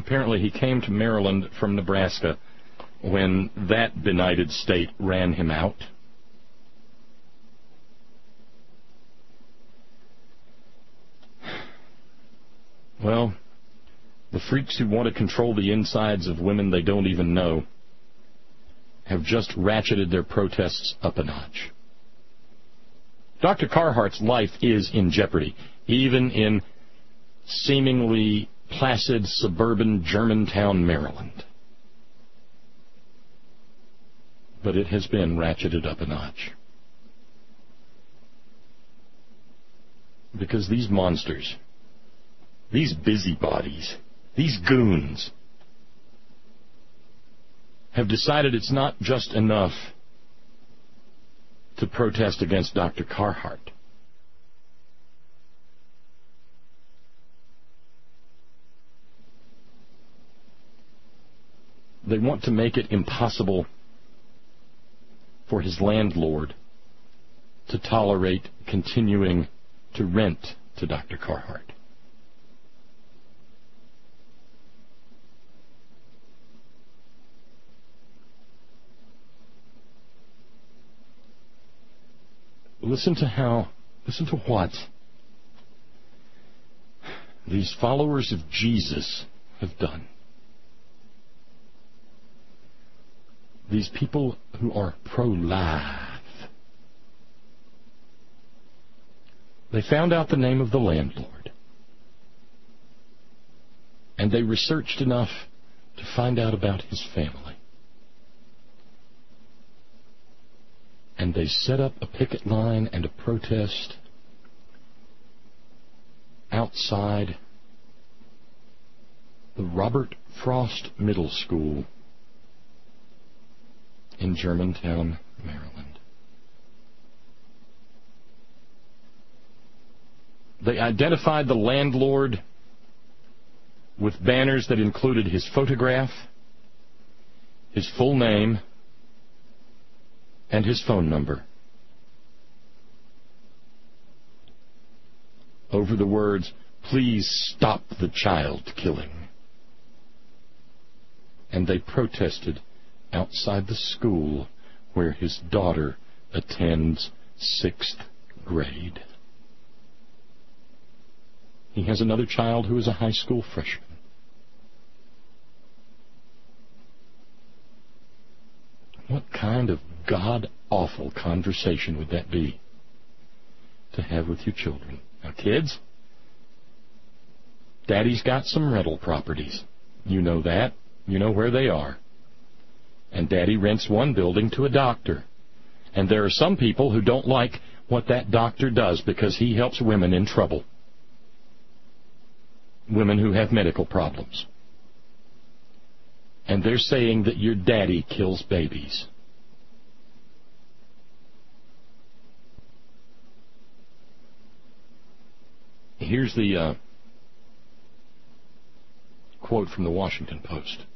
Apparently he came to Maryland from Nebraska when that benighted state ran him out. Well, the freaks who want to control the insides of women they don't even know have just ratcheted their protests up a notch. Dr. Carhart's life is in jeopardy, even in seemingly placid suburban Germantown, Maryland. But it has been ratcheted up a notch. Because these monsters, these busybodies, these goons, have decided it's not just enough to protest against Dr. Carhart. They want to make it impossible for his landlord to tolerate continuing to rent to Dr. Carhart. Listen to what these followers of Jesus have done. These people who are pro-life. They found out the name of the landlord. And they researched enough to find out about his family. And they set up a picket line and a protest outside the Robert Frost Middle School in Germantown, Maryland. They identified the landlord with banners that included his photograph, his full name, and his phone number. Over the words, "Please stop the child killing." And they protested outside the school where his daughter attends 6th grade. He has another child who is a high school freshman. What kind of god-awful conversation would that be to have with your children? Now, kids, Daddy's got some rental properties. You know that. You know where they are. And Daddy rents one building to a doctor. And there are some people who don't like what that doctor does because he helps women in trouble. Women who have medical problems. And they're saying that your daddy kills babies. Here's the quote from the Washington Post.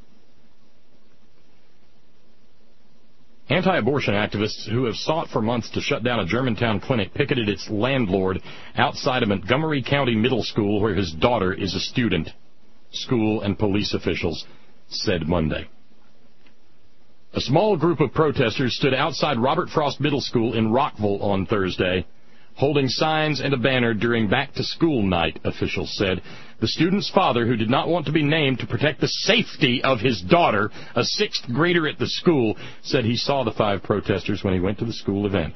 Anti-abortion activists who have sought for months to shut down a Germantown clinic picketed its landlord outside a Montgomery County middle school where his daughter is a student, school and police officials said Monday. A small group of protesters stood outside Robert Frost Middle School in Rockville on Thursday, holding signs and a banner during back-to-school night, officials said. The student's father, who did not want to be named to protect the safety of his daughter, a 6th grader at the school, said he saw the 5 protesters when he went to the school event.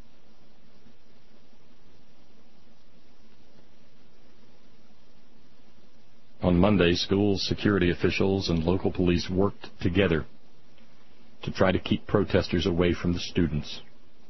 On Monday, school security officials and local police worked together to try to keep protesters away from the students.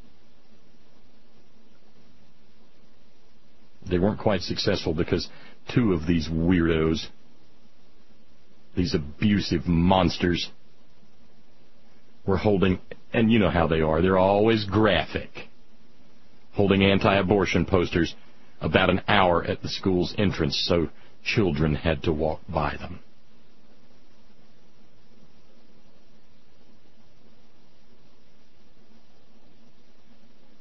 They weren't quite successful because 2 of these weirdos, these abusive monsters, were holding, and you know how they are, they're always graphic, holding anti-abortion posters about an hour at the school's entrance so children had to walk by them.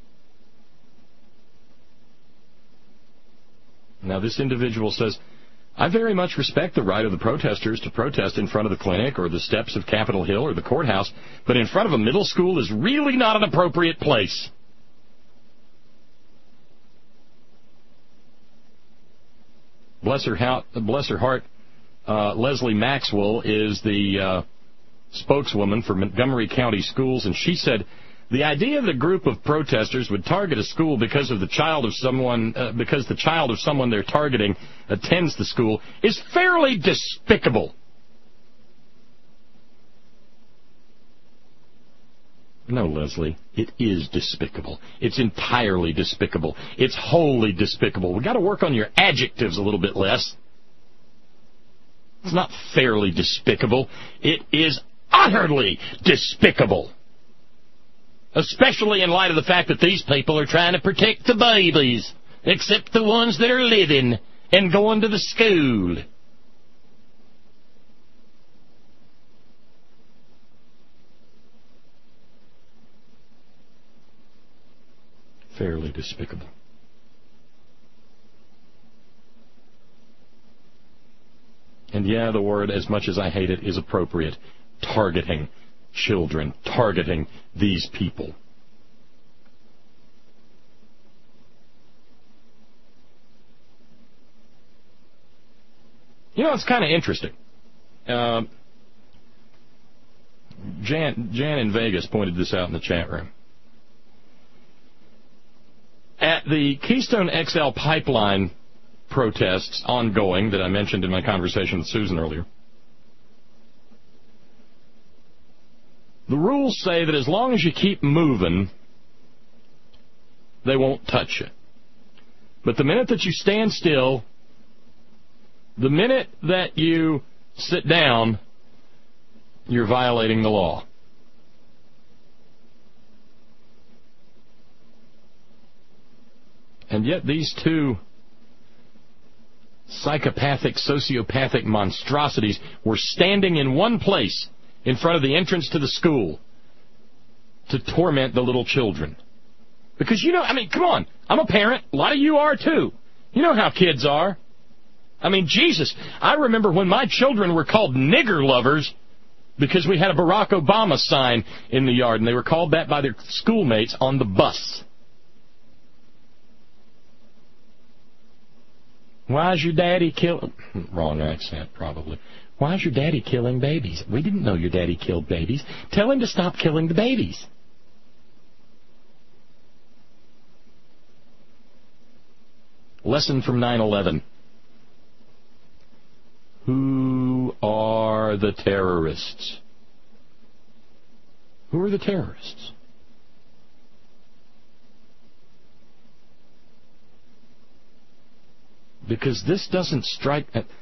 Now, this individual says, I very much respect the right of the protesters to protest in front of the clinic or the steps of Capitol Hill or the courthouse, but in front of a middle school is really not an appropriate place. Bless her heart, Leslie Maxwell is the spokeswoman for Montgomery County Schools, and she said, the idea that a group of protesters would target a school because the child of someone they're targeting attends the school is fairly despicable. No, Leslie, it is despicable. It's entirely despicable. It's wholly despicable. We've got to work on your adjectives a little bit less. It's not fairly despicable. It is utterly despicable. Especially in light of the fact that these people are trying to protect the babies, except the ones that are living and going to the school. Fairly despicable. And yeah, the word, as much as I hate it, is appropriate. Targeting children, targeting these people. You know, it's kind of interesting. Jan in Vegas pointed this out in the chat room. At the Keystone XL pipeline protests ongoing that I mentioned in my conversation with Susan earlier, the rules say that as long as you keep moving, they won't touch you. But the minute that you stand still, the minute that you sit down, you're violating the law. And yet these two psychopathic, sociopathic monstrosities were standing in one place in front of the entrance to the school to torment the little children. Because, you know, I mean, come on. I'm a parent. A lot of you are, too. You know how kids are. I mean, Jesus, I remember when my children were called nigger lovers because we had a Barack Obama sign in the yard, and they were called that by their schoolmates on the bus. Why's your daddy killing... Wrong accent, probably. Why's your daddy killing babies? We didn't know your daddy killed babies. Tell him to stop killing the babies. Lesson from 9/11. Who are the terrorists? Who are the terrorists? Because this doesn't strike...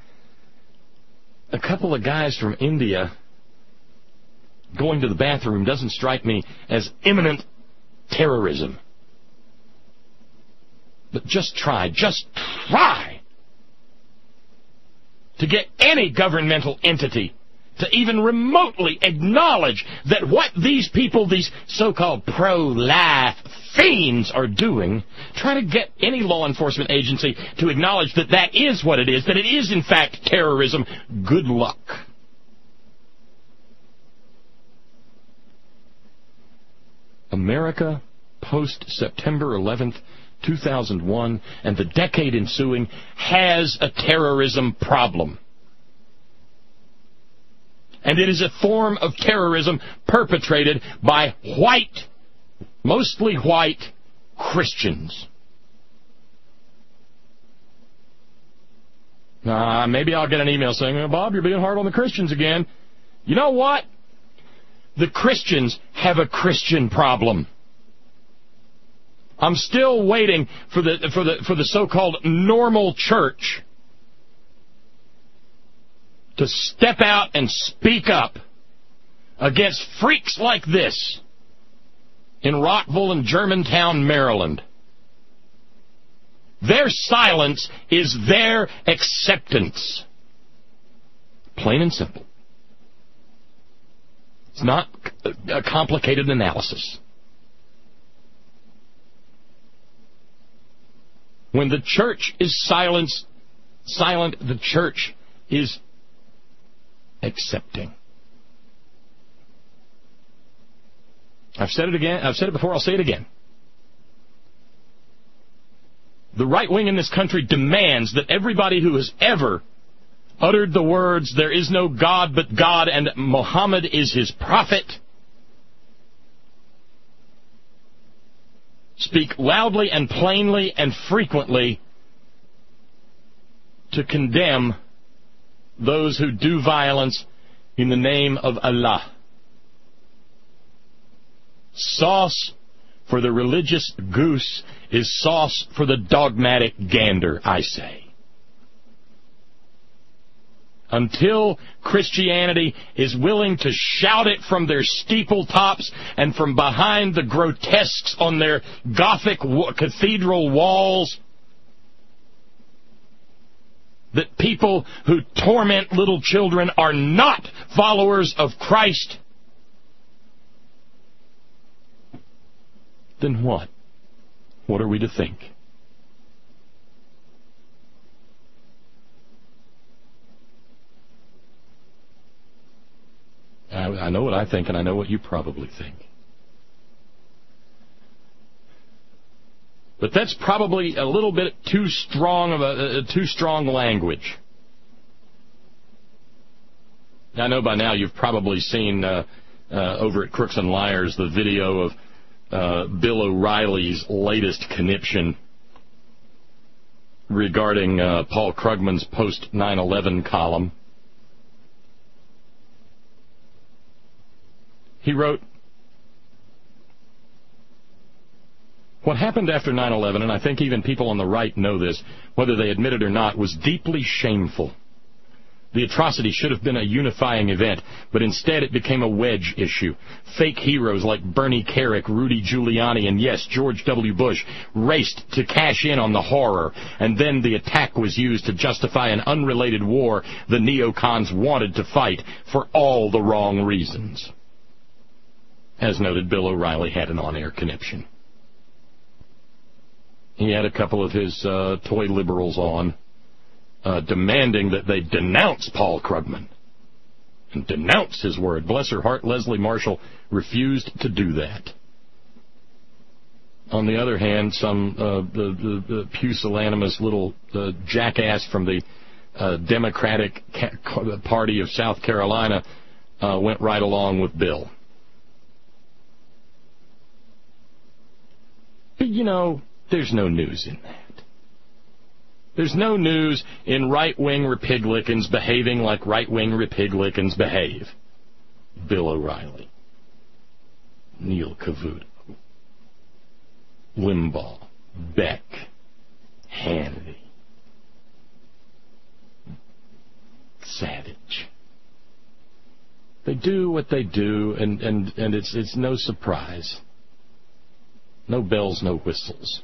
A couple of guys from India going to the bathroom doesn't strike me as imminent terrorism. But just try to get any governmental entity to even remotely acknowledge that what these people, these so-called pro-life fiends are doing. Try to get any law enforcement agency to acknowledge that that is what it is, that it is in fact terrorism. Good luck. America post-September 11th, 2001, and the decade ensuing has a terrorism problem. And it is a form of terrorism perpetrated by mostly white Christians. Maybe I'll get an email saying, oh, Bob, you're being hard on the Christians again. You know what? The Christians have a Christian problem. I'm still waiting for the so-called normal church to step out and speak up against freaks like this in Rockville and Germantown, Maryland. Their silence is their acceptance. Plain and simple. It's not a complicated analysis. When the church is silenced, silent the church is accepting. I've said it again. I've said it before. I'll say it again. The right wing in this country demands that everybody who has ever uttered the words, "There is no God but God and Muhammad is his prophet," speak loudly and plainly and frequently to condemn those who do violence in the name of Allah. Sauce for the religious goose is sauce for the dogmatic gander, I say. Until Christianity is willing to shout it from their steeple tops and from behind the grotesques on their Gothic cathedral walls, that people who torment little children are not followers of Christ, then what? What are we to think? I know what I think, and I know what you probably think. But that's probably a little bit too strong of too strong language. I know by now you've probably seen over at Crooks and Liars the video of Bill O'Reilly's latest conniption regarding Paul Krugman's post 9/11 column. He wrote, "What happened after 9/11, and I think even people on the right know this, whether they admit it or not, was deeply shameful. The atrocity should have been a unifying event, but instead it became a wedge issue. Fake heroes like Bernie Kerik, Rudy Giuliani, and yes, George W. Bush raced to cash in on the horror, and then the attack was used to justify an unrelated war the neocons wanted to fight for all the wrong reasons." As noted, Bill O'Reilly had an on-air conniption. He had a couple of his toy liberals on, demanding that they denounce Paul Krugman and denounce his word. Bless her heart, Leslie Marshall refused to do that. On the other hand, some the pusillanimous little jackass from the Democratic Party of South Carolina went right along with Bill. But, you know, there's no news in that. There's no news in right-wing Republicans behaving like right-wing Republicans behave. Bill O'Reilly, Neil Cavuto, Limbaugh, Beck, Hannity, Savage. They do what they do, and it's no surprise. No bells, no whistles.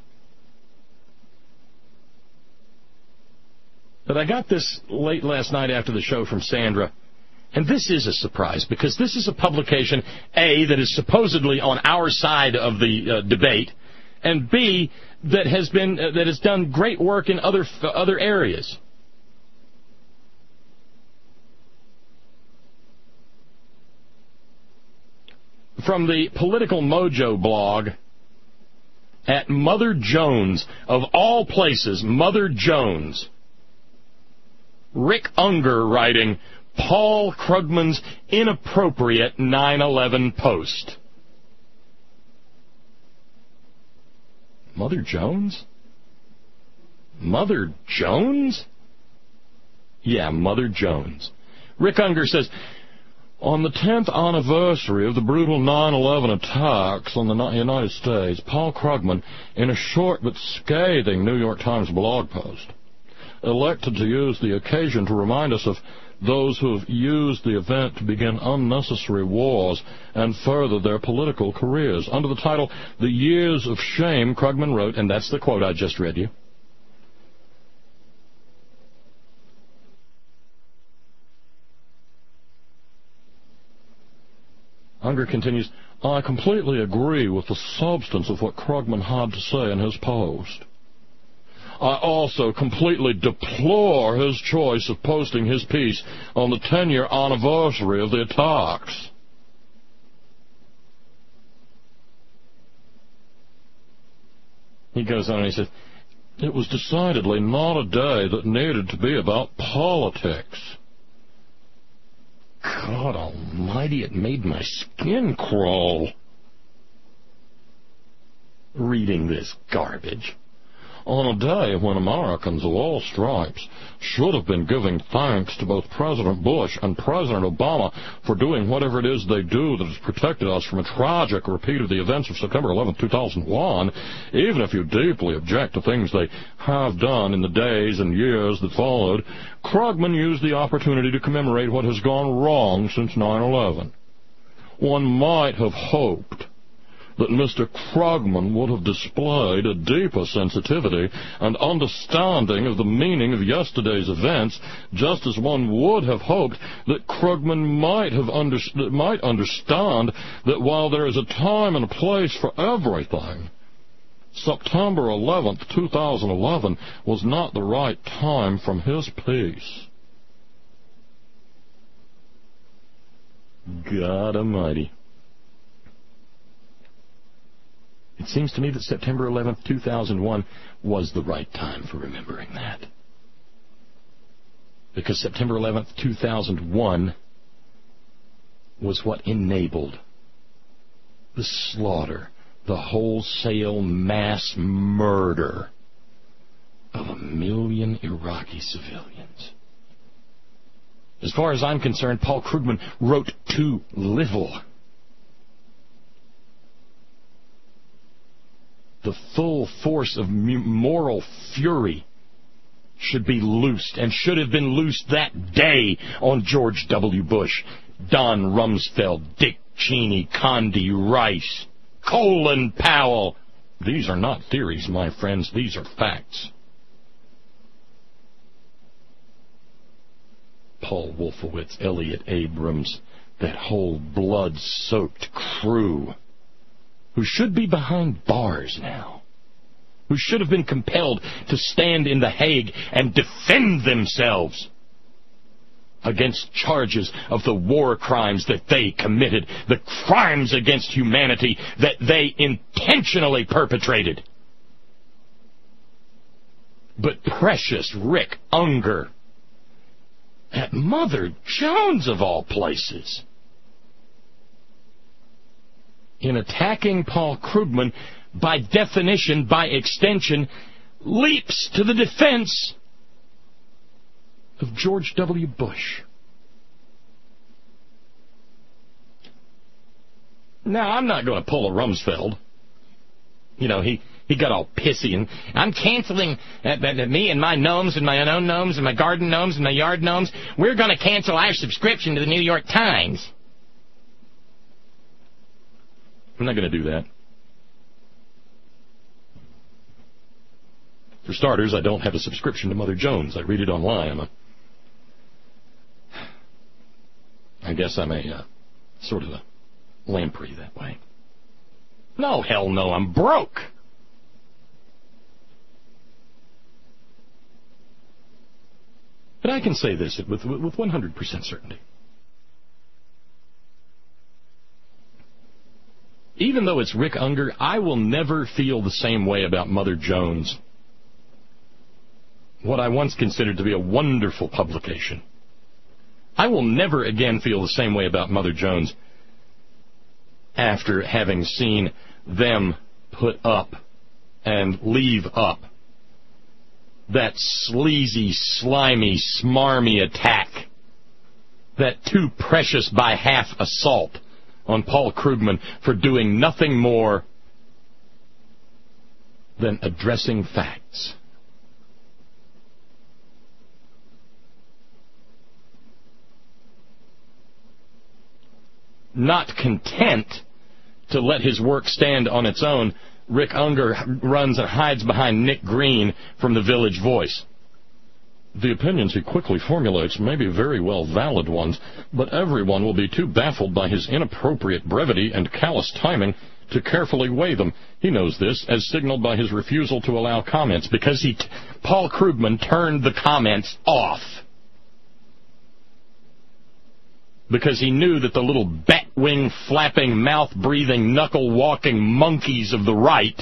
But I got this late last night after the show from Sandra, and this is a surprise, because this is a publication, A, that is supposedly on our side of the debate, and B, that has done great work in other areas. From the Political Mojo blog, at Mother Jones, of all places, Mother Jones. Rick Unger writing, Paul Krugman's inappropriate 9/11 post. Mother Jones? Mother Jones? Yeah, Mother Jones. Rick Unger says, on the 10th anniversary of the brutal 9/11 attacks on the United States, Paul Krugman, in a short but scathing New York Times blog post, elected to use the occasion to remind us of those who have used the event to begin unnecessary wars and further their political careers. Under the title, The Years of Shame, Krugman wrote, and that's the quote I just read you, Unger continues, I completely agree with the substance of what Krugman had to say in his post. I also completely deplore his choice of posting his piece on the 10-year anniversary of the attacks. He goes on and he says, it was decidedly not a day that needed to be about politics. God almighty, it made my skin crawl reading this garbage. On a day when Americans of all stripes should have been giving thanks to both President Bush and President Obama for doing whatever it is they do that has protected us from a tragic repeat of the events of September 11, 2001, even if you deeply object to things they have done in the days and years that followed, Krugman used the opportunity to commemorate what has gone wrong since 9/11. One might have hoped that Mr. Krugman would have displayed a deeper sensitivity and understanding of the meaning of yesterday's events, just as one would have hoped that Krugman might understand that while there is a time and a place for everything, September 11th, 2011 was not the right time from his piece. God almighty. It seems to me that September 11th, 2001 was the right time for remembering that. Because September 11th, 2001 was what enabled the slaughter, the wholesale mass murder of 1 million Iraqi civilians. As far as I'm concerned, Paul Krugman wrote too little. The full force of moral fury should be loosed, and should have been loosed that day on George W. Bush, Don Rumsfeld, Dick Cheney, Condi Rice, Colin Powell. These are not theories, my friends. These are facts. Paul Wolfowitz, Elliot Abrams, that whole blood-soaked crew, who should be behind bars now, who should have been compelled to stand in The Hague and defend themselves against charges of the war crimes that they committed, the crimes against humanity that they intentionally perpetrated. But precious Rick Unger, at Mother Jones of all places, in attacking Paul Krugman, by definition, by extension, leaps to the defense of George W. Bush. Now, I'm not going to pull a Rumsfeld. You know, he got all pissy, and I'm canceling me and my gnomes and my unknown gnomes and my garden gnomes and my yard gnomes. We're going to cancel our subscription to the New York Times. I'm not going to do that. For starters, I don't have a subscription to Mother Jones. I read it online. I guess I'm a sort of a lamprey that way. No, hell no, I'm broke. But I can say this with 100% certainty. Even though it's Rick Unger, I will never feel the same way about Mother Jones, what I once considered to be a wonderful publication. I will never again feel the same way about Mother Jones after having seen them put up and leave up that sleazy, slimy, smarmy attack, that too precious by half assault on Paul Krugman for doing nothing more than addressing facts. Not content to let his work stand on its own, Rick Unger runs and hides behind Nick Green from the Village Voice. The opinions he quickly formulates may be very well valid ones, but everyone will be too baffled by his inappropriate brevity and callous timing to carefully weigh them. He knows this, as signaled by his refusal to allow comments, because Paul Krugman turned the comments off. Because he knew that the little bat-wing flapping, mouth-breathing, knuckle-walking monkeys of the right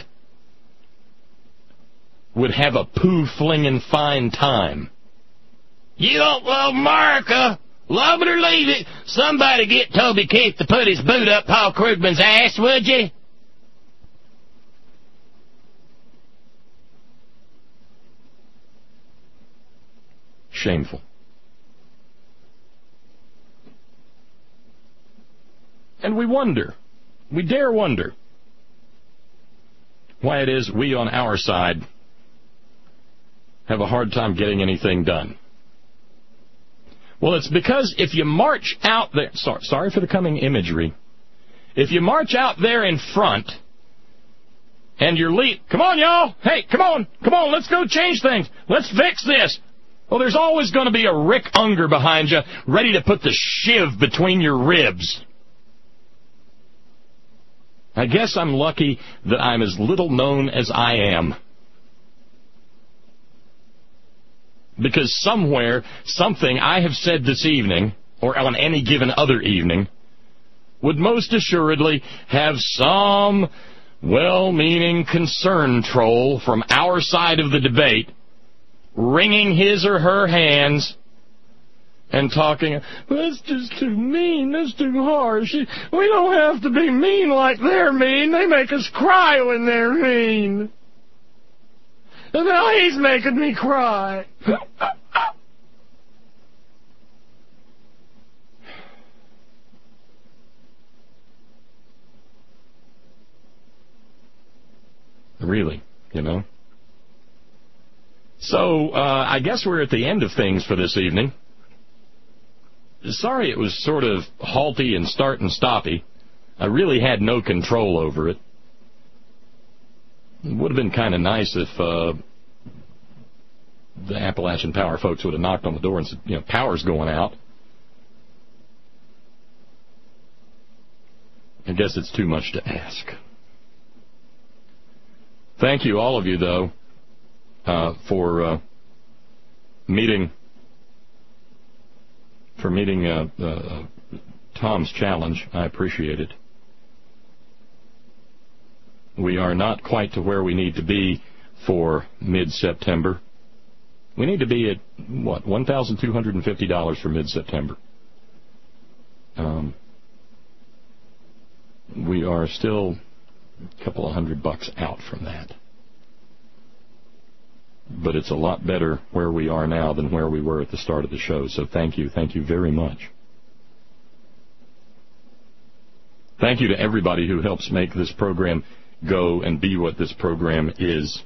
would have a poo-flinging fine time. You don't love America. Love it or leave it. Somebody get Toby Keith to put his boot up Paul Krugman's ass, would you? Shameful. And we dare wonder, why it is we on our side have a hard time getting anything done. Well, it's because if you march out there, sorry for the coming imagery, if you march out there in front and you're come on, y'all, hey, come on, let's go change things, let's fix this. Well, there's always going to be a Rick Unger behind you, ready to put the shiv between your ribs. I guess I'm lucky that I'm as little known as I am. Because somewhere, something I have said this evening, or on any given other evening, would most assuredly have some well-meaning concern troll from our side of the debate wringing his or her hands and talking, that's just too mean, that's too harsh. We don't have to be mean like they're mean. They make us cry when they're mean. And now he's making me cry. Really, you know? So, I guess we're at the end of things for this evening. Sorry it was sort of halty and start and stoppy. I really had no control over it. It would have been kind of nice if the Appalachian Power folks would have knocked on the door and said, you know, power's going out. I guess it's too much to ask. Thank you, all of you, though, for meeting Tom's challenge. I appreciate it. We are not quite to where we need to be for mid-September. We need to be at, what, $1,250 for mid-September. We are still a couple of $100 out from that. But it's a lot better where we are now than where we were at the start of the show. So thank you very much. Thank you to everybody who helps make this program go and be what this program is.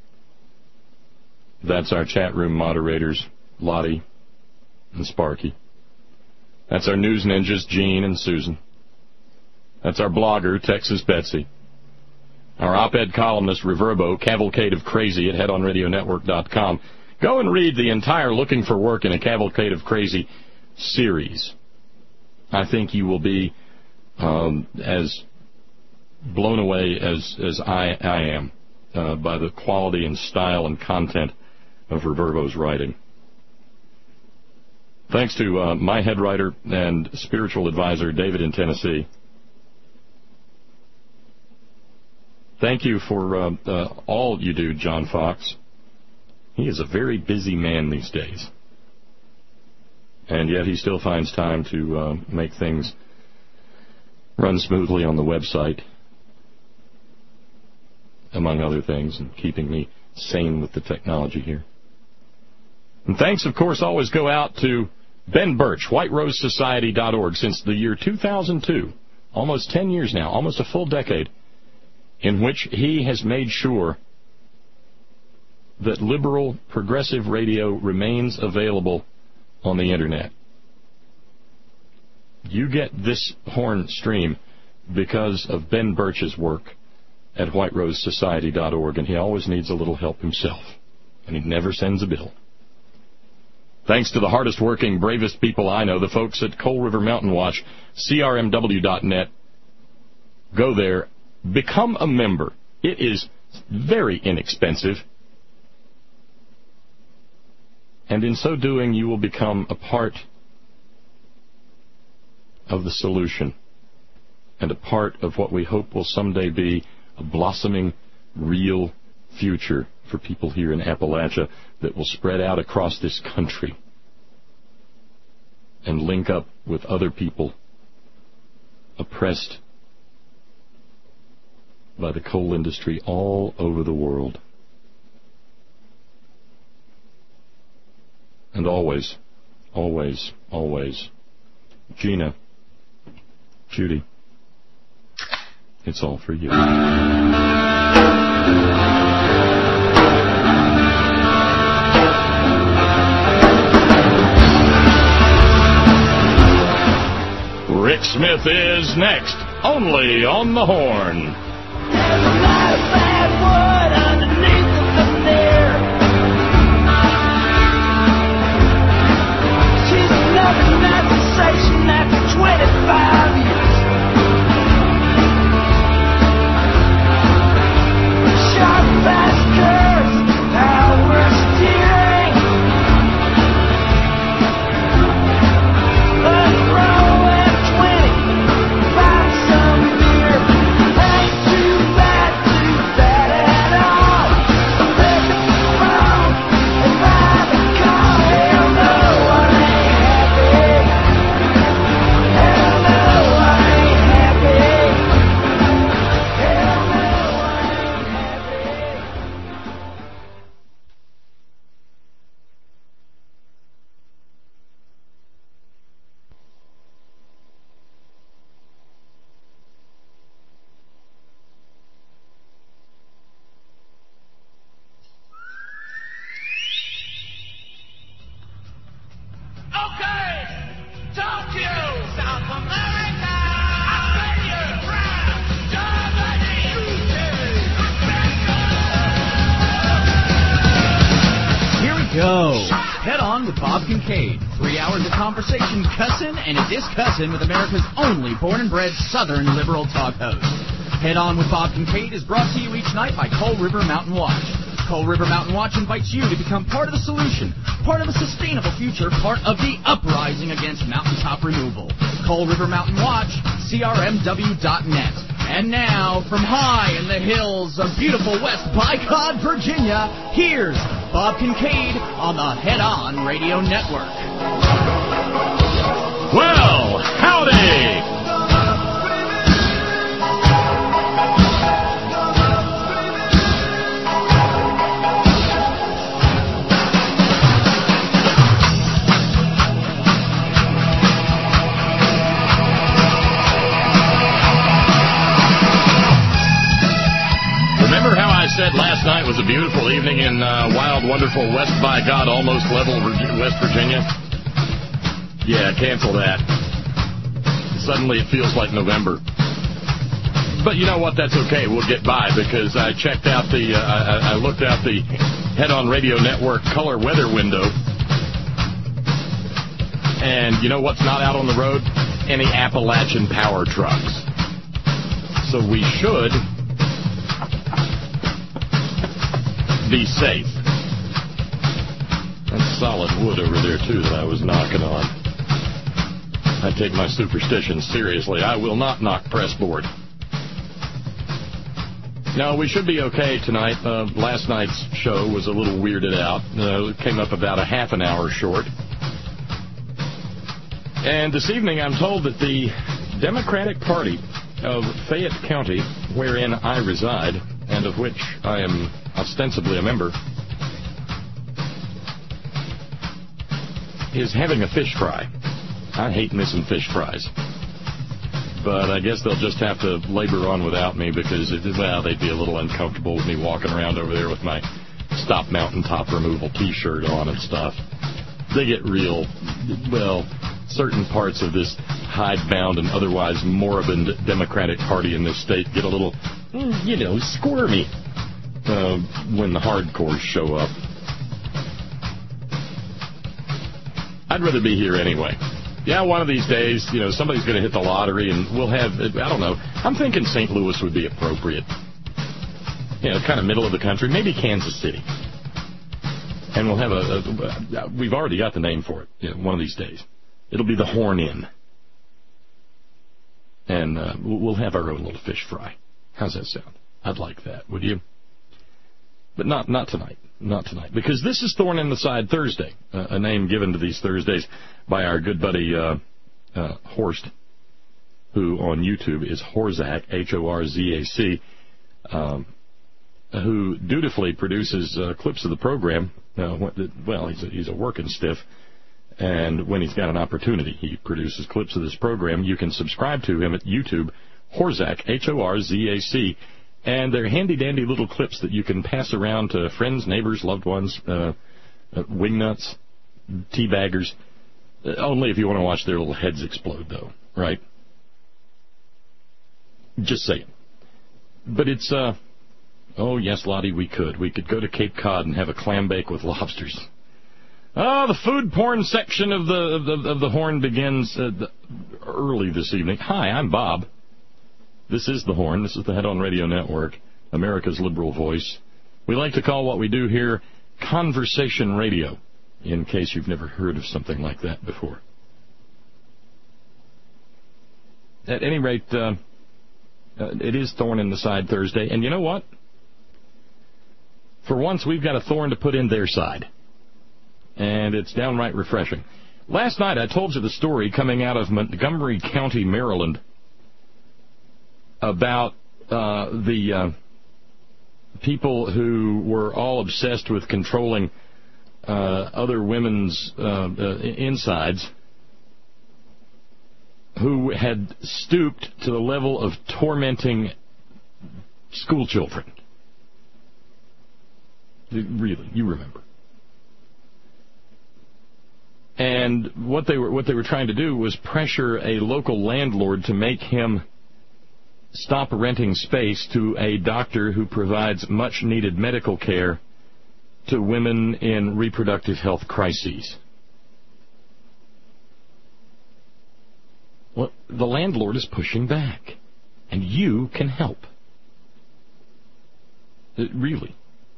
That's our chat room moderators, Lottie and Sparky. That's our news ninjas, Gene and Susan. That's our blogger, Texas Betsy. Our op-ed columnist, Reverbo, Cavalcade of Crazy at headonradionetwork.com. Go and read the entire Looking for Work in a Cavalcade of Crazy series. I think you will be as blown away as I am by the quality and style and content of Reverbo's writing. Thanks to my head writer and spiritual advisor, David in Tennessee. Thank you for all you do, John Fox. He is a very busy man these days. And yet he still finds time to make things run smoothly on the website, among other things, and keeping me sane with the technology here. And thanks, of course, always go out to Ben Birch, WhiteRoseSociety.org, since the year 2002, almost 10 years now, almost a full decade, in which he has made sure that liberal progressive radio remains available on the Internet. You get this horn stream because of Ben Birch's work at WhiteRoseSociety.org, and he always needs a little help himself, and he never sends a bill. Thanks to the hardest working, bravest people I know, the folks at Coal River Mountain Watch, CRMW.net. Go there Become a member. It is very inexpensive. And in so doing, you will become a part of the solution and a part of what we hope will someday be a blossoming, real future for people here in Appalachia that will spread out across this country and link up with other people oppressed by the coal industry all over the world. And always, always, always, Gina, Judy, it's all for you. Rick Smith is next, only on the Horn. There's a lot of bad wood underneath the veneer. She's another night sensation after 25 years. Sharp, fast curves, power steering. Let's roll at 20, find some beer. Ain't too bad at all. Let the phone and buy the car. Hell no, I ain't happy. Hell no, I ain't happy. Hell no, I ain't happy. Okay, Tokyo, South America, Australia, France, Germany, Here we go. Head on with Bob Kincaid. 3 hours of conversation, cussin' and discussin' with America's only born and bred Southern liberal talk host. Head on with Bob Kincaid is brought to you each night by Coal River Mountain Watch. Coal River Mountain Watch invites you to become part of the solution, part of a sustainable future, part of the uprising against mountaintop removal. Coal River Mountain Watch, crmw.net. And now, from high in the hills of beautiful West Bicod, Virginia, here's Bob Kincaid on the Head On Radio Network. Well, howdy! Remember how I said last night was a beautiful evening in wild, wonderful West by God, almost level West Virginia? Yeah, cancel that. Suddenly it feels like November. But you know what? That's okay. We'll get by because I checked out I looked out the Head On Radio Network color weather window. And you know what's not out on the road? Any Appalachian power trucks. So we should be safe. That's solid wood over there, too, that I was knocking on. I take my superstitions seriously. I will not knock pressboard. No, we should be okay tonight. Last night's show was a little weirded out. It came up about a half an hour short. And this evening I'm told that the Democratic Party of Fayette County, wherein I reside, and of which I am ostensibly a member, is having a fish fry. I hate missing fish fries. But I guess they'll just have to labor on without me because, they'd be a little uncomfortable with me walking around over there with my Stop Mountaintop Removal T-shirt on and stuff. They get real, certain parts of this hidebound and otherwise moribund Democratic Party in this state get a little, squirmy when the hardcores show up. I'd rather be here anyway. Yeah, one of these days, somebody's going to hit the lottery, and we'll have, I don't know, I'm thinking St. Louis would be appropriate. Kind of middle of the country, maybe Kansas City. And we'll have we've already got the name for it, one of these days. It'll be the Horn Inn. And we'll have our own little fish fry. How's that sound? I'd like that, would you? But not tonight. Not tonight. Because this is Thorn in the Side Thursday, a name given to these Thursdays by our good buddy Horst, who on YouTube is Horzac, Horzac, who dutifully produces clips of the program. Well, he's a working stiff, and when he's got an opportunity, he produces clips of this program. You can subscribe to him at YouTube, Horzac, Horzac, and they're handy-dandy little clips that you can pass around to friends, neighbors, loved ones, wingnuts, teabaggers. Only if you want to watch their little heads explode, though, right? Just saying. But it's, oh, yes, Lottie, we could. We could go to Cape Cod and have a clam bake with lobsters. Oh, the food porn section of the Horn begins early this evening. Hi, I'm Bob. This is the Horn. This is the Head On Radio Network, America's liberal voice. We like to call what we do here conversation radio, in case you've never heard of something like that before. At any rate, it is Thorn in the Side Thursday, and you know what? For once, we've got a thorn to put in their side, and it's downright refreshing. Last night, I told you the story coming out of Montgomery County, Maryland, about the people who were all obsessed with controlling other women's insides, who had stooped to the level of tormenting school children. Really, you remember. And what they were trying to do was pressure a local landlord to make him stop renting space to a doctor who provides much-needed medical care to women in reproductive health crises. Well, the landlord is pushing back, and you can help. Really.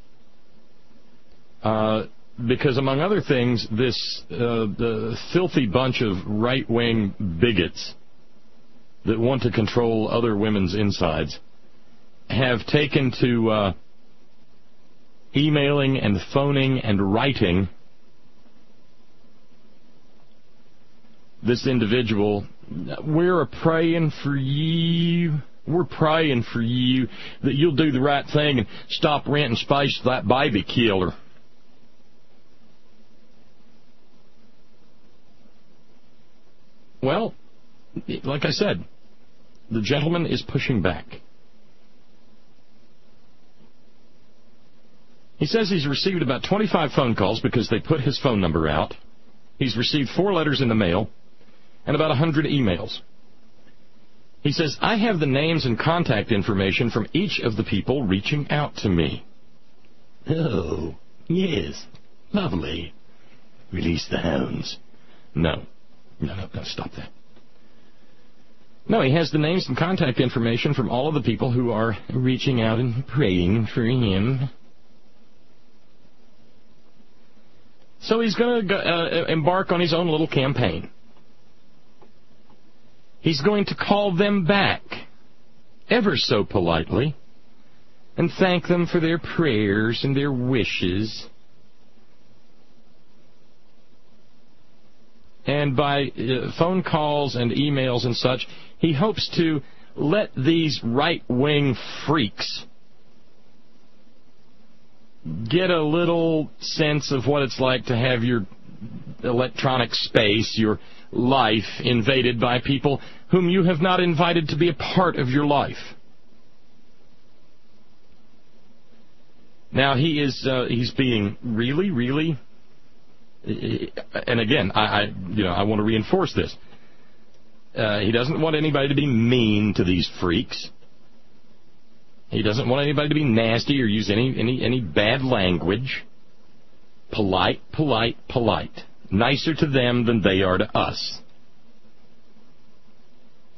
Because, among other things, this the filthy bunch of right-wing bigots that want to control other women's insides have taken to emailing and phoning and writing this individual. We're praying for you. We're praying for you that you'll do the right thing and stop renting space to that baby killer. Well, like I said, the gentleman is pushing back. He says he's received about 25 phone calls because they put his phone number out. He's received 4 letters in the mail and about 100 emails. He says, I have the names and contact information from each of the people reaching out to me. Oh, yes, lovely. Release the hounds. No, stop that. No, he has the names and contact information from all of the people who are reaching out and praying for him. So he's going to embark on his own little campaign. He's going to call them back, ever so politely, and thank them for their prayers and their wishes. And by phone calls and emails and such, he hopes to let these right-wing freaks get a little sense of what it's like to have your electronic space, your life, invaded by people whom you have not invited to be a part of your life. Now, he's being really, and again, I want to reinforce this. He doesn't want anybody to be mean to these freaks. He doesn't want anybody to be nasty or use any bad language. Polite. Nicer to them than they are to us.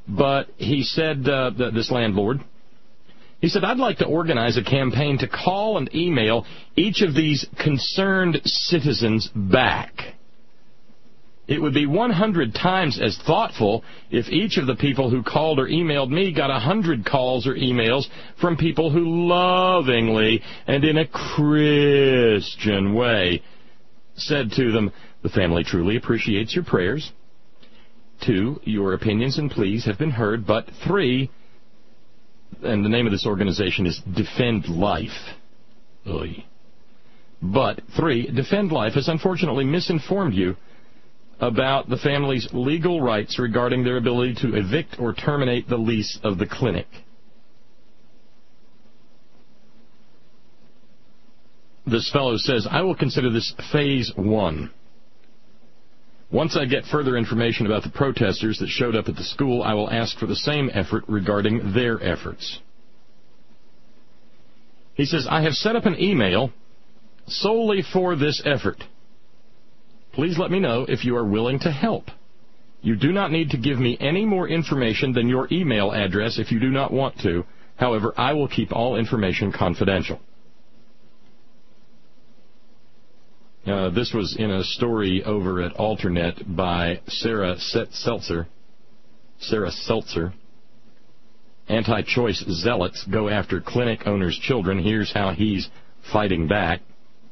But he said, this landlord, he said, I'd like to organize a campaign to call and email each of these concerned citizens back. It would be 100 times as thoughtful if each of the people who called or emailed me got 100 calls or emails from people who lovingly and in a Christian way said to them, the family truly appreciates your prayers. 2, your opinions and pleas have been heard. But 3, and the name of this organization is Defend Life. Oy. But 3, Defend Life has unfortunately misinformed you about the family's legal rights regarding their ability to evict or terminate the lease of the clinic. This fellow says, I will consider this phase 1. Once I get further information about the protesters that showed up at the school, I will ask for the same effort regarding their efforts. He says, I have set up an email solely for this effort. Please let me know if you are willing to help. You do not need to give me any more information than your email address if you do not want to. However, I will keep all information confidential. This was in a story over at Alternet by Sarah Seltzer. Sarah Seltzer. Anti-choice zealots go after clinic owners' children. Here's how he's fighting back.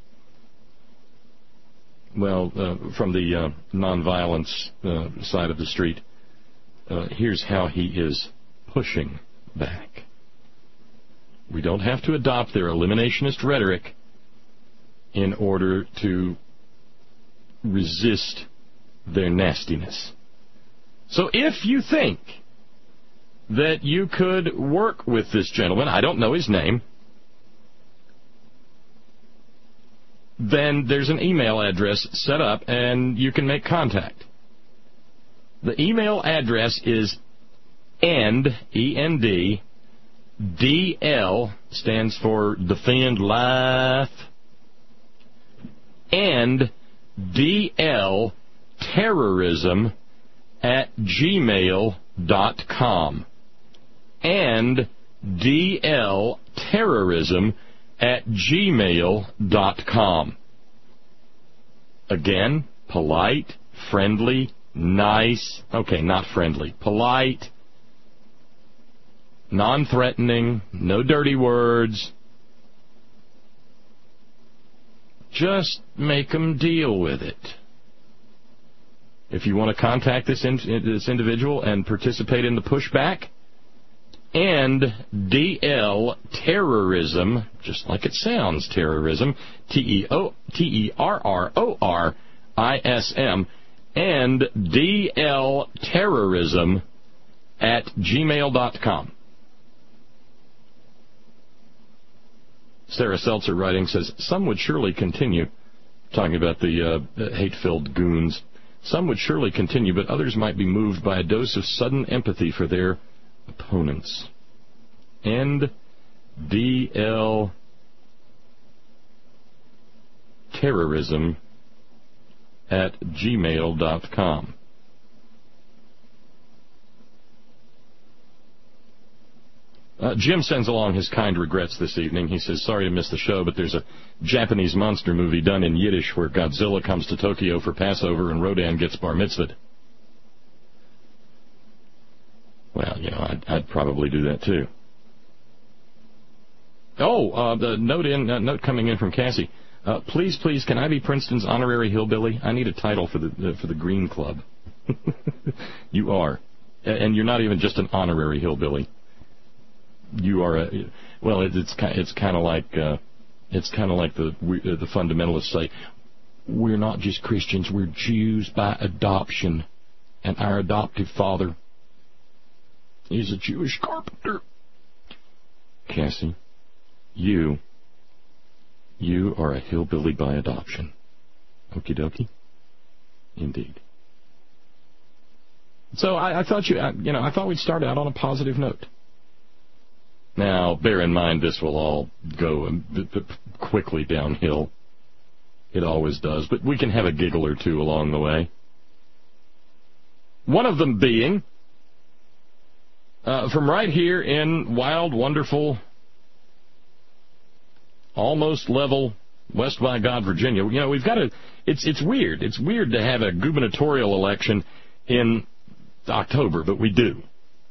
Well, from the nonviolence side of the street, here's how he is pushing back. We don't have to adopt their eliminationist rhetoric in order to resist their nastiness. So if you think that you could work with this gentleman, I don't know his name, then there's an email address set up and you can make contact. The email address is END, DL, stands for Defend Life, and DL terrorism at gmail.com. And DL terrorism at gmail.com. Again, polite, friendly, nice. Okay, not friendly. Polite, non-threatening, no dirty words. Just make them deal with it. If you want to contact this individual and participate in the pushback, and DL terrorism, just like it sounds, terrorism, TERRORISM, and DL terrorism at gmail.com. Sarah Seltzer writing says, some would surely continue, talking about the hate-filled goons, some would surely continue, but others might be moved by a dose of sudden empathy for their opponents. And DL terrorism at gmail.com. Jim sends along his kind regrets this evening. He says, sorry to miss the show, but there's a Japanese monster movie done in Yiddish where Godzilla comes to Tokyo for Passover and Rodan gets bar mitzvahed. Well, you know, I'd probably do that too. Oh, the note coming in from Cassie. Please, can I be Princeton's honorary hillbilly? I need a title for the Green Club. You are, and you're not even just an honorary hillbilly. You are it's kind of like the fundamentalists say, we're not just Christians, we're Jews by adoption, and our adoptive father is a Jewish carpenter. Cassie, you are a hillbilly by adoption. Okie dokie. Indeed. So I thought I thought we'd start out on a positive note. Now, bear in mind, this will all go quickly downhill. It always does, but we can have a giggle or two along the way. One of them being From right here in wild, wonderful, almost level West by God, Virginia. You know, we've got to. It's weird. It's weird to have a gubernatorial election in October, but we do,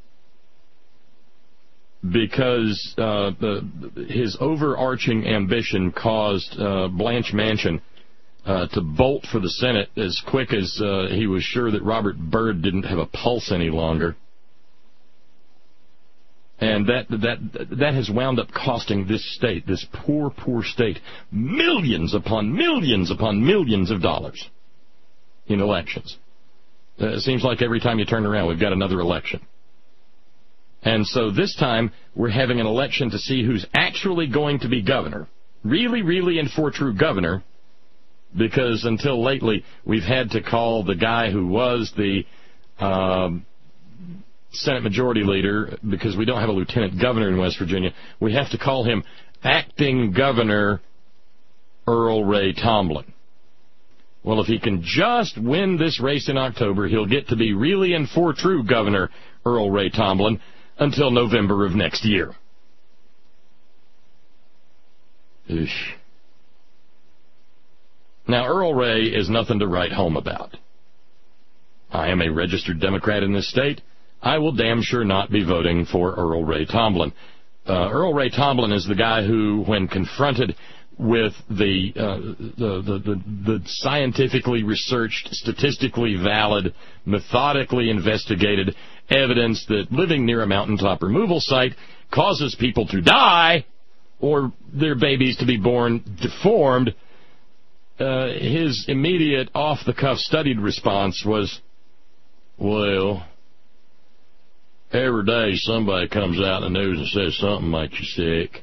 because his overarching ambition caused Blanche Manchin to bolt for the Senate as quick as he was sure that Robert Byrd didn't have a pulse any longer. And that has wound up costing this state, this poor, poor state, millions upon millions upon millions of dollars in elections. It seems like every time you turn around, we've got another election. And so this time, we're having an election to see who's actually going to be governor. Really, really and for true governor, because until lately, we've had to call the guy who was the Senate Majority Leader, because we don't have a lieutenant governor in West Virginia, we have to call him Acting Governor Earl Ray Tomblin. Well, if he can just win this race in October, he'll get to be really and for true Governor Earl Ray Tomblin until November of next year. Eesh. Now, Earl Ray is nothing to write home about. I am a registered Democrat in this state. I will damn sure not be voting for Earl Ray Tomblin. Earl Ray Tomblin is the guy who, when confronted with the scientifically researched, statistically valid, methodically investigated evidence that living near a mountaintop removal site causes people to die or their babies to be born deformed, his immediate off-the-cuff studied response was, well, every day somebody comes out in the news and says something makes you sick.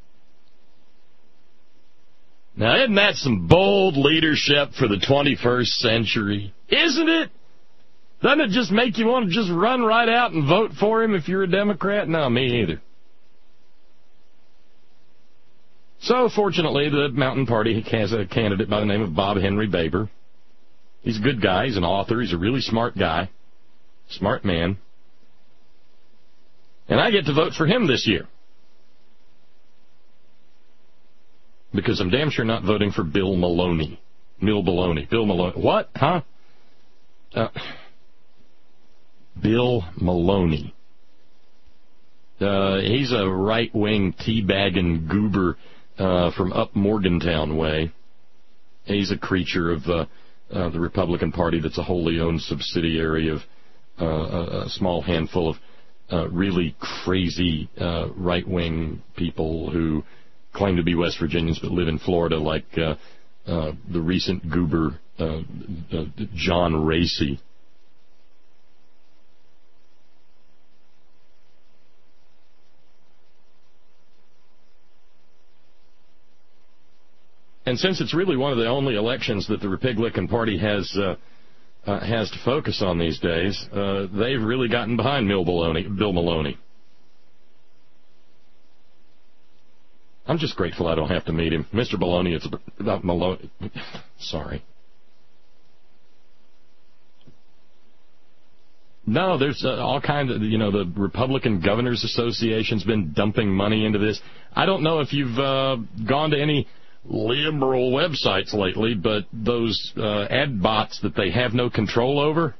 Now, isn't that some bold leadership for the 21st century? Isn't it? Doesn't it just make you want to just run right out and vote for him if you're a Democrat? No, me either. So, fortunately, the Mountain Party has a candidate by the name of Bob Henry Baber. He's a good guy. He's an author. He's a really smart guy. Smart man. And I get to vote for him this year. Because I'm damn sure not voting for Bill Maloney. Bill Maloney. What? Huh? Bill Maloney. He's a right-wing teabagging goober from up Morgantown way. He's a creature of the Republican Party that's a wholly owned subsidiary of a small handful of really crazy right-wing people who claim to be West Virginians but live in Florida, like the recent goober John Racy. And since it's really one of the only elections that the Republican Party has to focus on these days, they've really gotten behind Bill Maloney. I'm just grateful I don't have to meet him. Mr. Maloney, it's about Maloney. Sorry. No, there's all kinds of, the Republican Governors Association's been dumping money into this. I don't know if you've gone to any liberal websites lately, but those ad bots that they have no control over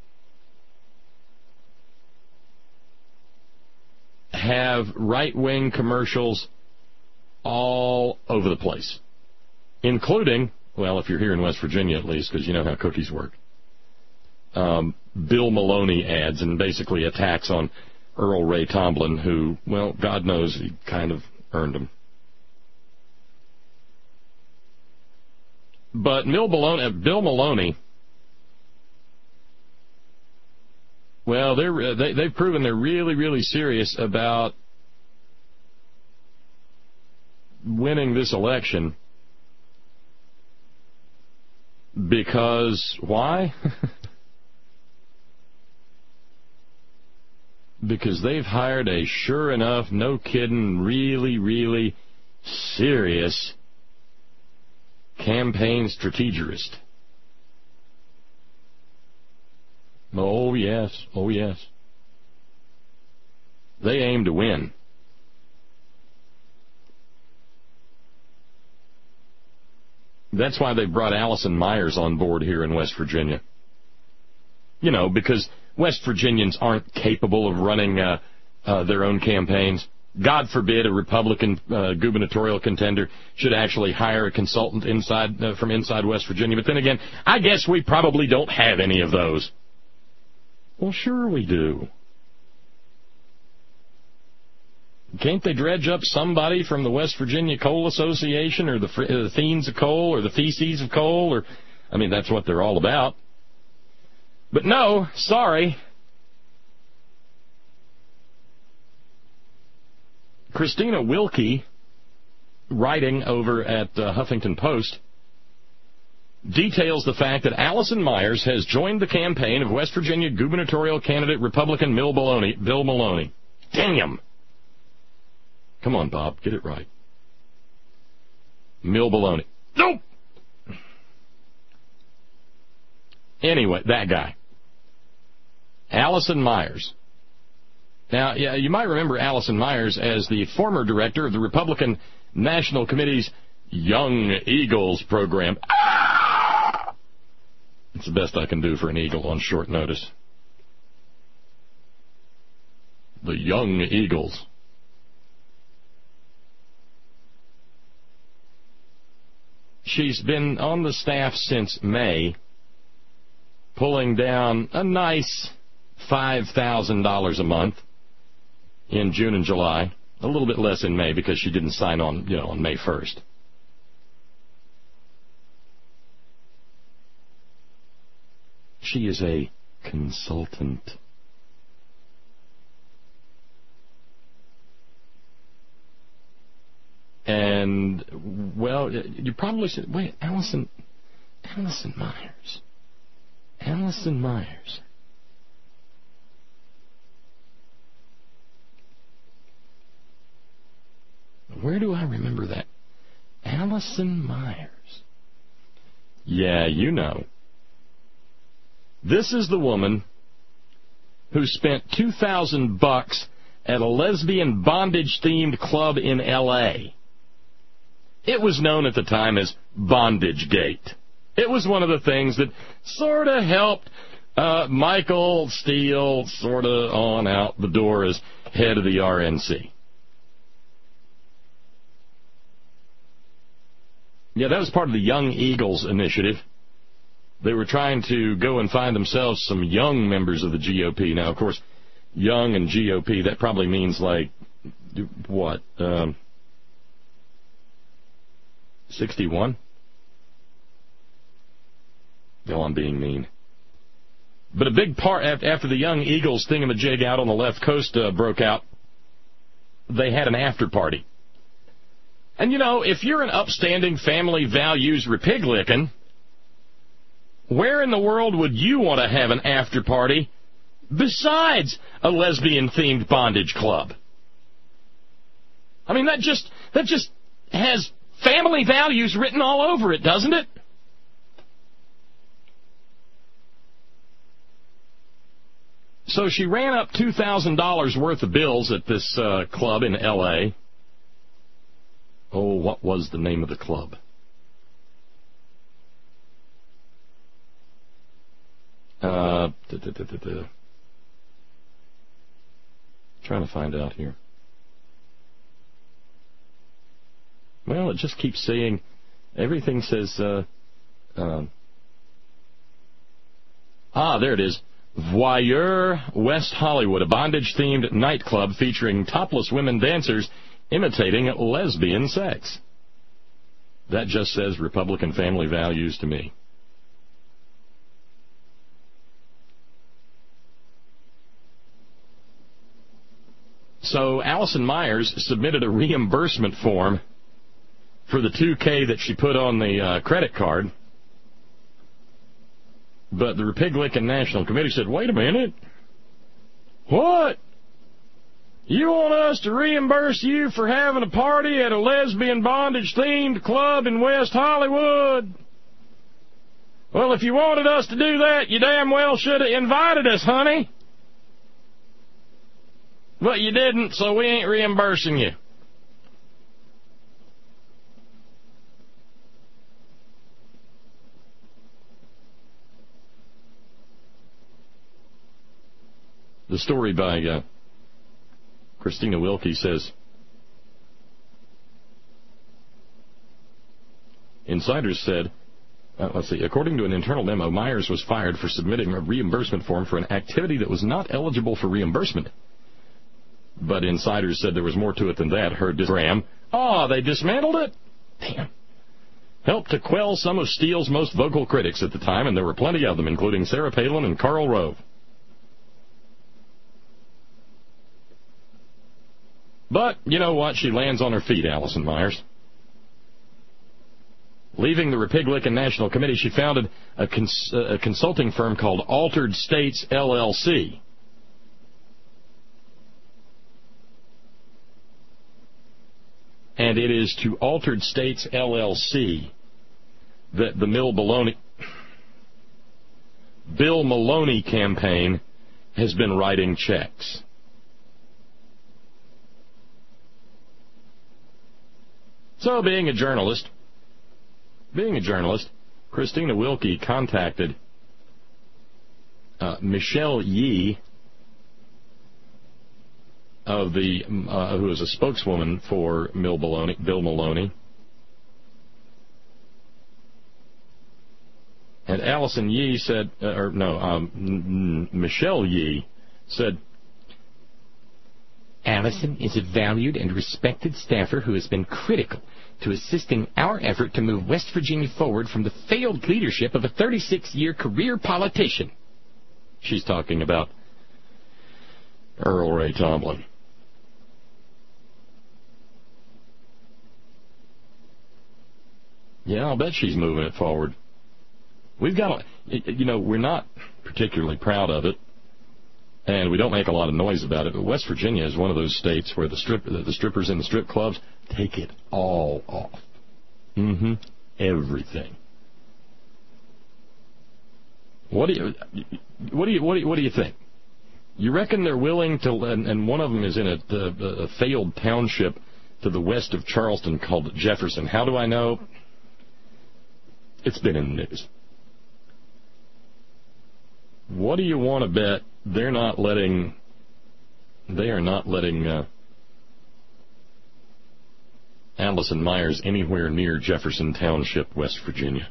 have right-wing commercials all over the place, including, well, if you're here in West Virginia at least, because you know how cookies work, Bill Maloney ads and basically attacks on Earl Ray Tomblin, who, well, God knows he kind of earned them. But Bill Maloney, well, they've proven they're really, really serious about winning this election. Because why? Because they've hired a sure enough, no kidding, really, really serious campaign strategist. Oh, yes. Oh, yes. They aim to win. That's why they brought Allison Myers on board here in West Virginia. You know, because West Virginians aren't capable of running their own campaigns. God forbid a Republican gubernatorial contender should actually hire a consultant from inside West Virginia. But then again, I guess we probably don't have any of those. Well, sure we do. Can't they dredge up somebody from the West Virginia Coal Association or the Theans of Coal or the Theses of Coal? Or, I mean, that's what they're all about. But no, sorry. Christina Wilkie, writing over at Huffington Post, details the fact that Allison Myers has joined the campaign of West Virginia gubernatorial candidate Republican Bill Maloney. Damn! Come on, Bob, get it right. Mill Baloney. Nope! Anyway, that guy. Allison Myers. Now, yeah, you might remember Allison Myers as the former director of the Republican National Committee's Young Eagles program. Ah! It's the best I can do for an eagle on short notice. The Young Eagles. She's been on the staff since May, pulling down a nice $5,000 a month in June and July. A little bit less in May because she didn't sign on, on May 1st. She is a consultant. And, well, you probably said, wait, Allison Myers. Allison Myers. Where do I remember that? Allison Myers. Yeah, you know. This is the woman who spent $2,000 at a lesbian bondage-themed club in L.A. It was known at the time as Bondage Gate. It was one of the things that sort of helped Michael Steele sort of on out the door as head of the RNC. Yeah, that was part of the Young Eagles initiative. They were trying to go and find themselves some young members of the GOP. Now, of course, young and GOP, that probably means like, what, 61? No, I'm being mean. But a big part, after the Young Eagles thingamajig out on the left coast broke out, they had an after party. And, if you're an upstanding family values repig-licking, where in the world would you want to have an after party besides a lesbian-themed bondage club? I mean, that just has family values written all over it, doesn't it? So she ran up $2,000 worth of bills at this club in L.A. Oh, what was the name of the club? Trying to find out here. Well, it just keeps saying, everything says, there it is. Voyeur West Hollywood, a bondage-themed nightclub featuring topless women dancers imitating lesbian sex. That just says Republican family values to me. So Allison Myers submitted a reimbursement form for the $2,000 that she put on the credit card. But the Repig-Licking National Committee said, wait a minute. What? You want us to reimburse you for having a party at a lesbian bondage-themed club in West Hollywood? Well, if you wanted us to do that, you damn well should have invited us, honey. But you didn't, so we ain't reimbursing you. The story by Christina Wilkie says, insiders said, according to an internal memo, Myers was fired for submitting a reimbursement form for an activity that was not eligible for reimbursement. But insiders said there was more to it than that. Her Graham, they dismantled it? Damn. Helped to quell some of Steele's most vocal critics at the time, and there were plenty of them, including Sarah Palin and Karl Rove. But, you know what? She lands on her feet, Allison Myers. Leaving the Republican National Committee, she founded a consulting firm called Altered States, LLC. And it is to Altered States, LLC that the Bill Maloney campaign has been writing checks. So, being a journalist, Christina Wilkie contacted Michelle Yee, who is a spokeswoman for Bill Maloney, and Allison Yee said, Michelle Yee said, Allison is a valued and respected staffer who has been critical to assisting our effort to move West Virginia forward from the failed leadership of a 36-year career politician. She's talking about Earl Ray Tomblin. Yeah, I'll bet she's moving it forward. We've got, we're not particularly proud of it, and we don't make a lot of noise about it, but West Virginia is one of those states where the strippers in the strip clubs take it all off. Everything. What do you think? You reckon they're willing to, and one of them is in a failed township to the west of Charleston called Jefferson. How do I know? It's been in the news. What do you want to bet they are not letting Allison Myers anywhere near Jefferson Township, West Virginia?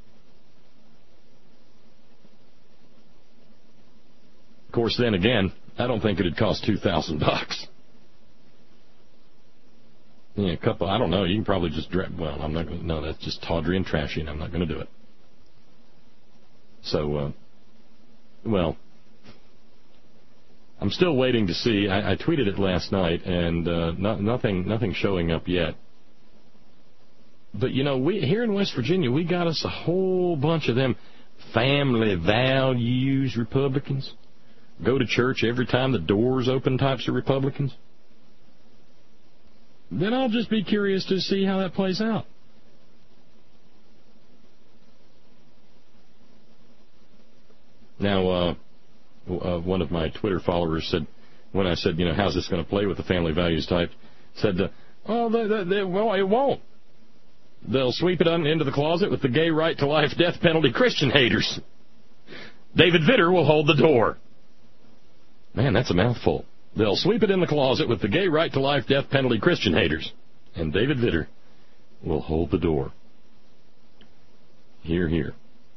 Of course, then again, I don't think it'd cost $2,000. Yeah, a couple. I don't know. You can probably just I'm not going to. No, that's just tawdry and trashy, and I'm not going to do it. So, I'm still waiting to see. I tweeted it last night, and nothing showing up yet. But we here in West Virginia, we got us a whole bunch of them family values Republicans. Go to church every time the doors open types of Republicans. Then I'll just be curious to see how that plays out. Now, one of my Twitter followers said, when I said, how's this going to play with the family values type, said, it won't. They'll sweep it into the closet with the gay right to life death penalty Christian haters. David Vitter will hold the door. Man, that's a mouthful. They'll sweep it in the closet with the gay right to life death penalty Christian haters. And David Vitter will hold the door. Hear, hear.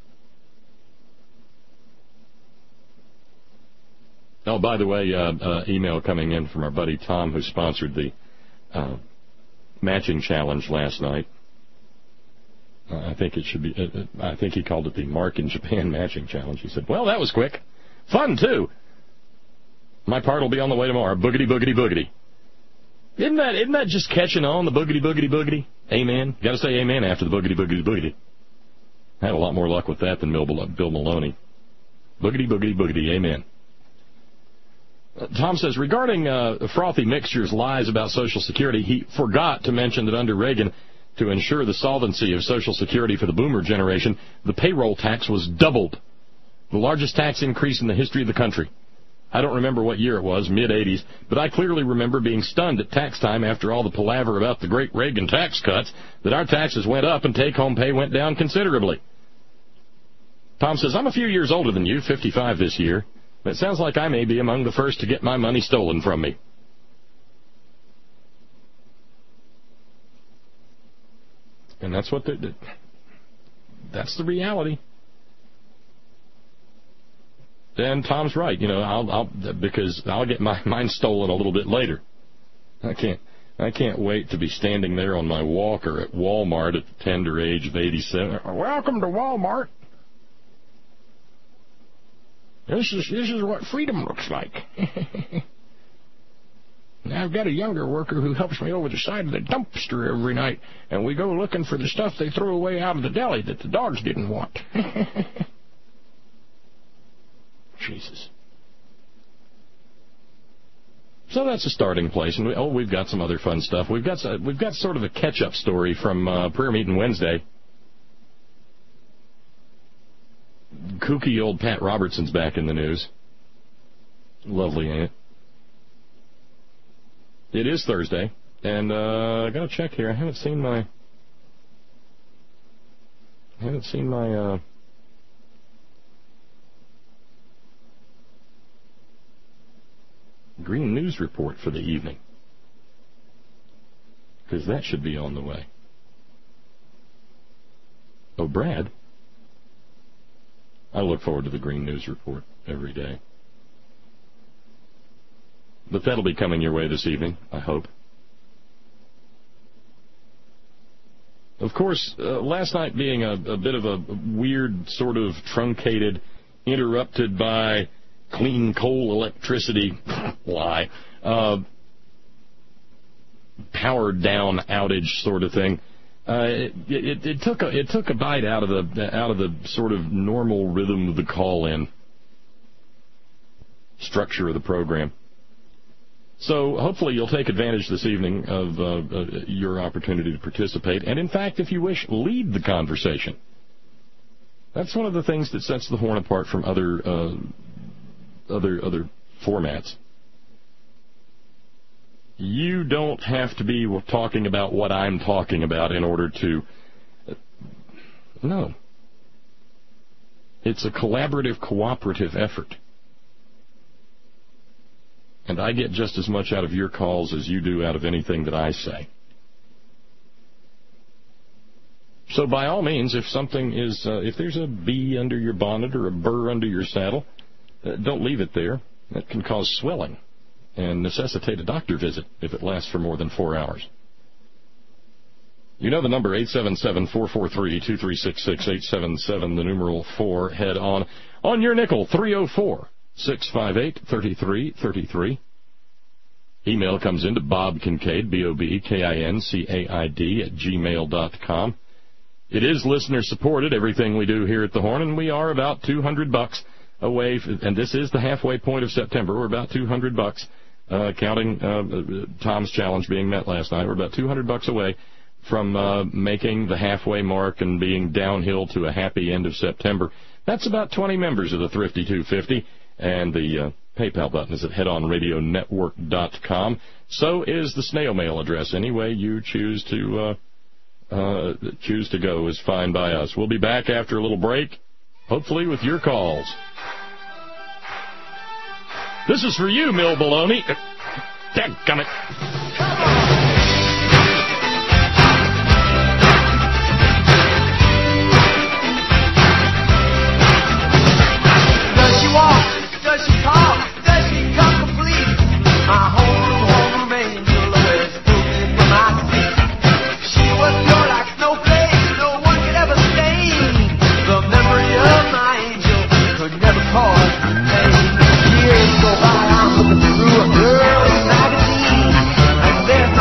Oh, by the way, email coming in from our buddy Tom, who sponsored the matching challenge last night. I think it should be. I think he called it the Mark in Japan matching challenge. He said, "Well, that was quick, fun too. My part will be on the way tomorrow. Boogity, boogity, boogity." Isn't that just catching on, the boogity, boogity, boogity? Amen. Got to say amen after the boogity, boogity, boogity. I had a lot more luck with that than Bill Maloney. Boogity, boogity, boogity. Amen. Tom says, regarding Frothy Mixture's lies about Social Security, he forgot to mention that under Reagan, to ensure the solvency of Social Security for the boomer generation, the payroll tax was doubled, the largest tax increase in the history of the country. I don't remember what year it was, mid-'80s, but I clearly remember being stunned at tax time after all the palaver about the great Reagan tax cuts that our taxes went up and take-home pay went down considerably. Tom says, I'm a few years older than you, 55 this year, but it sounds like I may be among the first to get my money stolen from me. And that's what that's the reality. And Tom's right, because I'll get mine stolen a little bit later. I can't wait to be standing there on my walker at Walmart at the tender age of 87. Welcome to Walmart. This is what freedom looks like. Now I've got a younger worker who helps me over the side of the dumpster every night, and we go looking for the stuff they threw away out of the deli that the dogs didn't want. Jesus. So that's a starting place, and we've got some other fun stuff. We've got sort of a catch-up story from prayer meeting Wednesday. Kooky old Pat Robertson's back in the news. Lovely, ain't it? It is Thursday, and I gotta check here. I haven't seen my Green News report for the evening, because that should be on the way. Oh, Brad. I look forward to the Green News report every day. But that'll be coming your way this evening, I hope. Of course, last night being a bit of a weird, sort of truncated, interrupted by clean coal electricity lie, powered down outage sort of thing. It took a bite out of the sort of normal rhythm of the call-in structure of the program. So hopefully you'll take advantage this evening of your opportunity to participate, and in fact, if you wish, lead the conversation. That's one of the things that sets the Horn apart from other formats. You don't have to be talking about what I'm talking about in order to... No. It's a collaborative, cooperative effort. And I get just as much out of your calls as you do out of anything that I say. So by all means, if something is, if there's a bee under your bonnet or a burr under your saddle, don't leave it there. That can cause swelling and necessitate a doctor visit if it lasts for more than 4 hours. You know the number, 877-443-2366, 877, the numeral 4, head on. On your nickel, 304-658-3333. Email comes into Bob Kincaid, BOBKINCAID, at gmail.com. It is listener-supported, everything we do here at the Horn, and we are about $200 away, and this is the halfway point of September. We're about $200, counting Tom's challenge being met last night. We're about $200 away from making the halfway mark and being downhill to a happy end of September. That's about 20 members of the Thrifty 250, and the PayPal button is at headonradionetwork.com. So is the snail mail address. Any way you choose to go is fine by us. We'll be back after a little break, hopefully with your calls. This is for you, Mill Baloney. Dadgummit. Does she walk? Does she talk? Does she come complete? My home angel always pulled me from my seat. She was pure like snowflakes, no one could ever stain. The memory of my angel could never cause pain. Years go by, I'm looking through a girl's magazine, and there's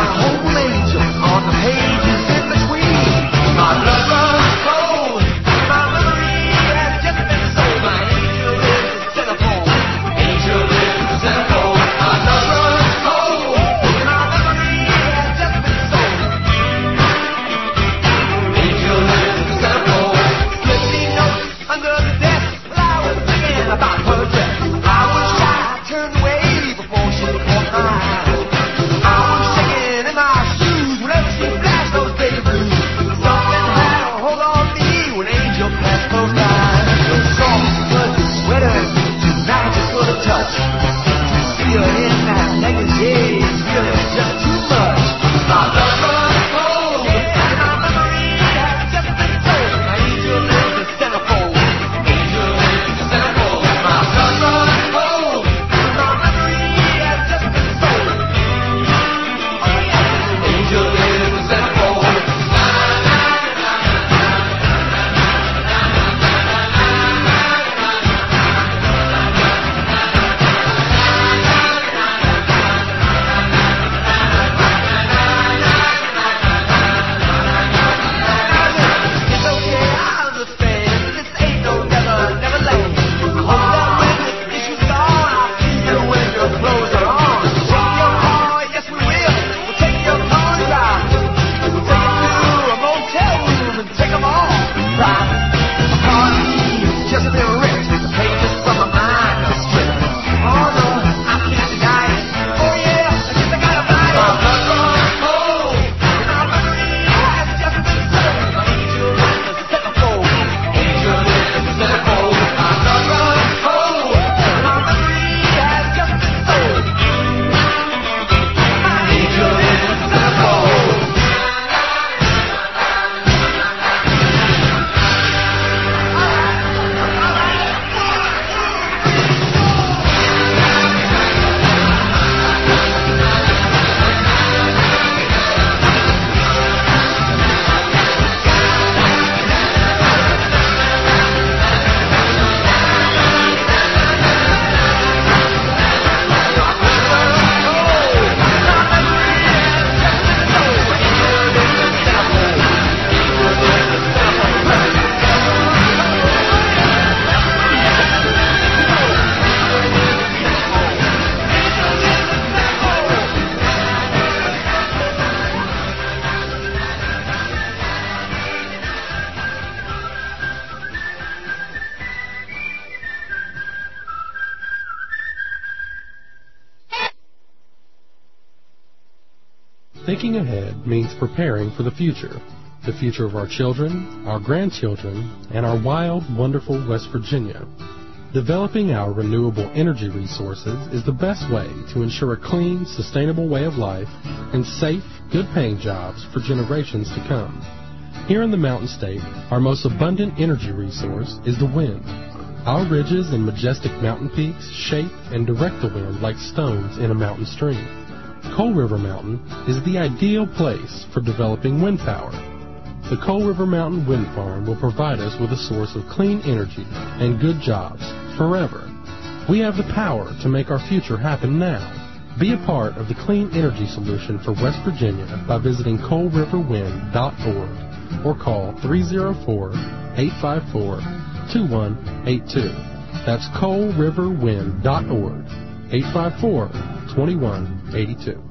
Thinking ahead means preparing for the future of our children, our grandchildren, and our wild, wonderful West Virginia. Developing our renewable energy resources is the best way to ensure a clean, sustainable way of life and safe, good-paying jobs for generations to come. Here in the Mountain State, our most abundant energy resource is the wind. Our ridges and majestic mountain peaks shape and direct the wind like stones in a mountain stream. Coal River Mountain is the ideal place for developing wind power. The Coal River Mountain Wind Farm will provide us with a source of clean energy and good jobs forever. We have the power to make our future happen now. Be a part of the clean energy solution for West Virginia by visiting coalriverwind.org or call 304-854-2182. That's coalriverwind.org, 854-2182.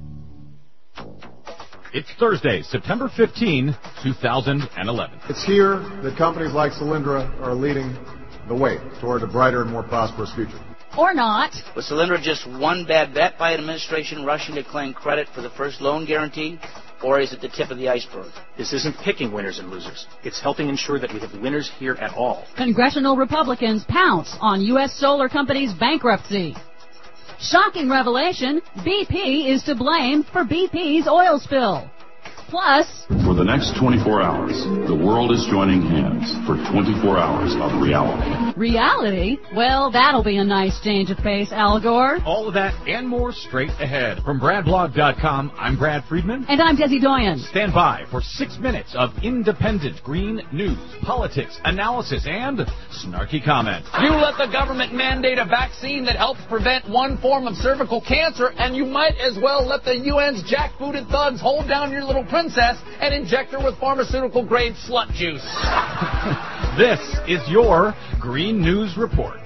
It's Thursday, September 15, 2011. It's here that companies like Solyndra are leading the way toward a brighter and more prosperous future. Or not. Was Solyndra just one bad bet by an administration rushing to claim credit for the first loan guarantee? Or is it the tip of the iceberg? This isn't picking winners and losers. It's helping ensure that we have winners here at all. Congressional Republicans pounce on U.S. solar companies' bankruptcy. Shocking revelation, BP is to blame for BP's oil spill. Plus, for the next 24 hours, the world is joining hands for 24 hours of reality. Reality? Well, that'll be a nice change of pace, Al Gore. All of that and more straight ahead. From BradBlog.com, I'm Brad Friedman. And I'm Desi Doyen. Stand by for 6 minutes of independent green news, politics, analysis, and snarky comment. You let the government mandate a vaccine that helps prevent one form of cervical cancer, and you might as well let the UN's jackbooted thugs hold down your little princess and inject her with pharmaceutical-grade slut juice. This is your Green News Report.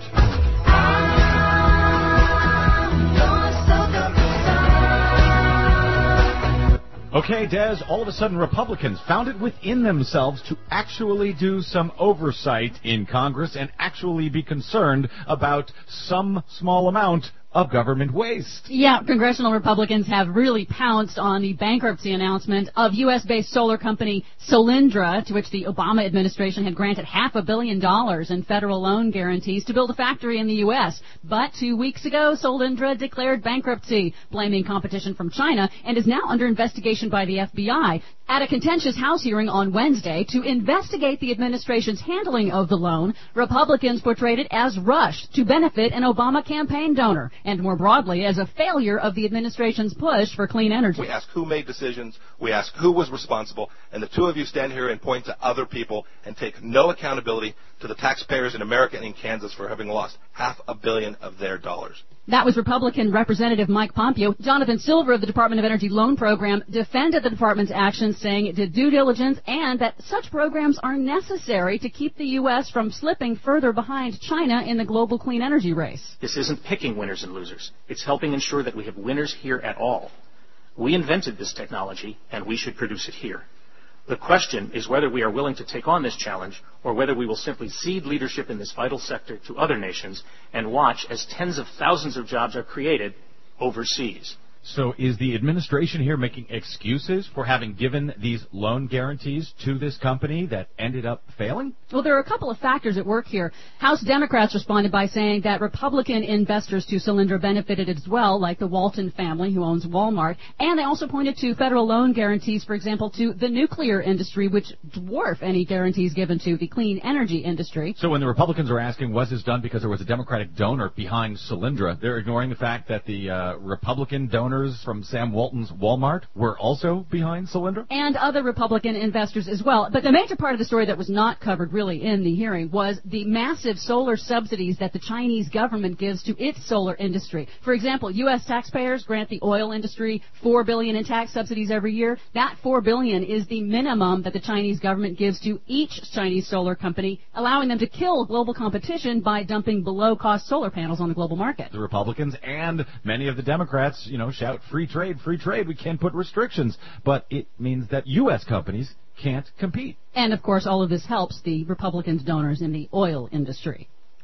Okay, Des, all of a sudden Republicans found it within themselves to actually do some oversight in Congress and actually be concerned about some small amount of government waste. Yeah, congressional Republicans have really pounced on the bankruptcy announcement of U.S.-based solar company Solyndra, to which the Obama administration had granted $500 million in federal loan guarantees to build a factory in the U.S. But 2 weeks ago, Solyndra declared bankruptcy, blaming competition from China, and is now under investigation by the FBI. At a contentious House hearing on Wednesday to investigate the administration's handling of the loan, Republicans portrayed it as rushed to benefit an Obama campaign donor, and more broadly, as a failure of the administration's push for clean energy. We ask who made decisions, we ask who was responsible, and the two of you stand here and point to other people and take no accountability to the taxpayers in America and in Kansas for having lost $500 million of their dollars. That was Republican Representative Mike Pompeo. Jonathan Silver of the Department of Energy Loan Program defended the department's actions, saying it did due diligence and that such programs are necessary to keep the U.S. from slipping further behind China in the global clean energy race. This isn't picking winners and losers. It's helping ensure that we have winners here at all. We invented this technology, and we should produce it here. The question is whether we are willing to take on this challenge or whether we will simply cede leadership in this vital sector to other nations and watch as tens of thousands of jobs are created overseas. So is the administration here making excuses for having given these loan guarantees to this company that ended up failing? Well, there are a couple of factors at work here. House Democrats responded by saying that Republican investors to Solyndra benefited as well, like the Walton family who owns Walmart. And they also pointed to federal loan guarantees, for example, to the nuclear industry, which dwarf any guarantees given to the clean energy industry. So when the Republicans are asking, was this done because there was a Democratic donor behind Solyndra, they're ignoring the fact that the Republican donors from Sam Walton's Walmart were also behind Solyndra? And other Republican investors as well. But the major part of the story that was not covered really in the hearing was the massive solar subsidies that the Chinese government gives to its solar industry. For example, U.S. taxpayers grant the oil industry $4 billion in tax subsidies every year. That $4 billion is the minimum that the Chinese government gives to each Chinese solar company, allowing them to kill global competition by dumping below-cost solar panels on the global market. The Republicans and many of the Democrats, shout free trade, we can't put restrictions. But it means that U.S. companies can't compete. And, of course, all of this helps the Republicans' donors in the oil industry.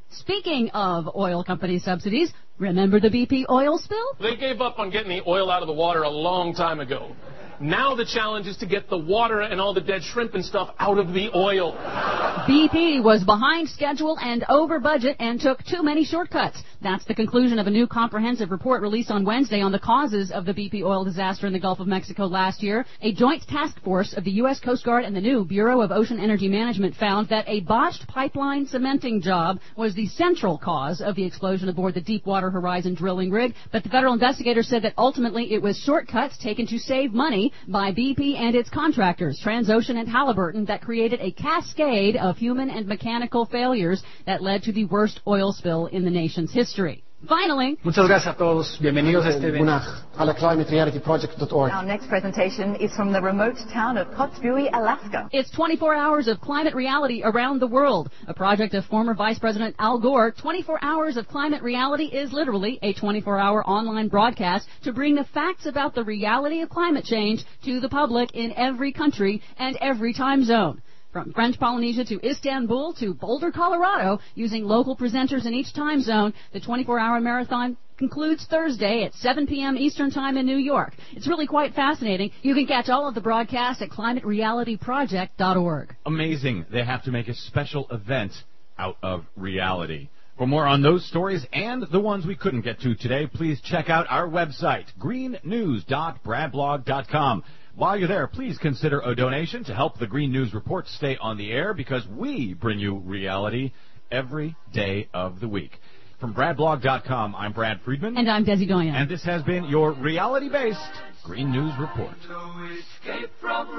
Speaking of oil company subsidies, remember the BP oil spill? They gave up on getting the oil out of the water a long time ago. Now the challenge is to get the water and all the dead shrimp and stuff out of the oil. BP was behind schedule and over budget and took too many shortcuts. That's the conclusion of a new comprehensive report released on Wednesday on the causes of the BP oil disaster in the Gulf of Mexico last year. A joint task force of the U.S. Coast Guard and the new Bureau of Ocean Energy Management found that a botched pipeline cementing job was the central cause of the explosion aboard the Deepwater Horizon drilling rig. But the federal investigators said that ultimately it was shortcuts taken to save money by BP and its contractors, Transocean and Halliburton, that created a cascade of human and mechanical failures that led to the worst oil spill in the nation's history. Finally, Muchas gracias a todos. Bienvenidos a este evento. ClimateRealityProject.org. Our next presentation is from the remote town of Kotzebue, Alaska. It's 24 hours of climate reality around the world, a project of former Vice President Al Gore. 24 hours of climate reality is literally a 24-hour online broadcast to bring the facts about the reality of climate change to the public in every country and every time zone. From French Polynesia to Istanbul to Boulder, Colorado, using local presenters in each time zone, the 24-hour marathon concludes Thursday at 7 p.m. Eastern Time in New York. It's really quite fascinating. You can catch all of the broadcasts at climaterealityproject.org. Amazing. They have to make a special event out of reality. For more on those stories and the ones we couldn't get to today, please check out our website, greennews.bradblog.com. While you're there, please consider a donation to help the Green News Report stay on the air, because we bring you reality every day of the week. From bradblog.com, I'm Brad Friedman. And I'm Desi Doyen. And this has been your reality-based Green News Report. No escape from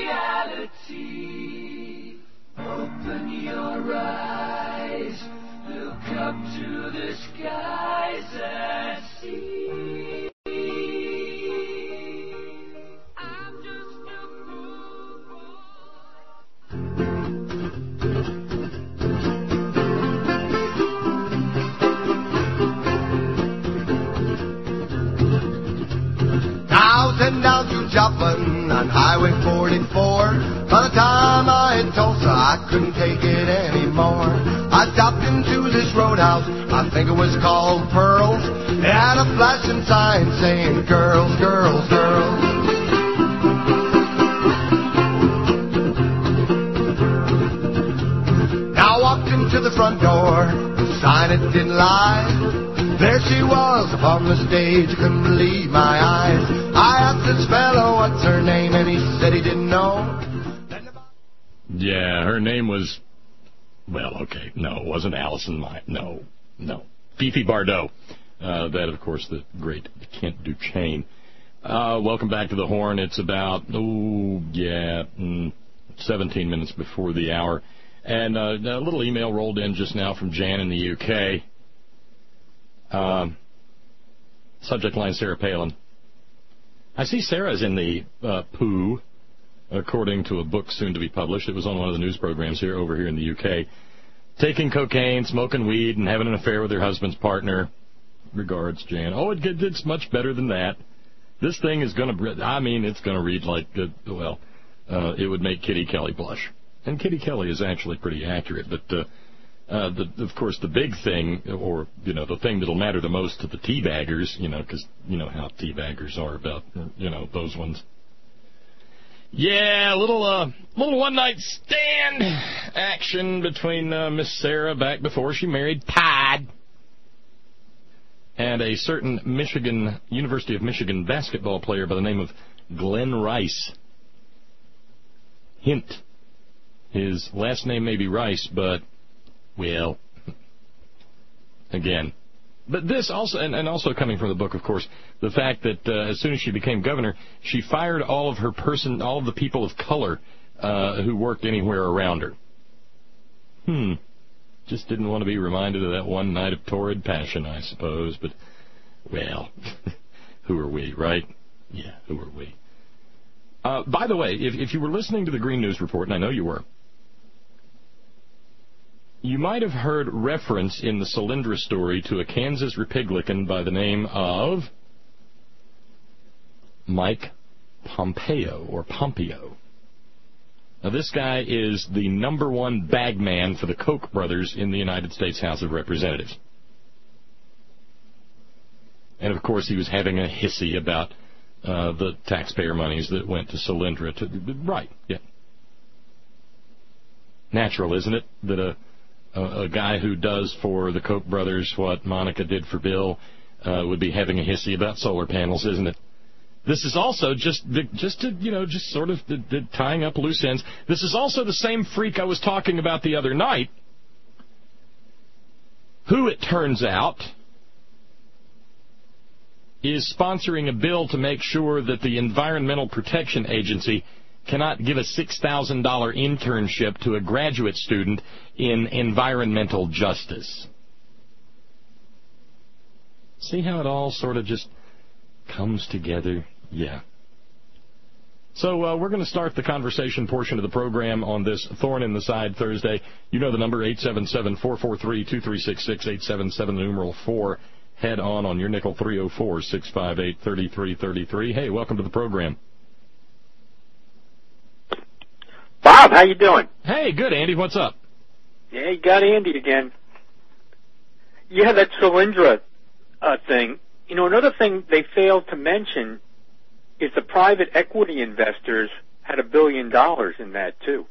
reality. Open your eyes. Look up to the skies and see. Heading down to Joplin on Highway 44. By the time I hit Tulsa, I couldn't take it anymore. I stopped into this roadhouse, I think it was called Pearls. It had a flashing sign saying, girls, girls, girls. Now I walked into the front door, the sign it didn't lie. There she was upon the stage, couldn't believe my eyes. I asked this fellow what's her name, and he said he didn't know. Yeah, her name was, well, okay, no, it wasn't Allison. No. Fifi Bardot. That, of course, the great Kent Duchesne. Welcome back to the Horn. It's about, 17 minutes before the hour. And a little email rolled in just now from Jan in the UK. Subject line, Sarah Palin. I see Sarah's in the poo, according to a book soon to be published. It was on one of the news programs over here in the UK. Taking cocaine, smoking weed, and having an affair with her husband's partner. Regards, Jan. Oh, it's much better than that. This thing is going to, it's going to read like, it would make Kitty Kelly blush. And Kitty Kelly is actually pretty accurate, but of course, the big thing, or, the thing that'll matter the most to the teabaggers, because you know how teabaggers are about, those ones. Yeah, a little one-night stand action between Miss Sarah back before she married Todd and a certain University of Michigan basketball player by the name of Glenn Rice. Hint. His last name may be Rice, but, well, again. But this also, and also coming from the book, of course, the fact that as soon as she became governor, she fired all of the people of color who worked anywhere around her. Just didn't want to be reminded of that one night of torrid passion, I suppose. But, well, who are we, right? Yeah, who are we? By the way, if you were listening to the Green News Report, and I know you were, you might have heard reference in the Solyndra story to a Kansas Republican by the name of Mike Pompeo, or Pompeo. Now, this guy is the #1 bag man for the Koch brothers in the United States House of Representatives. And, of course, he was having a hissy about the taxpayer monies that went to Solyndra. Right, yeah. Natural, isn't it, that a guy who does for the Koch brothers what Monica did for Bill would be having a hissy about solar panels, isn't it? This is also just sort of tying up loose ends. This is also the same freak I was talking about the other night, who, it turns out, is sponsoring a bill to make sure that the Environmental Protection Agency cannot give a $6,000 internship to a graduate student in environmental justice. See how it all sort of just comes together? Yeah. So we're going to start the conversation portion of the program on this Thorn in the Side Thursday. You know the number, 877-443-2366, 877 numeral 4. Head on your nickel, 304-658-3333. Hey, welcome to the program. Bob, how you doing? Hey, good, Andy. What's up? Yeah, you got Andy again. Yeah, that Solyndra thing. You know, another thing they failed to mention is the private equity investors had $1 billion in that, too.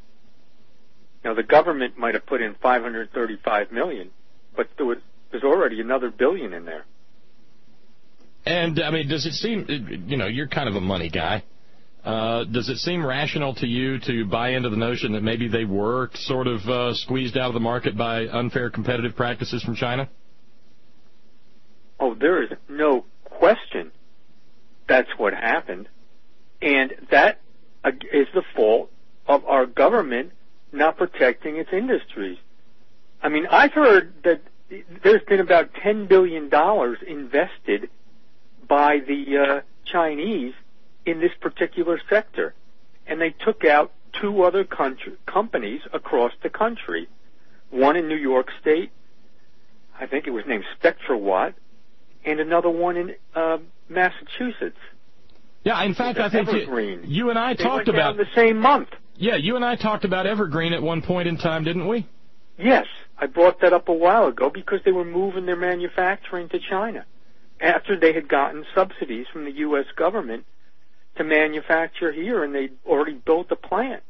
Now, the government might have put in $535 million, but there's already another $1 billion in there. And, I mean, does it seem, you're kind of a money guy. Does it seem rational to you to buy into the notion that maybe they were sort of squeezed out of the market by unfair competitive practices from China? Oh, there is no question that's what happened. And that is the fault of our government not protecting its industries. I mean, I've heard that there's been about $10 billion invested by the Chinese in this particular sector. And they took out 2 other companies across the country. One in New York State, I think it was named SpectraWatt, and another one in Massachusetts. Yeah, in fact, I think you and I talked about the same month. Yeah, you and I talked about Evergreen at one point in time, didn't we? Yes, I brought that up a while ago because they were moving their manufacturing to China after they had gotten subsidies from the U.S. government to manufacture here, and they'd already built a plant.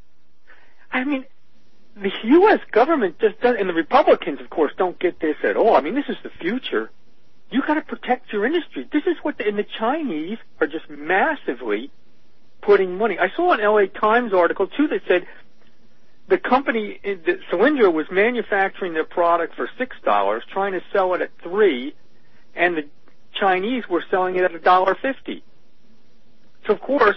I mean, the U.S. government just doesn't, and the Republicans, of course, don't get this at all. I mean, this is the future. You got to protect your industry. This is what, and the Chinese are just massively putting money. I saw an L.A. Times article, too, that said the company, Solyndra, was manufacturing their product for $6, trying to sell it at $3, and the Chinese were selling it at $1.50. So, of course,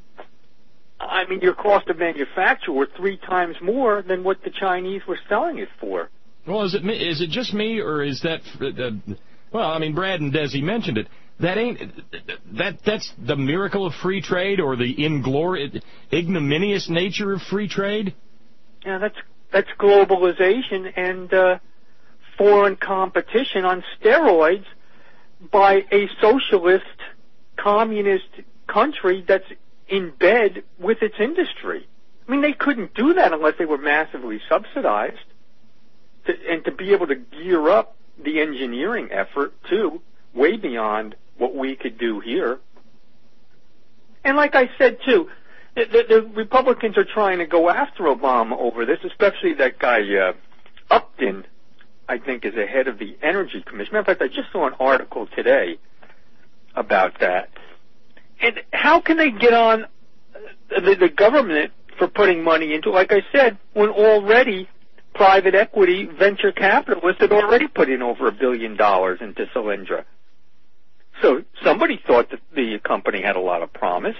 I mean, your cost of manufacture were 3 times more than what the Chinese were selling it for. Well, is it just me, or is that... well, I mean, Brad and Desi mentioned it. That's the miracle of free trade, or the ignominious nature of free trade? Yeah, that's globalization and foreign competition on steroids by a socialist, communist country that's in bed with its industry. I mean, they couldn't do that unless they were massively subsidized. And to be able to gear up the engineering effort, too, way beyond what we could do here. And like I said, too, the Republicans are trying to go after Obama over this, especially that guy Upton, I think, is the head of the Energy Commission. Matter of fact, I just saw an article today about that. And how can they get on the government for putting money into, like I said, when already private equity venture capitalists had already put in over $1 billion into Solyndra? So somebody thought that the company had a lot of promise.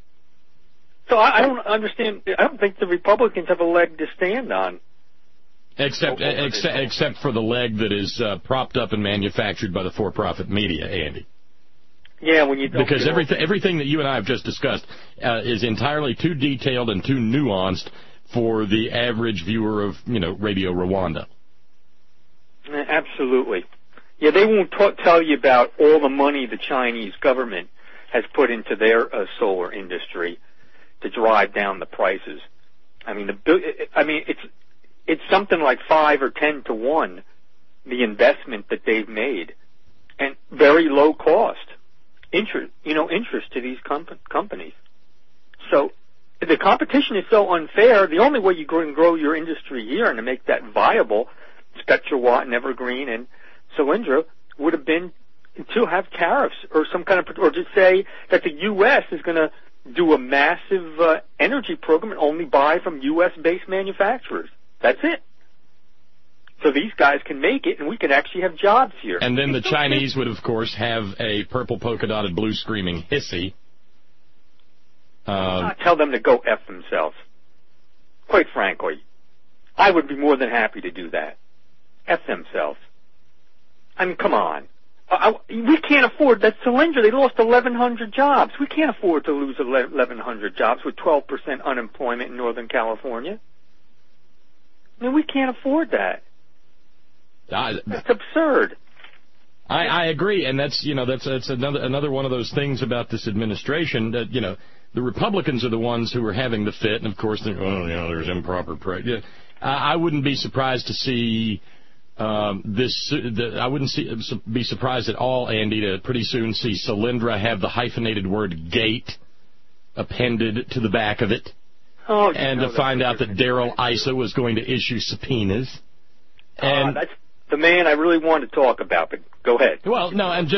So I don't understand. I don't think the Republicans have a leg to stand on. Except for the leg that is propped up and manufactured by the for-profit media, Andy. Yeah, when you don't, because everything that you and I have just discussed is entirely too detailed and too nuanced for the average viewer of, Radio Rwanda. Absolutely. Yeah, they won't tell you about all the money the Chinese government has put into their solar industry. to drive down the prices. I mean, it's something like 5 or 10 to 1 the investment that they've made, and very low cost interest to these companies. So the competition is so unfair. The only way you can grow your industry here and to make that viable, SpectraWatt and Evergreen and Solyndra, would have been to have tariffs or some kind of, or to say that the U.S. is going to do a massive energy program and only buy from U.S.-based manufacturers. That's it. So these guys can make it, and we can actually have jobs here. And then the Chinese would, of course, have a purple polka-dotted, blue screaming hissy. Tell them to go F themselves. Quite frankly, I would be more than happy to do that. F themselves. I mean, come on. We can't afford that. Solyndra, they lost 1,100 jobs. We can't afford to lose 1,100 jobs with 12% unemployment in Northern California. I mean, we can't afford that. That's absurd. I agree, and that's another one of those things about this administration that the Republicans are the ones who are having the fit, and of course there's improper praise. I wouldn't be surprised to see this. I wouldn't be surprised at all, Andy, to pretty soon see Solyndra have the hyphenated word "gate" appended to the back of it, and to find out that Darrell Issa was going to issue subpoenas. And that's the man I really want to talk about, but go ahead. Well, no, and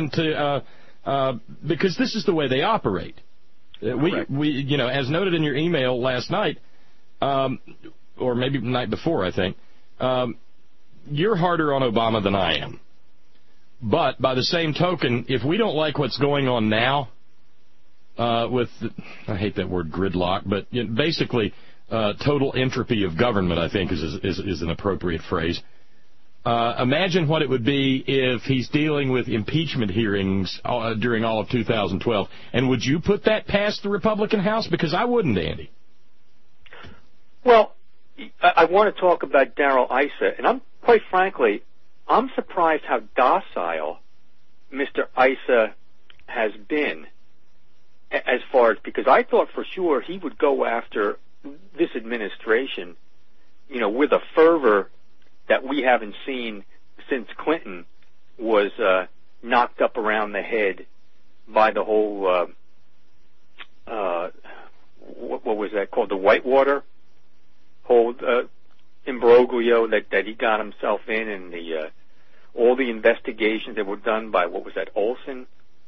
because this is the way they operate. We as noted in your email last night, or maybe the night before, I think, you're harder on Obama than I am. But by the same token, if we don't like what's going on now, I hate that word gridlock, but basically total entropy of government, I think is an appropriate phrase. Imagine what it would be if he's dealing with impeachment hearings during all of 2012. And would you put that past the Republican House? Because I wouldn't, Andy. Well, I want to talk about Darrell Issa, and quite frankly, I'm surprised how docile Mr. Issa has been as far as, because I thought for sure he would go after this administration, with a fervor that we haven't seen since Clinton was knocked up around the head by the whole, what was that called, the Whitewater whole imbroglio that he got himself in, and all the investigations that were done by, what was that, Olson?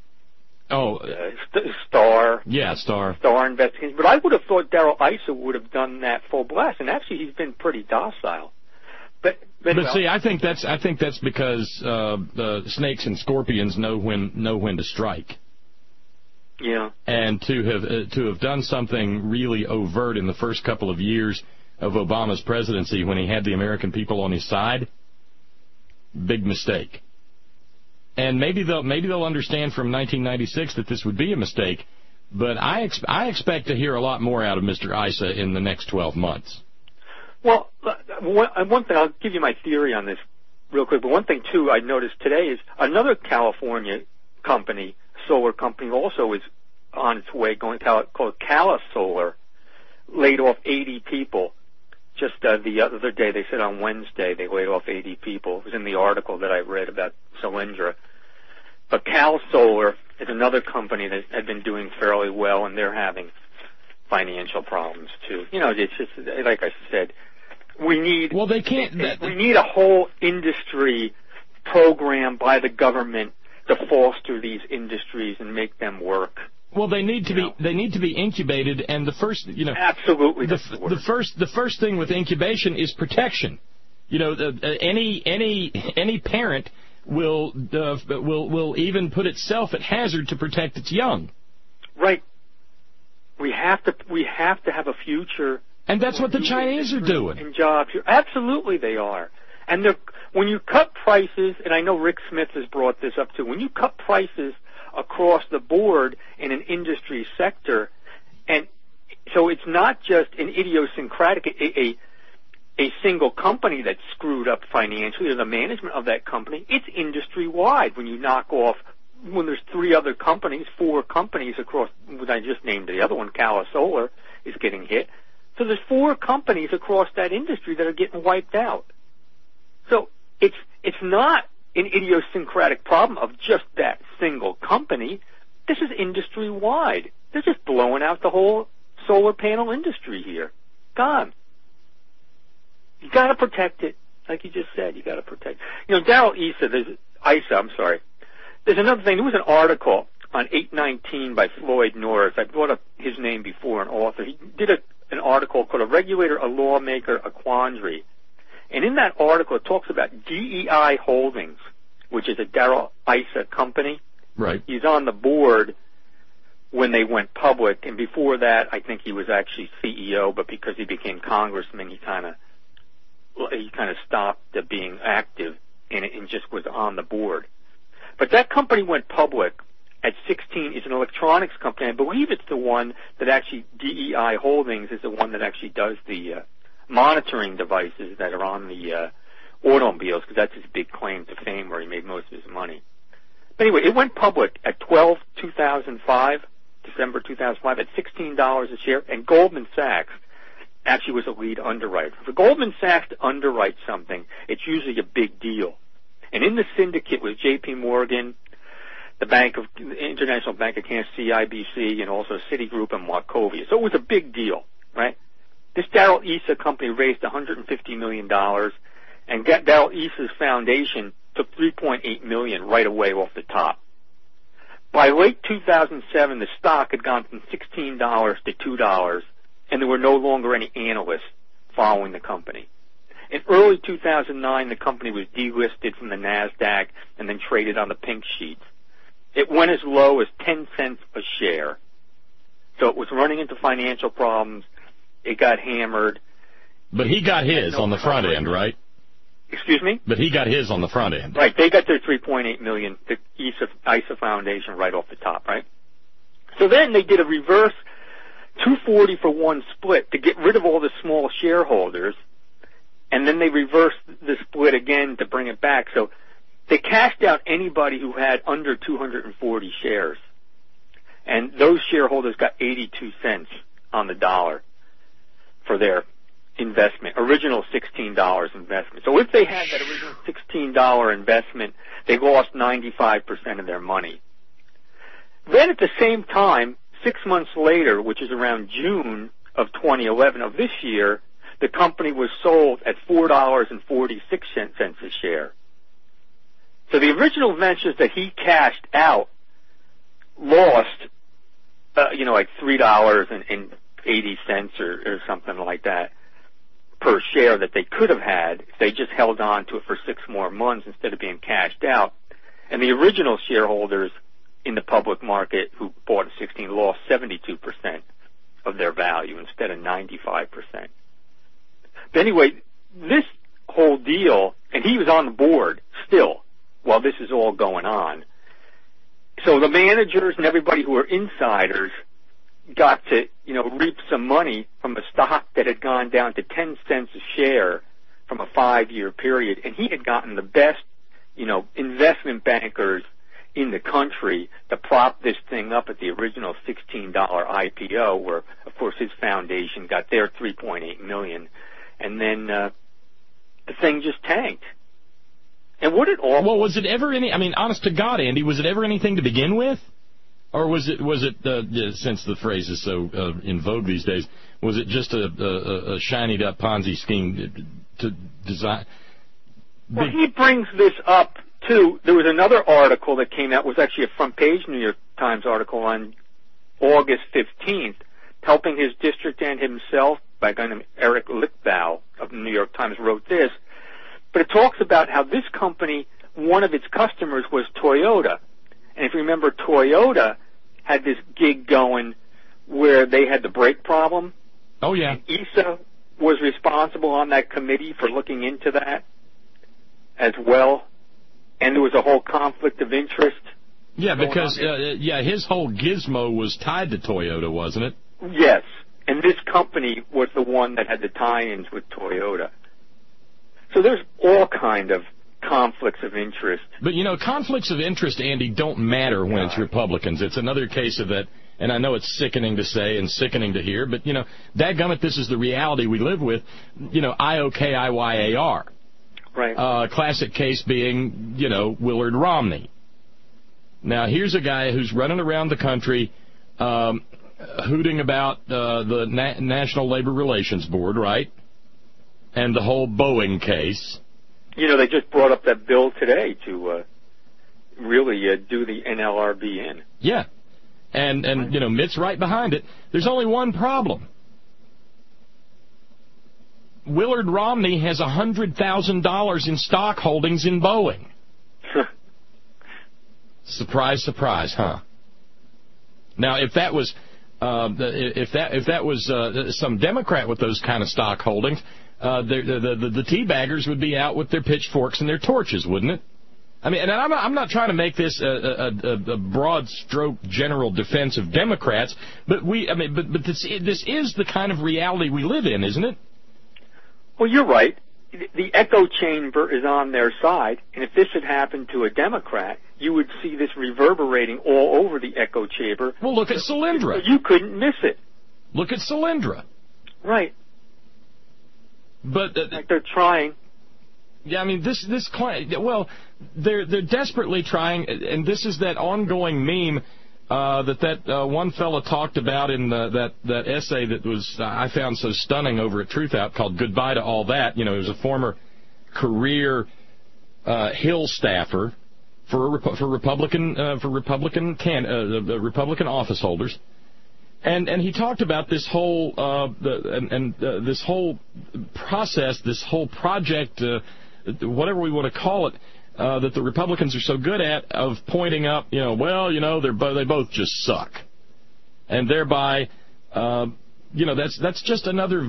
Starr. Yeah, Starr. Starr investigations. But I would have thought Darrell Issa would have done that full blast, and actually he's been pretty docile. But see, I think that's because snakes and scorpions know when to strike. Yeah. And to have done something really overt in the first couple of years of Obama's presidency, when he had the American people on his side, big mistake. And maybe they'll understand from 1996 that this would be a mistake. But I expect to hear a lot more out of Mr. Issa in the next 12 months. Well, one thing, I'll give you my theory on this real quick, but one thing, too, I noticed today is another California company, solar company, also is on its way, called Cala Solar, laid off 80 people. Just the other day, they said on Wednesday, they laid off 80 people. It was in the article that I read about Solyndra. But Cal Solar is another company that had been doing fairly well, and they're having financial problems, too. It's just, like I said, we need a whole industry program by the government to foster these industries and make them work. Well, they need to be incubated, and the first, absolutely, the first thing with incubation is protection. Any parent will even put itself at hazard to protect its young. Right. We have to have a future. And that's what the Chinese are doing. In jobs here. Absolutely they are. And when you cut prices, and I know Rick Smith has brought this up too, when you cut prices across the board in an industry sector, and so it's not just an idiosyncratic, a single company that's screwed up financially or the management of that company, it's industry-wide when you knock off when there's 3 other companies, 4 companies across, I just named the other one, Cala Solar, is getting hit. So there's 4 companies across that industry that are getting wiped out. So it's not an idiosyncratic problem of just that single company. This is industry-wide. They're just blowing out the whole solar panel industry here. Gone. You got to protect it, like you just said. You got to protect. You know, Darrell Issa. There's another thing. There was an article on 819 by Floyd Norris. I brought up his name before, an author. He did an article called "A Regulator, a Lawmaker, a Quandary," and in that article it talks about DEI Holdings, which is a Darrell Issa company. Right. He's on the board when they went public, and before that, I think he was actually CEO, but because he became congressman, he kind of stopped being active and just was on the board. But that company went public at 16. It's an electronics company. I believe it's the one that actually, DEI Holdings is the one that actually does the monitoring devices that are on the automobiles, because that's his big claim to fame where he made most of his money. But anyway, it went public at December 2005, at $16 a share, and Goldman Sachs actually was a lead underwriter. For Goldman Sachs to underwrite something, it's usually a big deal. And in the syndicate was J.P. Morgan, the International Bank of Canada, CIBC, and also Citigroup and Wachovia. So it was a big deal, right? This Darrell Issa company raised $150 million, and Darrell Issa's foundation took $3.8 million right away off the top. By late 2007, the stock had gone from $16 to $2, and there were no longer any analysts following the company. In early 2009, the company was delisted from the NASDAQ and then traded on the pink sheets. It went as low as 10 cents a share. So it was running into financial problems. It got hammered. But he got his on the front end, right? Excuse me? But he got his on the front end. Right. They got their $3.8 million, the Issa Foundation, right off the top, right? So then they did a reverse 240 for 1 split to get rid of all the small shareholders, and then they reversed the split again to bring it back. So they cashed out anybody who had under 240 shares, and those shareholders got 82 cents on the dollar for their investment, original $16 investment. So if they had that original $16 investment, they lost 95% of their money. Then at the same time, 6 months later, which is around June of 2011 of this year, the company was sold at $4.46 a share. So the original ventures that he cashed out lost, like $3.80 or something like that per share that they could have had if they just held on to it for 6 more months instead of being cashed out. And the original shareholders in the public market who bought at 16 lost 72% of their value instead of 95%. But anyway, this whole deal, and he was on the board still while this is all going on. So the managers and everybody who were insiders got to, reap some money from a stock that had gone down to 10 cents a share from a 5-year period. And he had gotten the best, investment bankers in the country to prop this thing up at the original $16 IPO, where, of course, his foundation got their $3.8 million. And then the thing just tanked. And what it all... Well, was it ever any... I mean, honest to God, Andy, was it ever anything to begin with? Or was it since the phrase is so in vogue these days, was it just a shinied-up Ponzi scheme to design... Well, he brings this up, too. There was another article that came out, was actually a front-page New York Times article on August 15th, helping his district and himself, by a guy named Eric Lichtau of the New York Times, wrote this. But it talks about how this company, one of its customers was Toyota. And if you remember, Toyota had this gig going where they had the brake problem. Oh, yeah. And Issa was responsible on that committee for looking into that as well. And there was a whole conflict of interest. Yeah, because, his whole gizmo was tied to Toyota, wasn't it? Yes. And this company was the one that had the tie-ins with Toyota. So there's all kind of conflicts of interest. But, conflicts of interest, Andy, don't matter when it's Republicans. It's another case of that, and I know it's sickening to say and sickening to hear, but, dadgummit, this is the reality we live with, IOKIYAR. Right. Classic case being, Willard Romney. Now, here's a guy who's running around the country hooting about the National Labor Relations Board, right? And the whole Boeing case. They just brought up that bill today to really do the NLRB in. Yeah. And Mitt's right behind it. There's only one problem. Willard Romney has $100,000 in stock holdings in Boeing. Surprise, surprise, huh? Now, if that was some Democrat with those kind of stock holdings, the teabaggers would be out with their pitchforks and their torches, wouldn't it? I mean, and I'm not trying to make this a broad stroke general defense of Democrats, but this is the kind of reality we live in, isn't it? Well, you're right. The echo chamber is on their side, and if this had happened to a Democrat, you would see this reverberating all over the echo chamber. Well, look at Solyndra. You couldn't miss it. Look at Solyndra. Right. But like they're trying. Yeah, I mean this client. Well, they're desperately trying, and this is that ongoing meme that one fella talked about in that essay that was I found so stunning over at Truth Out called "Goodbye to All That." He was a former career Hill staffer for Republican office holders. And he talked about this whole this whole process, this whole project, whatever we want to call it, that the Republicans are so good at of pointing up, they both just suck, and thereby, that's just another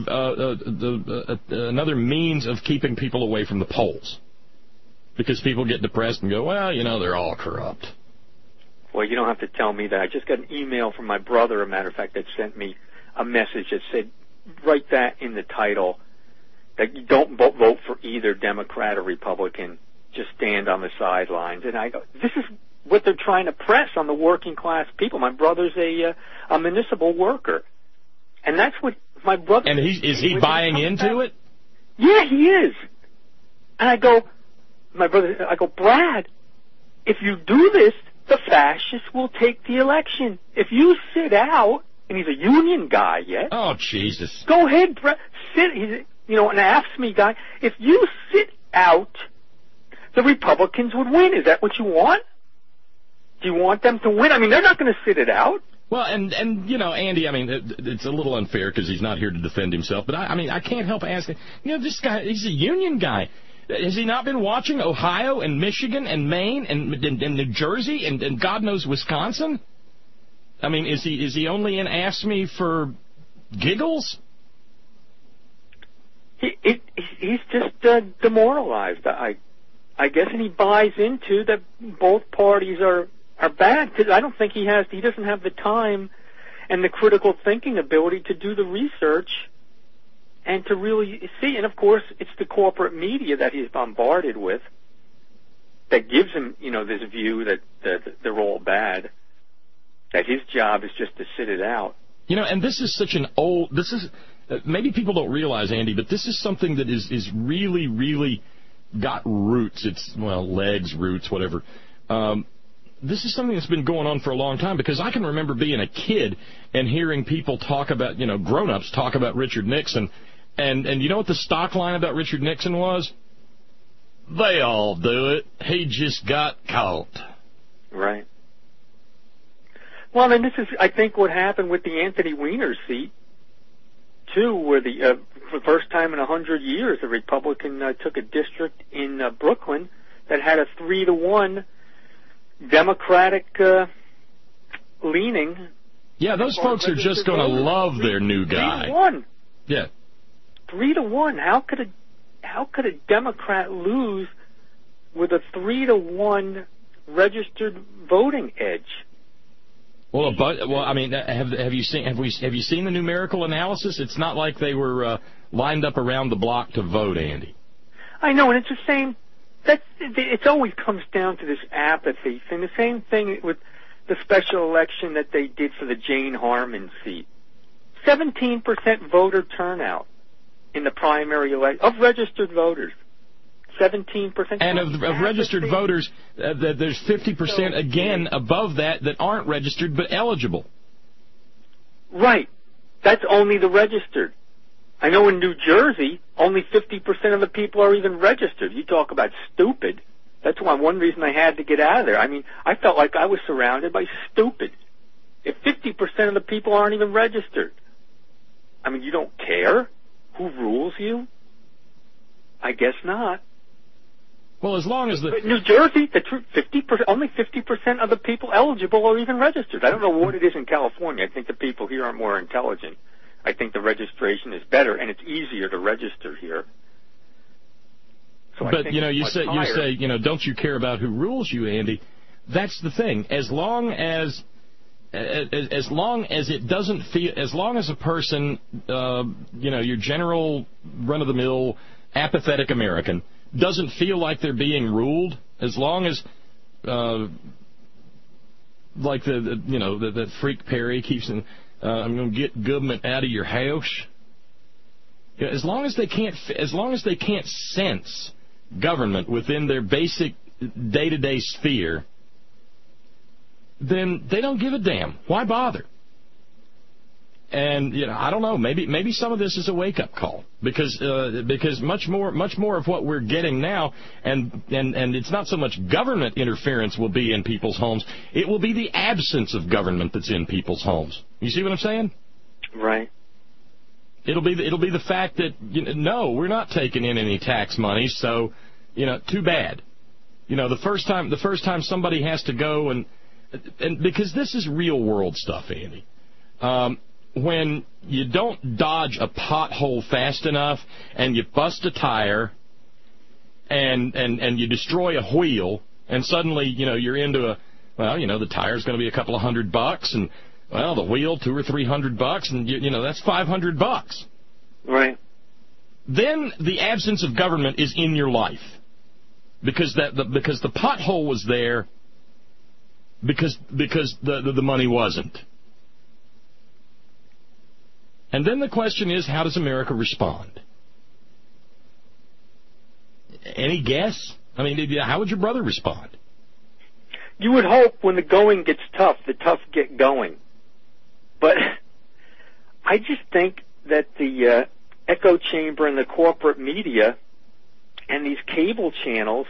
means of keeping people away from the polls, because people get depressed and go, they're all corrupt. Well, you don't have to tell me that. I just got an email from my brother, a matter of fact, that sent me a message that said, write that in the title, that you don't vote for either Democrat or Republican, just stand on the sidelines. And I go, this is what they're trying to press on the working class people. My brother's a municipal worker. And that's what my brother... And is he buying into it? Yeah, he is. And I go, Brad, if you do this, the fascists will take the election. If you sit out, and he's a union guy, yes? Oh, Jesus. Go ahead, sit. He's, an AFSCME guy. If you sit out, the Republicans would win. Is that what you want? Do you want them to win? I mean, they're not going to sit it out. Well, and Andy, I mean, it's a little unfair because he's not here to defend himself, but I can't help asking, this guy, he's a union guy. Has he not been watching Ohio and Michigan and Maine and New Jersey and God knows Wisconsin? I mean, is he only in AFSCME for giggles? He's just demoralized. I guess, and he buys into that both parties are bad, because I don't think he doesn't have the time and the critical thinking ability to do the research and to really see. And of course, it's the corporate media that he's bombarded with that gives him, this view that they're all bad, that his job is just to sit it out. And this is such an maybe people don't realize, Andy, but this is something that is really, really got roots. It's, legs, roots, whatever. This is something that's been going on for a long time, because I can remember being a kid and hearing people talk about, grown-ups talk about Richard Nixon. And you know what the stock line about Richard Nixon was? They all do it. He just got caught. Right. Well, and this is, I think, what happened with the Anthony Weiner seat, too, where for the first time in 100 years, a Republican took a district in Brooklyn that had a 3-1 Democratic leaning. Yeah, those folks are just going to love their new guy. 3-1. Yeah. 3-1. How could a Democrat lose with a 3-1 registered voting edge? Well, I mean, have you seen the numerical analysis? It's not like they were lined up around the block to vote, Andy. I know, and it's the same it always comes down to this apathy thing. The same thing with the special election that they did for the Jane Harmon seat. 17% voter turnout in the primary election of registered voters. 17%. And of registered voters, there's 50% again above that aren't registered but eligible. Right. That's only the registered. I know in New Jersey, only 50% of the people are even registered. You talk about stupid. That's one reason I had to get out of there. I mean, I felt like I was surrounded by stupid. If 50% of the people aren't even registered, I mean, you don't care who rules you? I guess not. Well, as long as But New Jersey, only 50% of the people eligible are even registered. I don't know what it is in California. I think the people here are more intelligent. I think the registration is better, and it's easier to register here. So but, you say, don't you care about who rules you, Andy? That's the thing. As long as it doesn't feel, as long as a person, your general run-of-the-mill apathetic American doesn't feel like they're being ruled, as long as, like the freak Perry keeps in, I'm going to get government out of your house. As long as they can't sense government within their basic day-to-day sphere, then they don't give a damn. Why bother? And I don't know. Maybe some of this is a wake-up call because much more of what we're getting now, and it's not so much government interference will be in people's homes. It will be the absence of government that's in people's homes. You see what I'm saying? Right. It'll be the fact that no, we're not taking in any tax money, so too bad. The first time somebody has to go and because this is real world stuff, Andy. When you don't dodge a pothole fast enough and you bust a tire and you destroy a wheel and suddenly, you're into the tire's going to be a couple of $100 and, the wheel $200 or $300 and, that's $500. Right. Then the absence of government is in your life because the pothole was there because the money wasn't. And then the question is, how does America respond? Any guess? I mean, how would your brother respond? You would hope when the going gets tough, the tough get going. But I just think that the echo chamber and the corporate media and these cable channels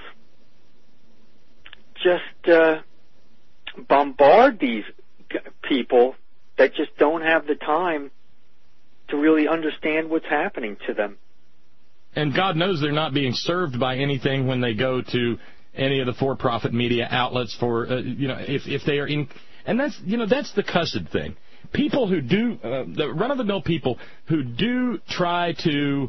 just bombard these people that just don't have the time to really understand what's happening to them. And God knows they're not being served by anything when they go to any of the for-profit media outlets for, if they are in... And that's the cussed thing. People who do, the run-of-the-mill people who do try to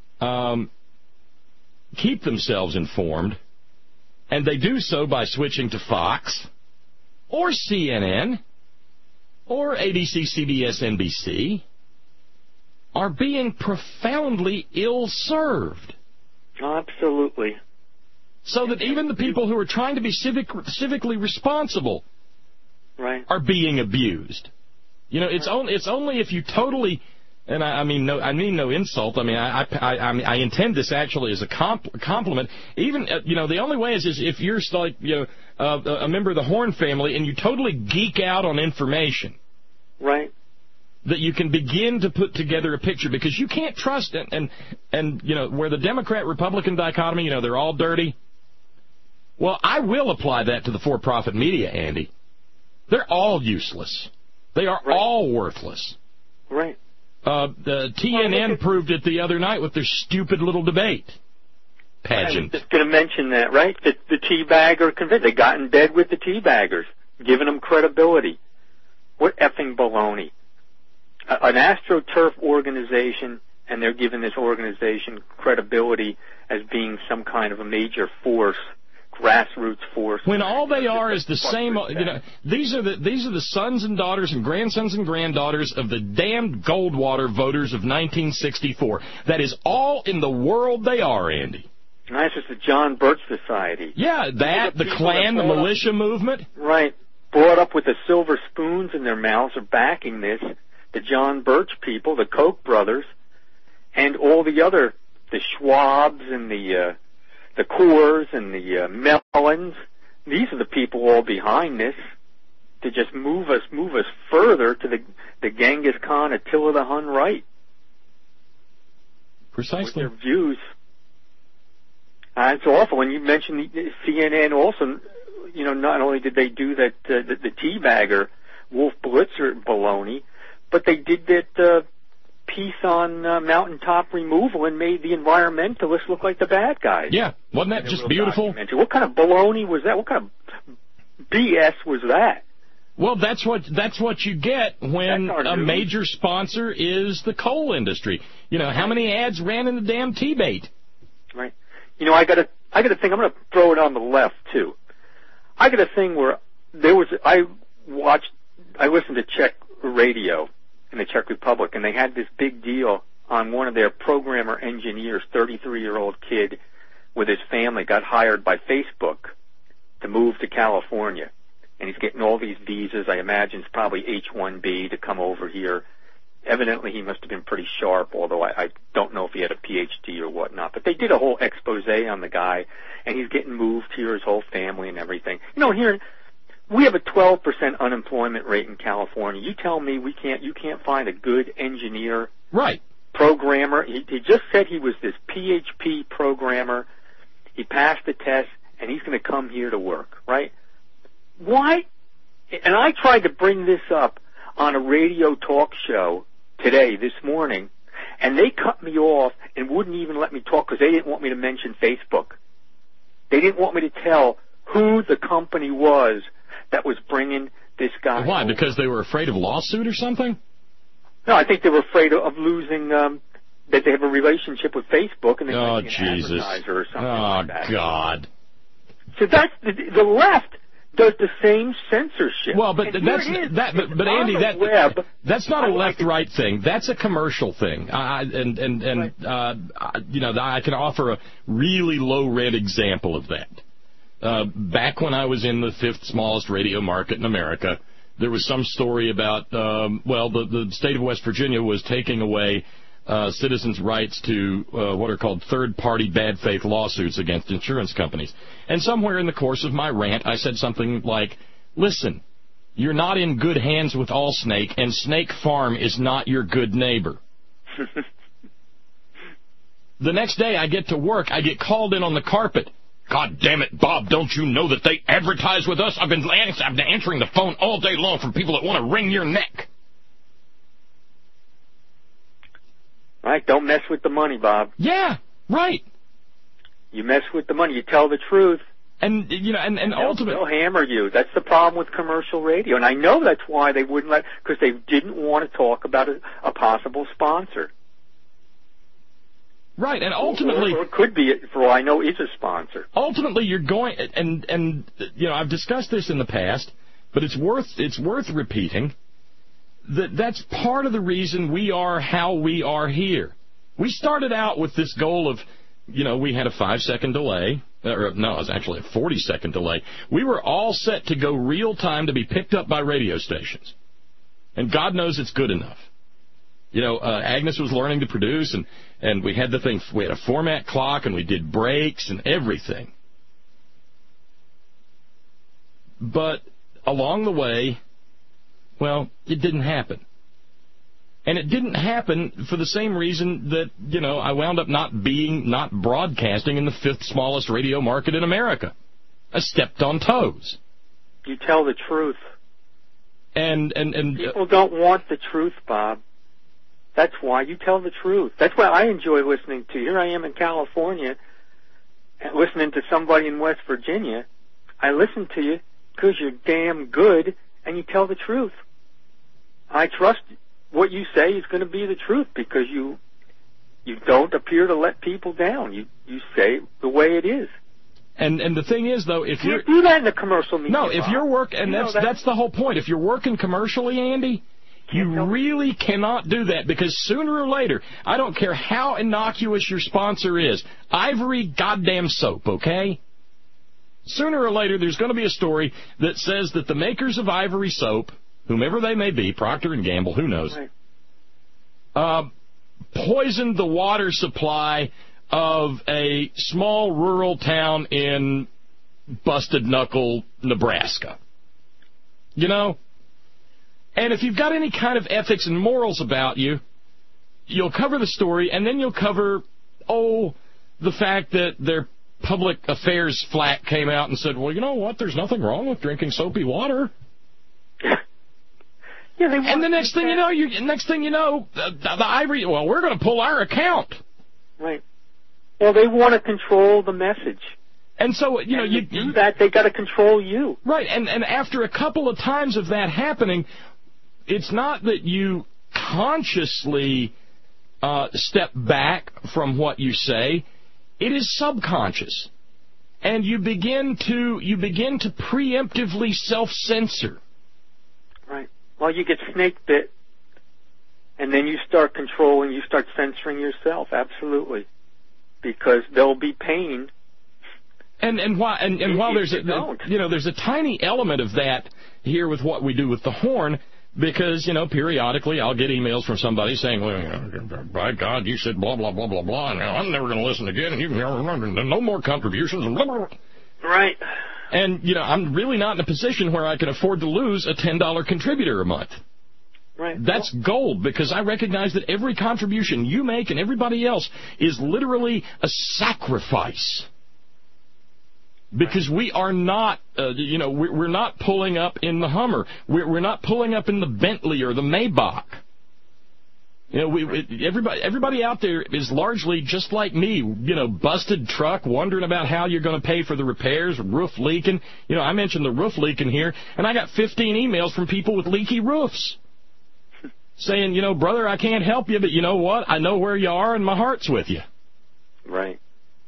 keep themselves informed, and they do so by switching to Fox or CNN or ABC, CBS, NBC, are being profoundly ill-served. Absolutely. So that even the people who are trying to be civically responsible are being abused. It's only if you totally, and I mean no insult. I mean I intend this actually as a compliment. Even the only way is if you're like a member of the Horn family and you totally geek out on information. Right. That you can begin to put together a picture, because you can't trust it. And where the Democrat-Republican dichotomy, they're all dirty. Well, I will apply that to the for-profit media, Andy. They're all useless. They are all worthless. Right. The TNN proved it the other night with their stupid little debate pageant. I was just going to mention that, right? The teabagger convinced. They got in bed with the teabaggers, giving them credibility. What effing baloney. An AstroTurf organization, and they're giving this organization credibility as being some kind of a major force, grassroots force. When all they are is the same, these are the sons and daughters and grandsons and granddaughters of the damned Goldwater voters of 1964. That is all in the world they are, Andy. And that's just the John Birch Society. Yeah, the Klan, the militia movement. Right. Brought up with the silver spoons in their mouths are backing this. The John Birch people, the Koch brothers, and all the other, the Schwabs and the Coors and the Mellons. These are the people all behind this to just move us further to the Genghis Khan, Attila the Hun right. Precisely. With their views. It's awful. And you mentioned the CNN also. You know, not only did they do that, the teabagger Wolf Blitzer baloney, but they did that piece on mountaintop removal and made the environmentalists look like the bad guys. Yeah, wasn't that just beautiful? What kind of baloney was that? What kind of BS was that? Well, that's what you get when a major sponsor is the coal industry. You know, how many ads ran in the damn T-bait? Right. You know, I got a thing. I'm going to throw it on the left too. I got a thing where I listened to Czech radio in the Czech Republic, and they had this big deal on one of their programmer engineers, 33-year-old kid with his family, got hired by Facebook to move to California. And he's getting all these visas. I imagine it's probably H-1B to come over here. Evidently, he must have been pretty sharp, although I don't know if he had a PhD or whatnot. But they did a whole expose on the guy, and he's getting moved here, his whole family and everything. You know, here we have a 12% unemployment rate in California. You tell me you can't find a good engineer, right? Programmer. He just said he was this PHP programmer. He passed the test, and he's going to come here to work, right? Why? And I tried to bring this up on a radio talk show this morning, and they cut me off and wouldn't even let me talk because they didn't want me to mention Facebook. They didn't want me to tell who the company was that was bringing this guy. Why? over. Because they were afraid of lawsuit or something? No, I think they were afraid of losing, that they have a relationship with Facebook and they might be an advertiser or something like that. Oh, God. So that's the left does the same censorship. Well, but Andy, that's not a left-right thing. That's a commercial thing. You know, I can offer a really low-rent example of that. Back when I was in the fifth smallest radio market in America, there was some story about, the state of West Virginia was taking away citizens' rights to what are called third-party bad faith lawsuits against insurance companies. And somewhere in the course of my rant, I said something like, listen, you're not in good hands with Allsnake, and Snake Farm is not your good neighbor. The next day I get to work, I get called in on the carpet. God damn it, Bob, don't you know that they advertise with us? I've been answering the phone all day long from people that want to wring your neck. Right, don't mess with the money, Bob. Yeah, right. You mess with the money, you tell the truth. And, you know, and ultimately... They'll hammer you. That's the problem with commercial radio. And I know that's why they wouldn't let... Because they didn't want to talk about a possible sponsor. Right, and ultimately... Or it could be, for all I know, is a sponsor. Ultimately, you're going... And you know, I've discussed this in the past, but it's worth repeating. That's part of the reason we are how we are here. We started out with this goal of, you know, we had a 5-second delay. It was actually a 40-second delay. We were all set to go real time to be picked up by radio stations. And God knows it's good enough. You know, Agnes was learning to produce, and we had we had a format clock, and we did breaks and everything. But along the way, well, it didn't happen. And it didn't happen for the same reason that, you know, I wound up not broadcasting in the fifth smallest radio market in America. I stepped on toes. You tell the truth. And people don't want the truth, Bob. That's why you tell the truth. That's why I enjoy listening to you. Here I am in California, listening to somebody in West Virginia. I listen to you because you're damn good and you tell the truth. I trust what you say is going to be the truth because you don't appear to let people down. You say the way it is. And the thing is, though, if you do that in the commercial media, no, if you're working, and that's the whole point. If you're working commercially, Andy, You really cannot do that, because sooner or later, I don't care how innocuous your sponsor is, Ivory goddamn soap, okay? Sooner or later, there's going to be a story that says that the makers of Ivory soap, whomever they may be, Procter & Gamble, who knows, poisoned the water supply of a small rural town in Busted Knuckle, Nebraska. You know? And if you've got any kind of ethics and morals about you, you'll cover the story, and then you'll cover, the fact that their public affairs flat came out and said, well, you know what, there's nothing wrong with drinking soapy water. And the next thing you know, the Ivory, well, we're going to pull our account. Right. Well, they want to control the message. And so, you know, you do that, they got to control you. Right, and after a couple of times of that happening, it's not that you consciously step back from what you say. It is subconscious. And you begin to preemptively self-censor. Right. Well, you get snake bit, and then you start controlling, you start censoring yourself, absolutely. Because there'll be pain. And while there's a tiny element of that here with what we do with the horn, because, you know, periodically I'll get emails from somebody saying, well, by God, you said blah, blah, blah, blah, blah, and I'm never going to listen again, and you no more contributions, and blah, blah, blah. Right. And, you know, I'm really not in a position where I can afford to lose a $10 contributor a month. Right. That's gold, because I recognize that every contribution you make and everybody else is literally a sacrifice. Because we are not, we're not pulling up in the Hummer. We're not pulling up in the Bentley or the Maybach. You know, everybody out there is largely just like me. You know, busted truck, wondering about how you're going to pay for the repairs, roof leaking. You know, I mentioned the roof leaking here, and I got 15 emails from people with leaky roofs saying, you know, brother, I can't help you, but you know what? I know where you are, and my heart's with you. Right.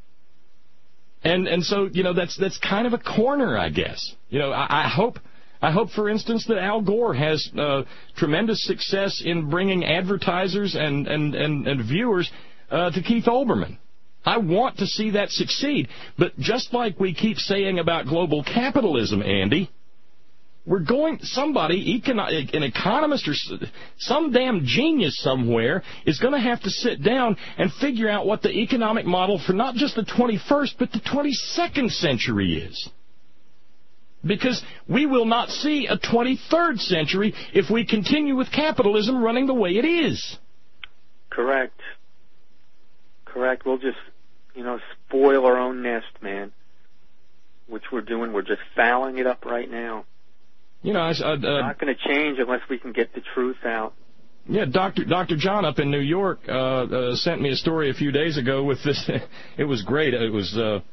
And so, you know, that's kind of a corner, I guess. You know, I hope, for instance, that Al Gore has tremendous success in bringing advertisers and viewers to Keith Olbermann. I want to see that succeed. But just like we keep saying about global capitalism, Andy, we're going, an economist or some damn genius somewhere is going to have to sit down and figure out what the economic model for not just the 21st, but the 22nd century is. Because we will not see a 23rd century if we continue with capitalism running the way it is. Correct. We'll just, you know, spoil our own nest, man. Which we're doing. We're just fouling it up right now. You know, it's not going to change unless we can get the truth out. Yeah, Dr. John up in New York sent me a story a few days ago with this. It was great. It was,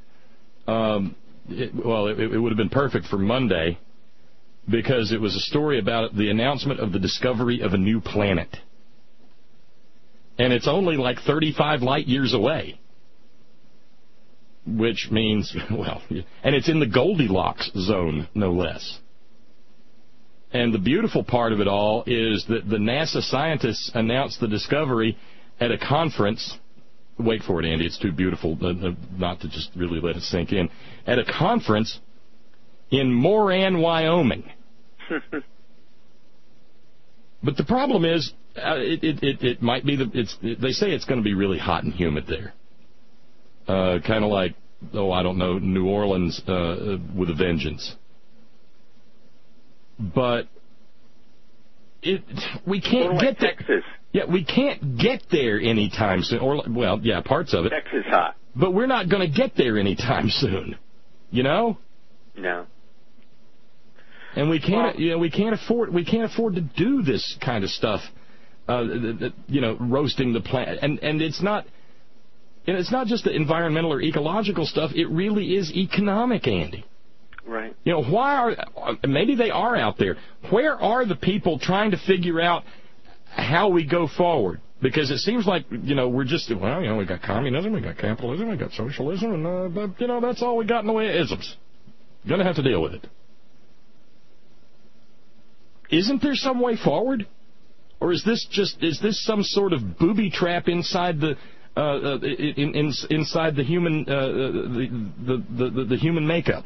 it would have been perfect for Monday because it was a story about the announcement of the discovery of a new planet. And it's only like 35 light years away. Which means, well, and it's in the Goldilocks zone, no less. And the beautiful part of it all is that the NASA scientists announced the discovery at a conference. Wait for it, Andy. It's too beautiful not to just really let it sink in. At a conference in Moran, Wyoming. But the problem is, it might be they say it's going to be really hot and humid there. Kind of like, I don't know, New Orleans with a vengeance. But we can't get there. Texas. Yeah, we can't get there anytime soon. Parts of it. Texas hot. But we're not going to get there anytime soon. You know? No. And we can't afford to do this kind of stuff. Roasting the planet, and it's not. And it's not just the environmental or ecological stuff. It really is economic, Andy. Right. You know, maybe they are out there. Where are the people trying to figure out how we go forward? Because it seems like, we're just, we got communism, we got capitalism, we got socialism, and, that's all we got in the way of isms. You're going to have to deal with it. Isn't there some way forward? Or is this some sort of booby trap inside the inside the human the human makeup?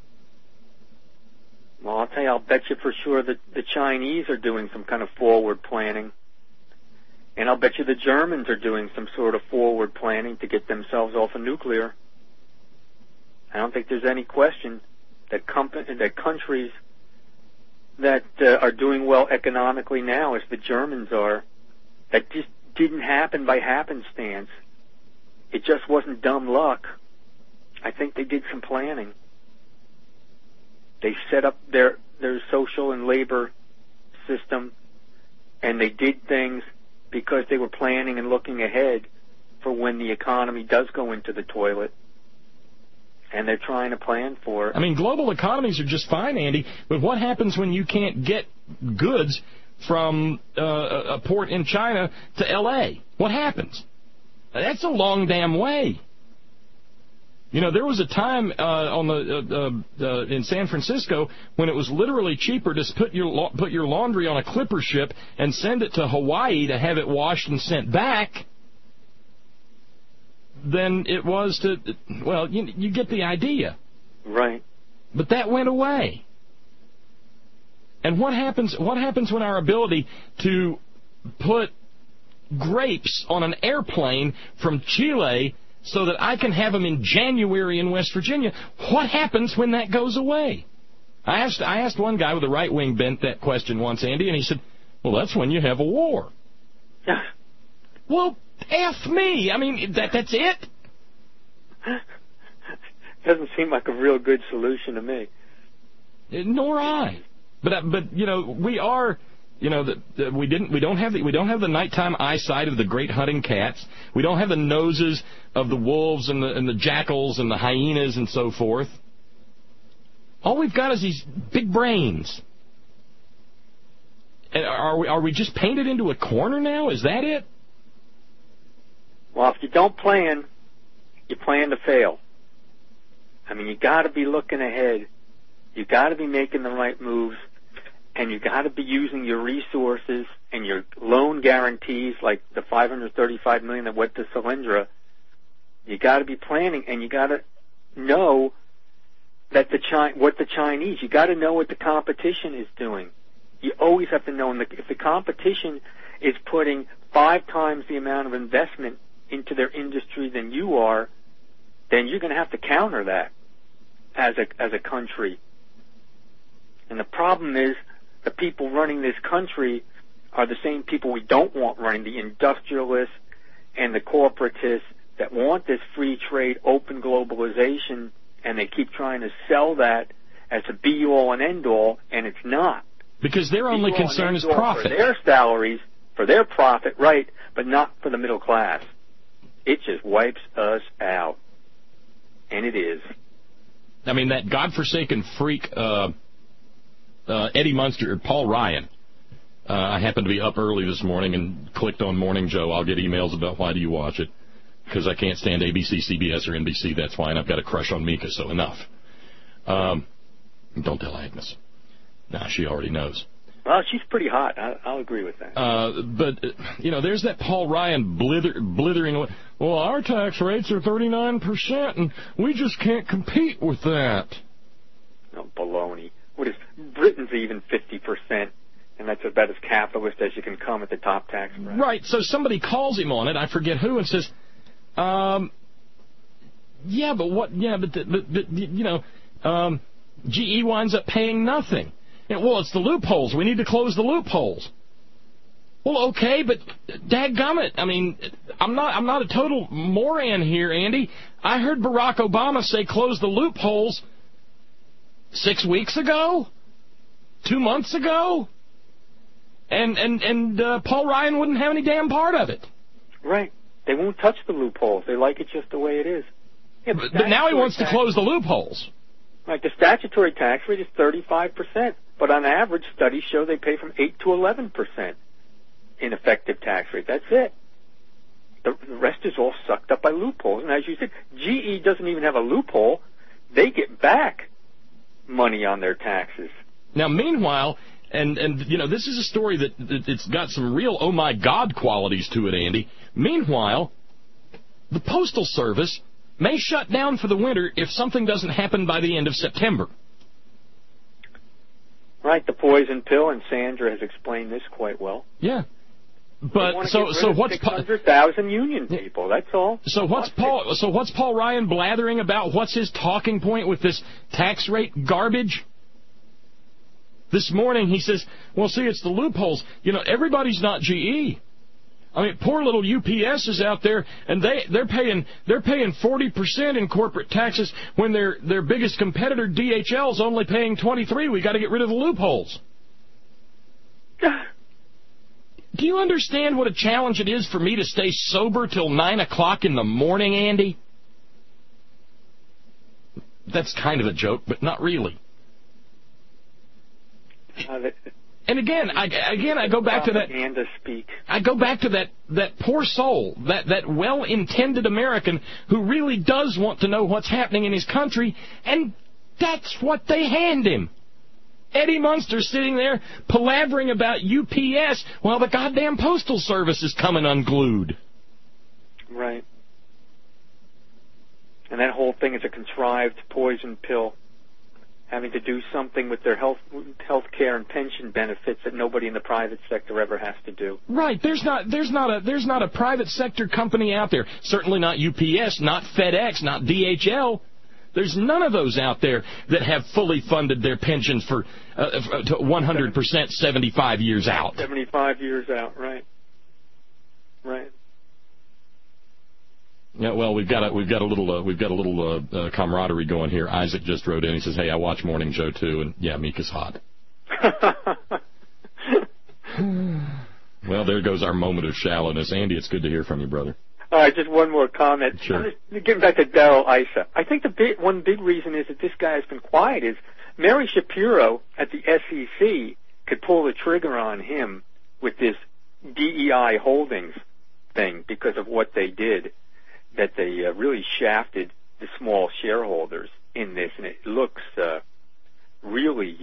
Well, I'll tell you, I'll bet you for sure that the Chinese are doing some kind of forward planning. And I'll bet you the Germans are doing some sort of forward planning to get themselves off of nuclear. I don't think there's any question that countries that are doing well economically now, as the Germans are, that just didn't happen by happenstance. It just wasn't dumb luck. I think they did some planning. They set up their social and labor system, and they did things because they were planning and looking ahead for when the economy does go into the toilet. And they're trying to plan for it. I mean, global economies are just fine, Andy, but what happens when you can't get goods from a port in China to L.A.? What happens? That's a long damn way. You know, there was a time in San Francisco when it was literally cheaper to put your laundry on a clipper ship and send it to Hawaii to have it washed and sent back than it was to, well, you get the idea. Right. But that went away. And what happens when our ability to put grapes on an airplane from Chile so that I can have them in January in West Virginia, what happens when that goes away? I asked one guy with a right-wing bent that question once, Andy, and he said, well, that's when you have a war. Well, F me. I mean, that's it? Doesn't seem like a real good solution to me. Nor I. But you know, we are, you know, we don't have the nighttime eyesight of the great hunting cats. We don't have the noses of the wolves and the jackals and the hyenas and so forth. All we've got is these big brains. And are we just painted into a corner now? Is that it? Well, if you don't plan, you plan to fail. I mean, you got to be looking ahead. You got to be making the right moves, and you got to be using your resources and your loan guarantees, like the $535 million that went to Solyndra. You got to be planning, and you got to know that what the Chinese. You got to know what the competition is doing. You always have to know. And if the competition is putting 5 times the amount of investment into their industry than you are, then you're going to have to counter that as a country. And the problem is the people running this country are the same people we don't want running, the industrialists and the corporatists that want this free trade, open globalization, and they keep trying to sell that as a be-all and end-all, and it's not. Because their only concern is profit. For their salaries, for their profit, right, but not for the middle class. It just wipes us out. And it is. I mean, that godforsaken freak, Eddie Munster, or Paul Ryan. I happened to be up early this morning and clicked on Morning Joe. I'll get emails about why do you watch it. Because I can't stand ABC, CBS, or NBC. That's why, and I've got a crush on Mika, so enough. Don't tell Agnes. Nah, she already knows. Well, she's pretty hot. I'll agree with that. But, you know, there's that Paul Ryan blithering, well, our tax rates are 39%, and we just can't compete with that. No, baloney. What is Britain's even 50%, and that's about as capitalist as you can come at the top tax rate. Right, so somebody calls him on it, I forget who, and says, yeah, but what, yeah, but you know, GE winds up paying nothing. Well, it's the loopholes. We need to close the loopholes. Well, okay, but dadgummit, I mean, I'm not a total moron here, Andy. I heard Barack Obama say close the loopholes 6 weeks ago, 2 months ago, and Paul Ryan wouldn't have any damn part of it. Right. They won't touch the loopholes. They like it just the way it is. Yeah, but now he wants to close the loopholes. Right. The statutory tax rate is 35%, but on average, studies show they pay from 8 to 11% in effective tax rate. That's it. The rest is all sucked up by loopholes. And as you said, GE doesn't even have a loophole. They get back money on their taxes. Now, meanwhile, and you know, this is a story that it's got some real oh my God qualities to it, Andy. Meanwhile, the Postal Service may shut down for the winter if something doesn't happen by the end of September. Right, the poison pill, and Sandra has explained this quite well. Yeah. But so what's 600,000 union people? That's all. So what's Paul Ryan blathering about? What's his talking point with this tax rate garbage? This morning he says, "Well, see, it's the loopholes. You know, everybody's not GE. I mean, poor little UPS is out there, and they're paying 40% in corporate taxes when their biggest competitor DHL is only paying 23%. We got to get rid of the loopholes." Do you understand what a challenge it is for me to stay sober till 9 o'clock in the morning, Andy? That's kind of a joke, but not really. And again, I go back to that. I go back to that poor soul, that well-intended American who really does want to know what's happening in his country, and that's what they hand him. Eddie Munster sitting there palavering about UPS while the goddamn Postal Service is coming unglued. Right. And that whole thing is a contrived poison pill, having to do something with their health care and pension benefits that nobody in the private sector ever has to do. Right. There's not a private sector company out there. Certainly not UPS, not FedEx, not DHL. There's none of those out there that have fully funded their pensions for 100% 75 years out. 75 years out, right. Right. Yeah, well, we've got a little camaraderie going here. Isaac just wrote in. He says, "Hey, I watch Morning Joe too," and yeah, Mika's hot. Well, there goes our moment of shallowness. Andy, it's good to hear from you, brother. All right, just one more comment. Sure. Getting back to Darrell Issa, I think one big reason is that this guy has been quiet is Mary Shapiro at the SEC could pull the trigger on him with this DEI Holdings thing because of what they did, that they really shafted the small shareholders in this, and it looks really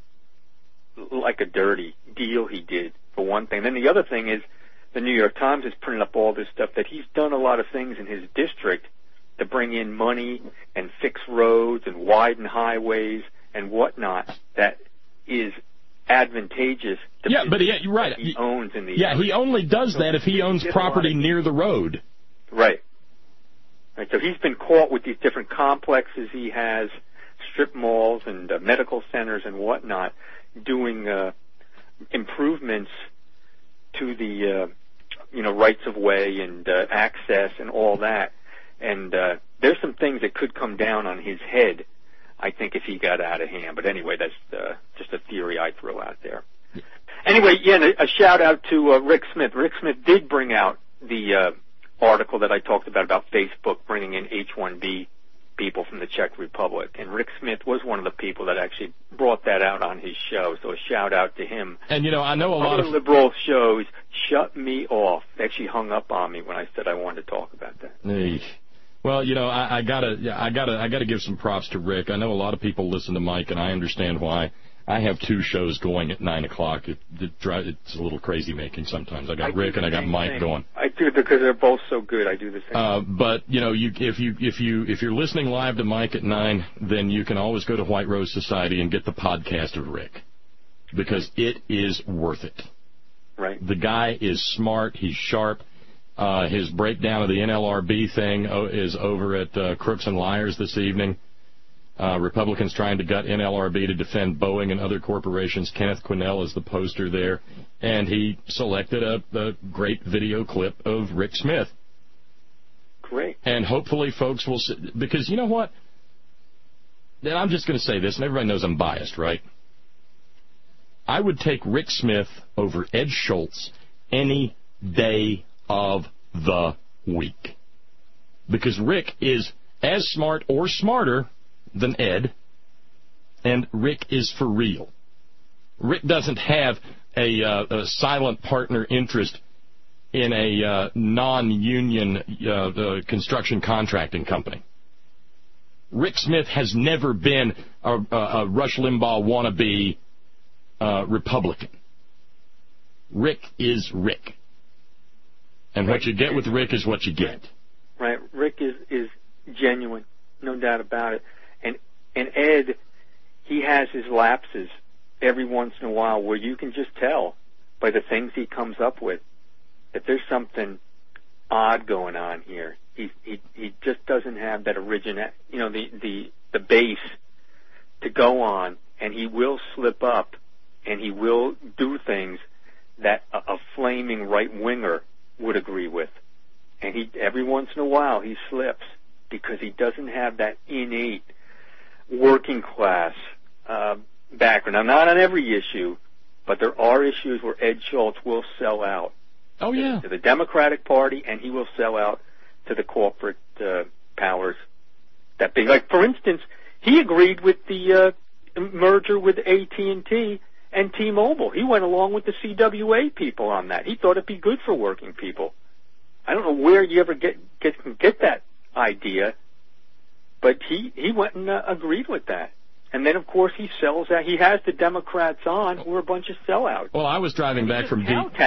like a dirty deal he did, for one thing. Then the other thing is, the New York Times is printing up all this stuff that he's done a lot of things in his district to bring in money and fix roads and widen highways and whatnot that is advantageous to you're right. He owns in the area. He only does that if he owns property near the road. Right. Right. So he's been caught with these different complexes he has, strip malls and medical centers and whatnot, doing improvements to the rights of way and access and all that. And there's some things that could come down on his head, I think, if he got out of hand. But anyway, that's just a theory I throw out there. Anyway, a shout out to Rick Smith. Rick Smith did bring out the article that I talked about Facebook bringing in H-1B people from the Czech Republic. And Rick Smith was one of the people that actually brought that out on his show, so a shout-out to him. And, I know a lot of liberal shows shut me off. They actually hung up on me when I said I wanted to talk about that. Well, I gotta give some props to Rick. I know a lot of people listen to Mike, and I understand why. I have two shows going at 9 o'clock. It's a little crazy making sometimes. I got Rick and I got Mike going. I do, because they're both so good. I do the same. But if you're listening live to Mike at 9, then you can always go to White Rose Society and get the podcast of Rick, because it is worth it. Right. The guy is smart. He's sharp. His breakdown of the NLRB thing is over at Crooks and Liars this evening. Republicans trying to gut NLRB to defend Boeing and other corporations. Kenneth Quinnell is the poster there. And he selected a great video clip of Rick Smith. Great. And hopefully folks will see, because you know what? And I'm just going to say this, and everybody knows I'm biased, right? I would take Rick Smith over Ed Schultz any day of the week. Because Rick is as smart or smarter than Ed, and Rick is for real. Rick doesn't have a silent partner interest in a non-union construction contracting company. Rick Smith has never been a Rush Limbaugh wannabe Republican. Rick is Rick. And what you get with Rick is what you get. Right. Rick is genuine, no doubt about it. And Ed, he has his lapses every once in a while where you can just tell by the things he comes up with that there's something odd going on here. He just doesn't have that the base to go on, and he will slip up, and he will do things that a flaming right-winger would agree with. And every once in a while he slips because he doesn't have that innate working class background. Now, not on every issue, but there are issues where Ed Schultz will sell out. Oh, yeah. To the Democratic Party, and he will sell out to the corporate powers that big. Like, for instance, he agreed with the merger with AT&T and T-Mobile. He went along with the CWA people on that. He thought it'd be good for working people. I don't know where you ever get that idea, but he went and agreed with that. And then, of course, he sells out. He has the Democrats on who are a bunch of sellouts. Well, I was driving back from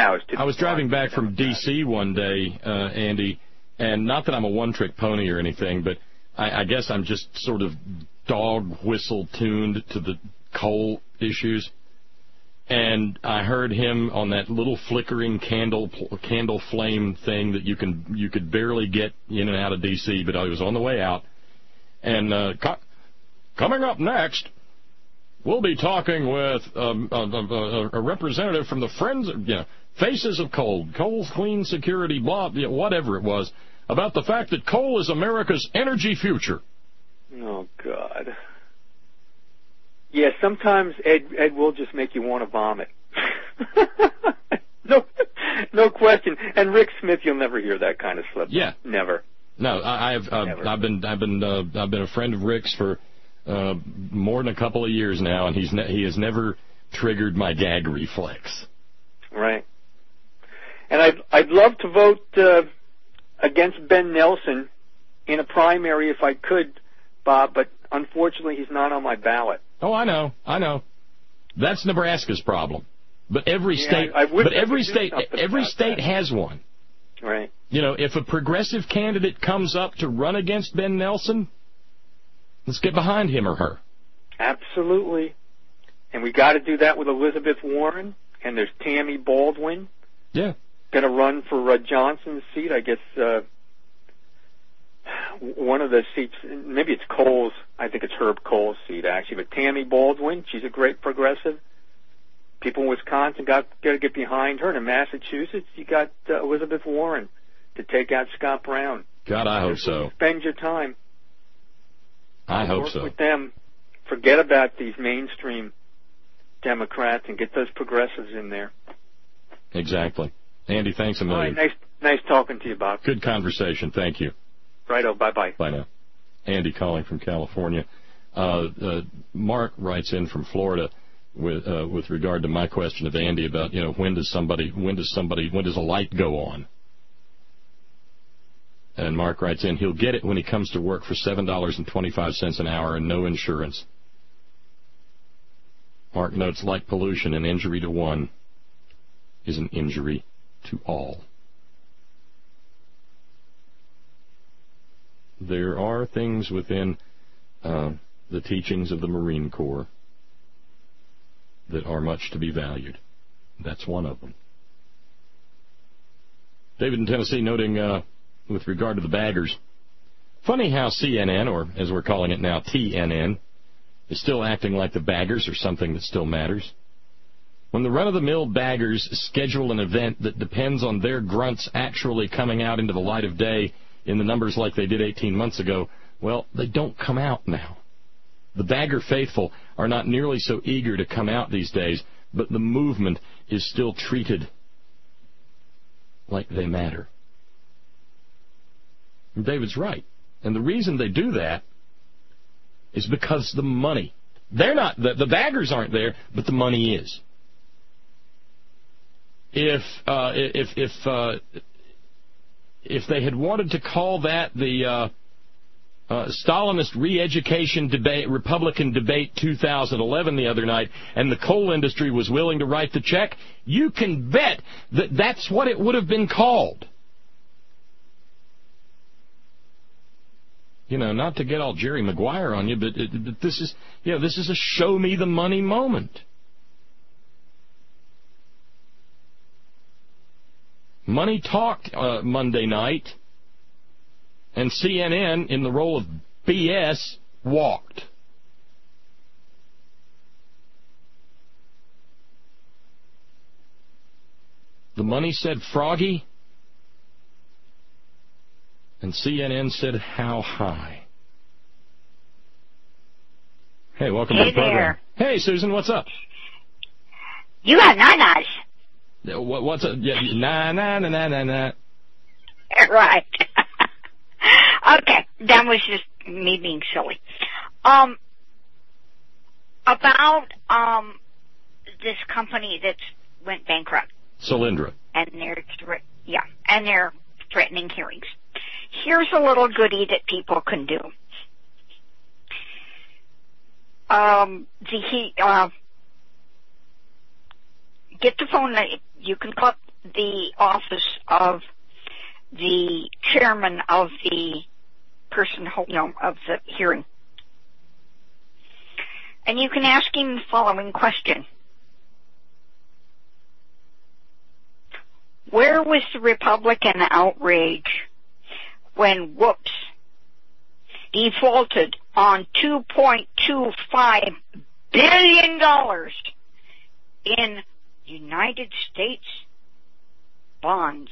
D.C. one day, Andy, and not that I'm a one-trick pony or anything, but I guess I'm just sort of dog whistle tuned to the coal issues. And I heard him on that little flickering candle flame thing that you could barely get in and out of D.C., but I was on the way out. And coming up next, we'll be talking with a representative from the Friends, Faces of Coal, Coal Clean Security, blah, whatever it was, about the fact that coal is America's energy future. Oh, God. Yeah, sometimes Ed will just make you want to vomit. No question. And Rick Smith, you'll never hear that kind of slip. Yeah, never. No, I've been a friend of Rick's for more than a couple of years now, and he has never triggered my gag reflex. Right. And I'd love to vote against Ben Nelson in a primary if I could, Bob, but unfortunately he's not on my ballot. Oh, I know. That's Nebraska's problem. But every state has one. Right. If a progressive candidate comes up to run against Ben Nelson, let's get behind him or her. Absolutely. And we got to do that with Elizabeth Warren, and there's Tammy Baldwin. Yeah. Going to run for Johnson's seat, I guess. One of the seats, maybe it's Cole's. I think it's Herb Cole's seat, actually. But Tammy Baldwin, she's a great progressive. People in Wisconsin got to get behind her. And in Massachusetts, you got Elizabeth Warren to take out Scott Brown. God, I hope so. Spend your time. I hope so. Work with them. Forget about these mainstream Democrats and get those progressives in there. Exactly. Andy, thanks a million. All right, nice talking to you, Bob. Good conversation. Thank you. Righto, bye-bye. Bye now. Andy calling from California. Mark writes in from Florida with regard to my question of Andy about, when does a light go on? And Mark writes in, he'll get it when he comes to work for $7.25 an hour and no insurance. Mark notes, like pollution, an injury to one is an injury to all. There are things within the teachings of the Marine Corps that are much to be valued. That's one of them. David in Tennessee noting with regard to the baggers, funny how CNN, or as we're calling it now, TNN, is still acting like the baggers are something that still matters. When the run-of-the-mill baggers schedule an event that depends on their grunts actually coming out into the light of day in the numbers like they did 18 months ago, well, they don't come out now. The bagger faithful are not nearly so eager to come out these days, but the movement is still treated like they matter. And David's right. And the reason they do that is because the money. They're not, the baggers aren't there, but the money is. If they had wanted to call that the Stalinist re-education debate, Republican debate 2011 the other night, and the coal industry was willing to write the check, you can bet that that's what it would have been called. You know, not to get all Jerry Maguire on you, but this is, this is a show me the money moment. Money talked Monday night, and CNN, in the role of BS, walked. The money said froggy, and CNN said how high. Hey, welcome to the program. Hey, Susan, what's up? You have nanas. What's up? Yeah, na. Right. Okay, that was just me being silly. About this company that went bankrupt. Solyndra. And they're threatening hearings. Here's a little goodie that people can do. Get the phone. You can call the office of the chairman of the person, of the hearing, and you can ask him the following question: where was the Republican outrage when Whoops defaulted on $2.25 billion in United States bonds?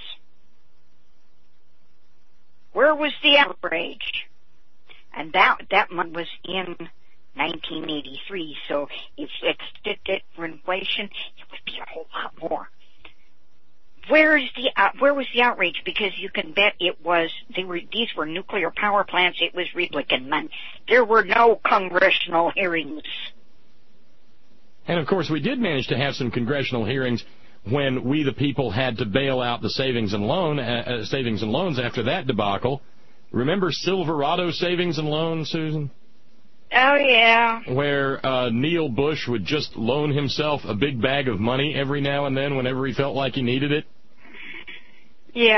Where was the outrage? And that money was in 1983, so if it's did for inflation, it would be a whole lot more. Where was the outrage? Because you can bet these were nuclear power plants. It was Republican money. There were no congressional hearings. And of course, we did manage to have some congressional hearings when we, the people, had to bail out the savings and loans after that debacle. Remember Silverado Savings and Loans, Susan? Oh, yeah. Where Neil Bush would just loan himself a big bag of money every now and then whenever he felt like he needed it? Yeah.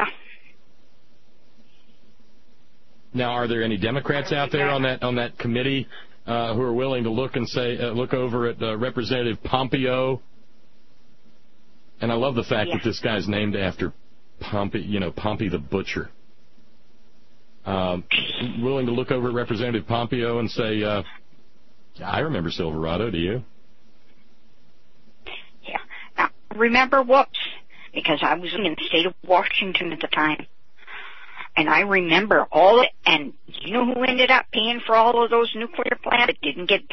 Now, are there any Democrats out there on that committee who are willing to look over at Representative Pompeo? And I love the fact that this guy's named after Pompey the Butcher. Willing to look over at Representative Pompeo and say, I remember Silverado, do you? Yeah. Now, remember Whoops, because I was in the state of Washington at the time. And I remember all it, and you know who ended up paying for all of those nuclear plants? It didn't get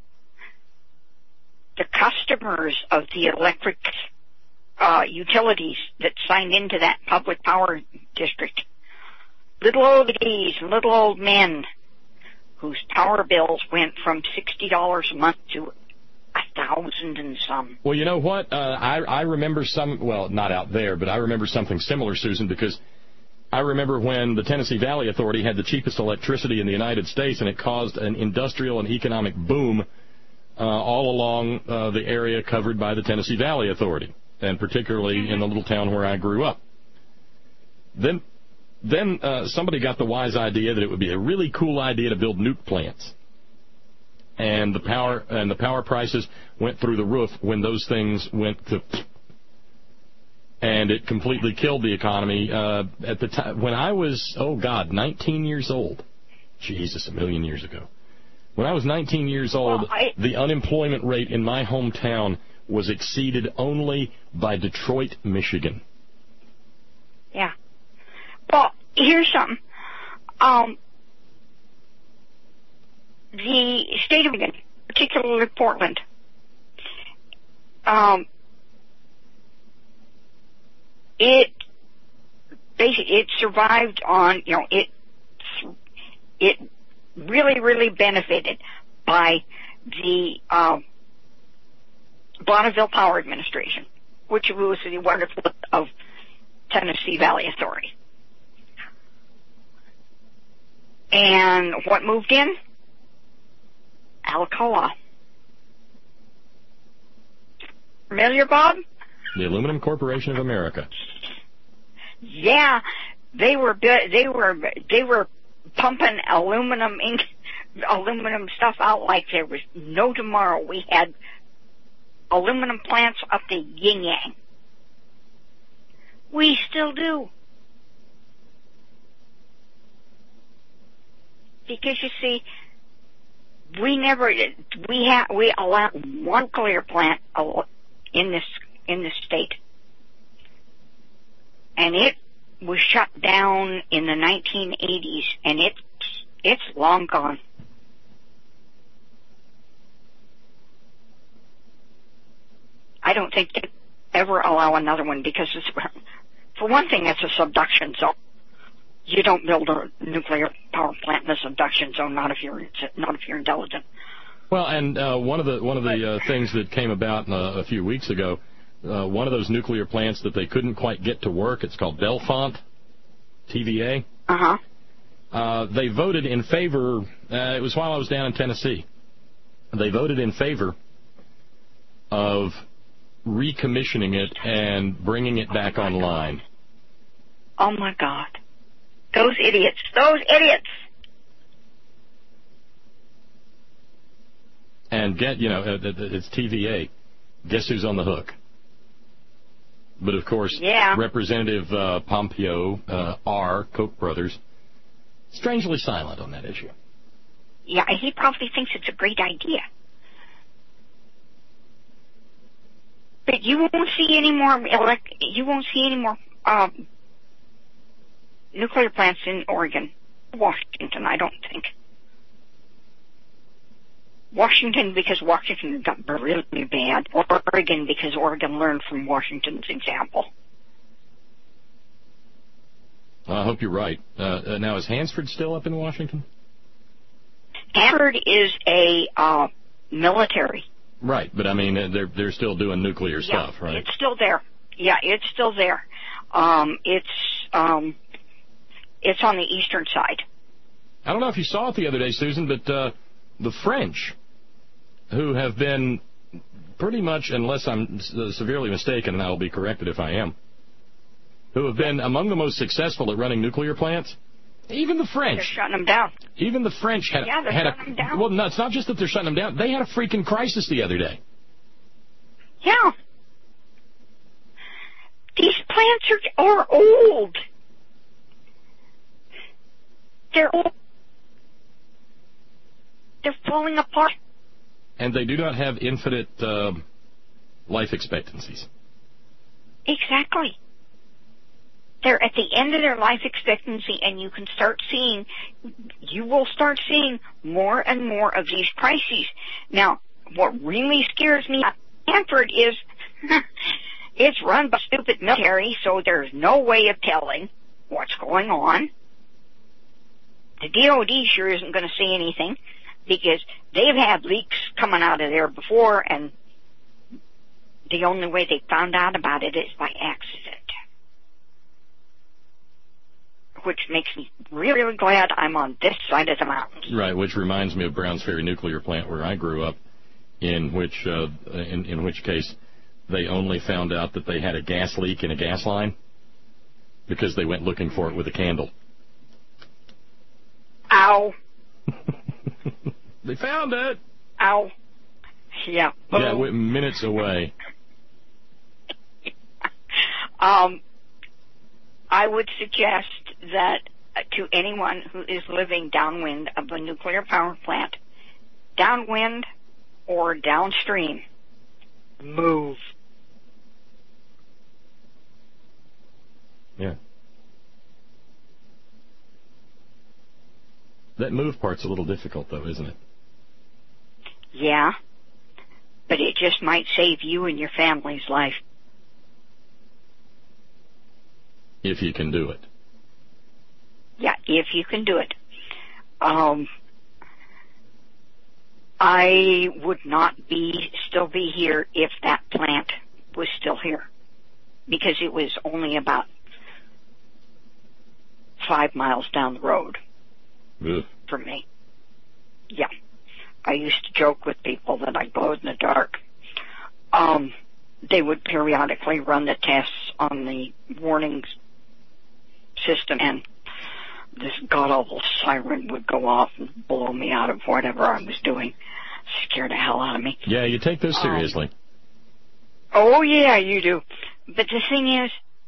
the customers of the electric utilities that signed into that public power district. Little old ladies, little old men whose power bills went from $60 a month to $1,000 and some. Well, you know what? I remember not out there, but I remember something similar, Susan, because I remember when the Tennessee Valley Authority had the cheapest electricity in the United States, and it caused an industrial and economic boom all along the area covered by the Tennessee Valley Authority, and particularly in the little town where I grew up. Then somebody got the wise idea that it would be a really cool idea to build nuke plants, and the power prices went through the roof when those things went to, and it completely killed the economy. At the time when I was 19 years old, Jesus, a million years ago. When I was 19 years old, the unemployment rate in my hometown was exceeded only by Detroit, Michigan. Yeah. Well, here's something. The state of Michigan, particularly Portland, it survived on, it really, really benefited by the Bonneville Power Administration, which was the wonderful of Tennessee Valley Authority. And what moved in? Alcoa. Familiar, Bob? The Aluminum Corporation of America. Yeah, they were pumping aluminum stuff out like there was no tomorrow. We had aluminum plants up to yin yang. We still do. Because you see, we allow one nuclear plant in this state, and it was shut down in the 1980s, and it's long gone. I don't think they'd ever allow another one because for one thing, it's a subduction zone. You don't build a nuclear power plant in a subduction zone, not if you're intelligent. Well, and one of the things that came about a few weeks ago, one of those nuclear plants that they couldn't quite get to work, it's called Bellefonte, TVA. Uh-huh. They voted in favor. It was while I was down in Tennessee. They voted in favor of recommissioning it and bringing it back online. Oh my God. Those idiots. And it's TVA. Guess who's on the hook? But of course, Representative Pompeo, Koch brothers, strangely silent on that issue. Yeah, he probably thinks it's a great idea. But you won't see any more nuclear plants in Oregon, Washington, I don't think. Washington because Washington got really bad. Oregon because Oregon learned from Washington's example. I hope you're right. Now, is Hansford still up in Washington? Hansford is a military. Right, but I mean, they're still doing nuclear stuff, right? It's still there. Yeah, it's still there. It's on the eastern side. I don't know if you saw it the other day, Susan, but the French, who have been pretty much, unless I'm severely mistaken, and I will be corrected if I am, who have been among the most successful at running nuclear plants. Even the French. They're shutting them down. Even the French had shutting them down. Well, no, it's not just that they're shutting them down. They had a freaking crisis the other day. Yeah. These plants are old. They're old. They're falling apart. And they do not have infinite life expectancies. Exactly. They're at the end of their life expectancy, and you will start seeing more and more of these crises. Now, what really scares me about Hanford is it's run by stupid military, so there's no way of telling what's going on. The DOD sure isn't going to say anything because they've had leaks coming out of there before, and the only way they found out about it is by accident. Which makes me really, really glad I'm on this side of the mountains. Right, which reminds me of Browns Ferry nuclear plant where I grew up, in which case they only found out that they had a gas leak in a gas line because they went looking for it with a candle. Ow. They found it. Ow. Yeah. Yeah, minutes away. I would suggest that to anyone who is living downwind of a nuclear power plant, downwind or downstream, move. Yeah. That move part's a little difficult, though, isn't it? Yeah. But it just might save you and your family's life. If you can do it. Yeah, if you can do it. I would not still be here if that plant was still here. Because it was only about 5 miles down the road. for me. Yeah. I used to joke with people that I glowed in the dark. They would periodically run the tests on the warnings system, and this god-awful siren would go off and blow me out of whatever I was doing. Scared the hell out of me. Yeah, you take this seriously. Oh, yeah, you do. But the thing is,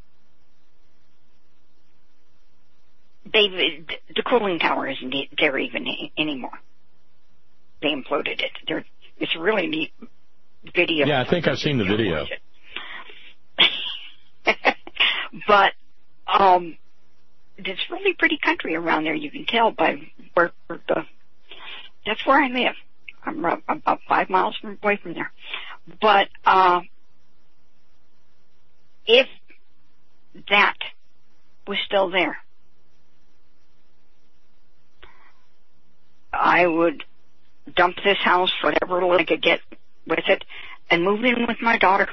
the cooling tower isn't there even anymore. They imploded it. It's a really neat video. Yeah, I think I've seen the video. But it's really pretty country around there. You can tell by where that's where I live. I'm about 5 miles away from there. But if that was still there, I would dump this house, whatever little I could get with it, and move in with my daughter.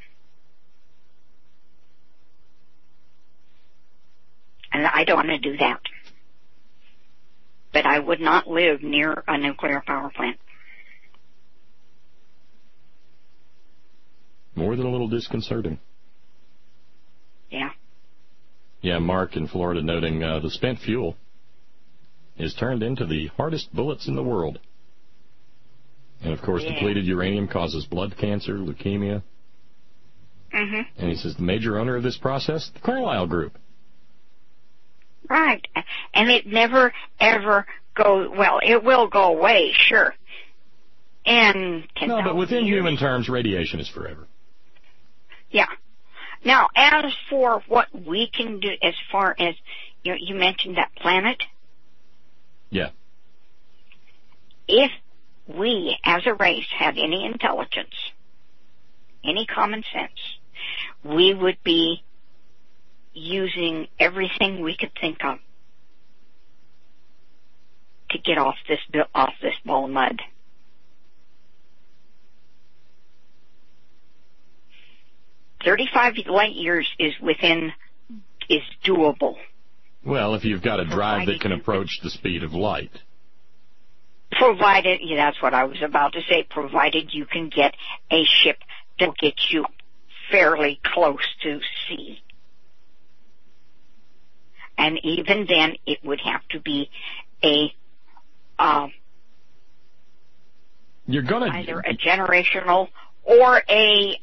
And I don't want to do that. But I would not live near a nuclear power plant. More than a little disconcerting. Yeah. Yeah, Mark in Florida noting the spent fuel is turned into the hardest bullets in the world. And, of course, depleted uranium causes blood cancer, leukemia. Mm-hmm. And he says the major owner of this process, the Carlyle Group. Right. And it never, ever goes, well, it will go away, sure. And no, but within human terms, radiation is forever. Yeah. Now, as for what we can do as far as, you mentioned that planet. Yeah. If we, as a race, had any intelligence, any common sense, we would be using everything we could think of to get off this ball of mud. "35 light years is doable." Well, if you've got a drive that can approach the speed of light. Provided, that's what I was about to say, provided you can get a ship that gets you fairly close to sea. And even then, it would have to be either a generational or a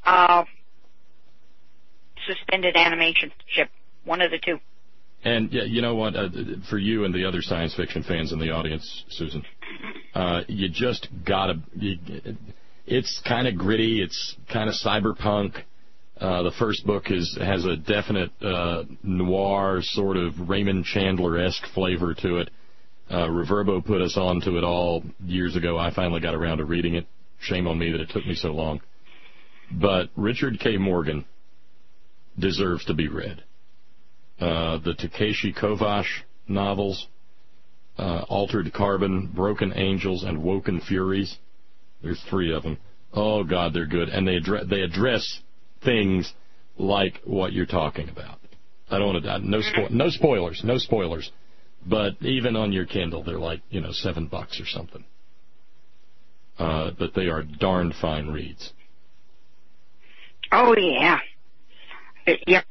suspended animation ship, one of the two. And you know what? For you and the other science fiction fans in the audience, Susan, you just gotta. It's kind of gritty. It's kind of cyberpunk. The first book has a definite noir sort of Raymond Chandler-esque flavor to it. Reverbo put us on to it all years ago. I finally got around to reading it. Shame on me that it took me so long. But Richard K. Morgan deserves to be read. The Takeshi Kovacs novels, Altered Carbon, Broken Angels, and Woken Furies. There's 3 of them. Oh, God, they're good. And they address things like what you're talking about. I don't want to... No spoilers. But even on your Kindle, they're like, $7 or something. But they are darn fine reads. Oh, yeah. Yeah.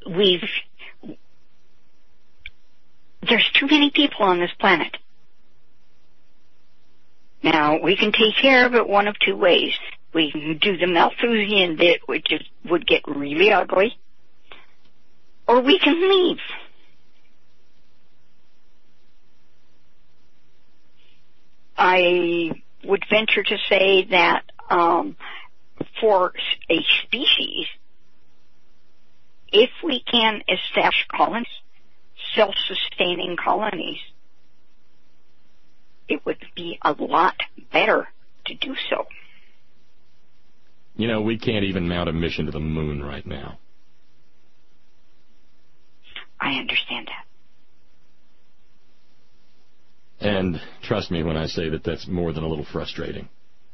There's too many people on this planet. Now, we can take care of it one of 2 ways. We can do the Malthusian bit, which would get really ugly, or we can leave. I would venture to say that for a species, if we can establish colonies, self-sustaining colonies, it would be a lot better to do so. We can't even mount a mission to the moon right now. I understand that. And trust me when I say that that's more than a little frustrating.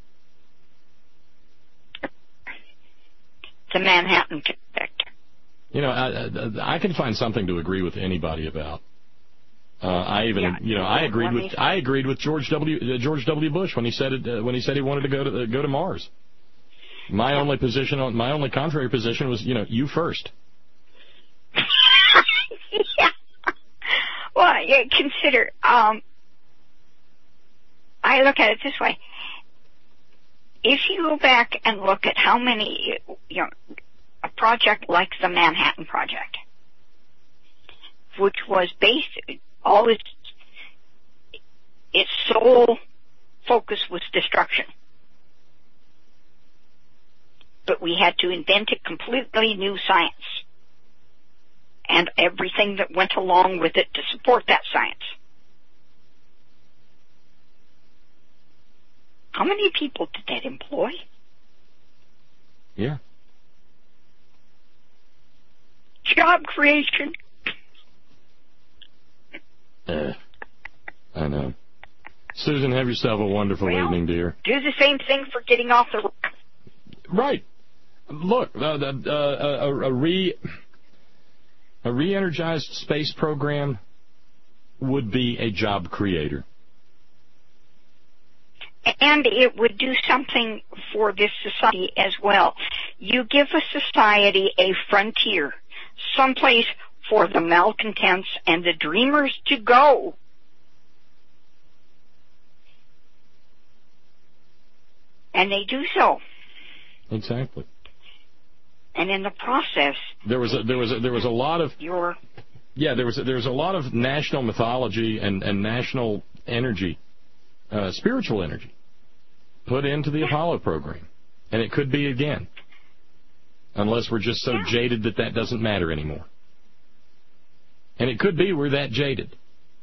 The Manhattan Effect. I can find something to agree with anybody about. I agreed with George W. Bush when he said he wanted to go to Mars. My only contrary position was, you first. Yeah. Well, consider. I look at it this way: if you go back and look at how many, a project like the Manhattan Project, which was based, its sole focus was destruction. But we had to invent a completely new science and everything that went along with it to support that science. How many people did that employ? Yeah. Job creation. I know. Susan, have yourself a wonderful evening, dear. Do the same thing for getting off the road. Right. Look, a re-energized space program would be a job creator. And it would do something for this society as well. You give a society a frontier, someplace for the malcontents and the dreamers to go. And they do so. Exactly. And in the process, there was a lot of there was a lot of national mythology and national energy, spiritual energy, put into the Apollo program, and it could be again, unless we're just so jaded that doesn't matter anymore. And it could be we're that jaded.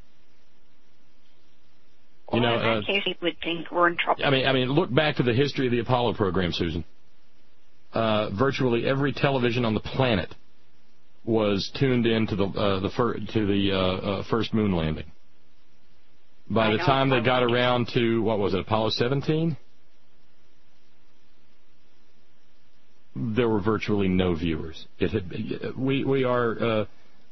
In that case, you would think we're in trouble. I mean, look back to the history of the Apollo program, Susan. Virtually every television on the planet was tuned in to the first moon landing. By the time they got around to Apollo 17, there were virtually no viewers. We are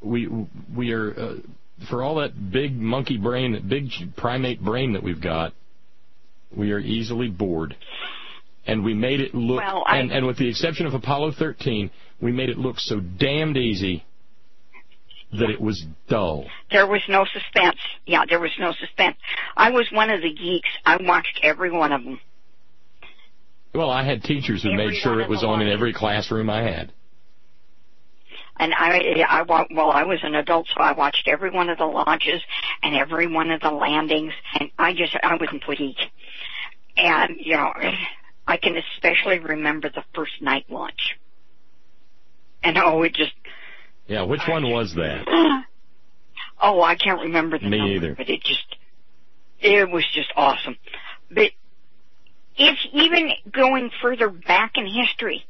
for all that big monkey brain, big primate brain that we've got, we are easily bored. And we made it look, and with the exception of Apollo 13, we made it look so damned easy that it was dull. There was no suspense. Yeah, there was no suspense. I was one of the geeks. I watched every one of them. Well, I had teachers who made sure it was on in every classroom I had. And I was an adult, so I watched every one of the launches and every one of the landings, and I was a complete geek. And, I can especially remember the first night launch. And yeah, which one was that? I can't remember the number. Either. But it was just awesome. But it's even going further back in history.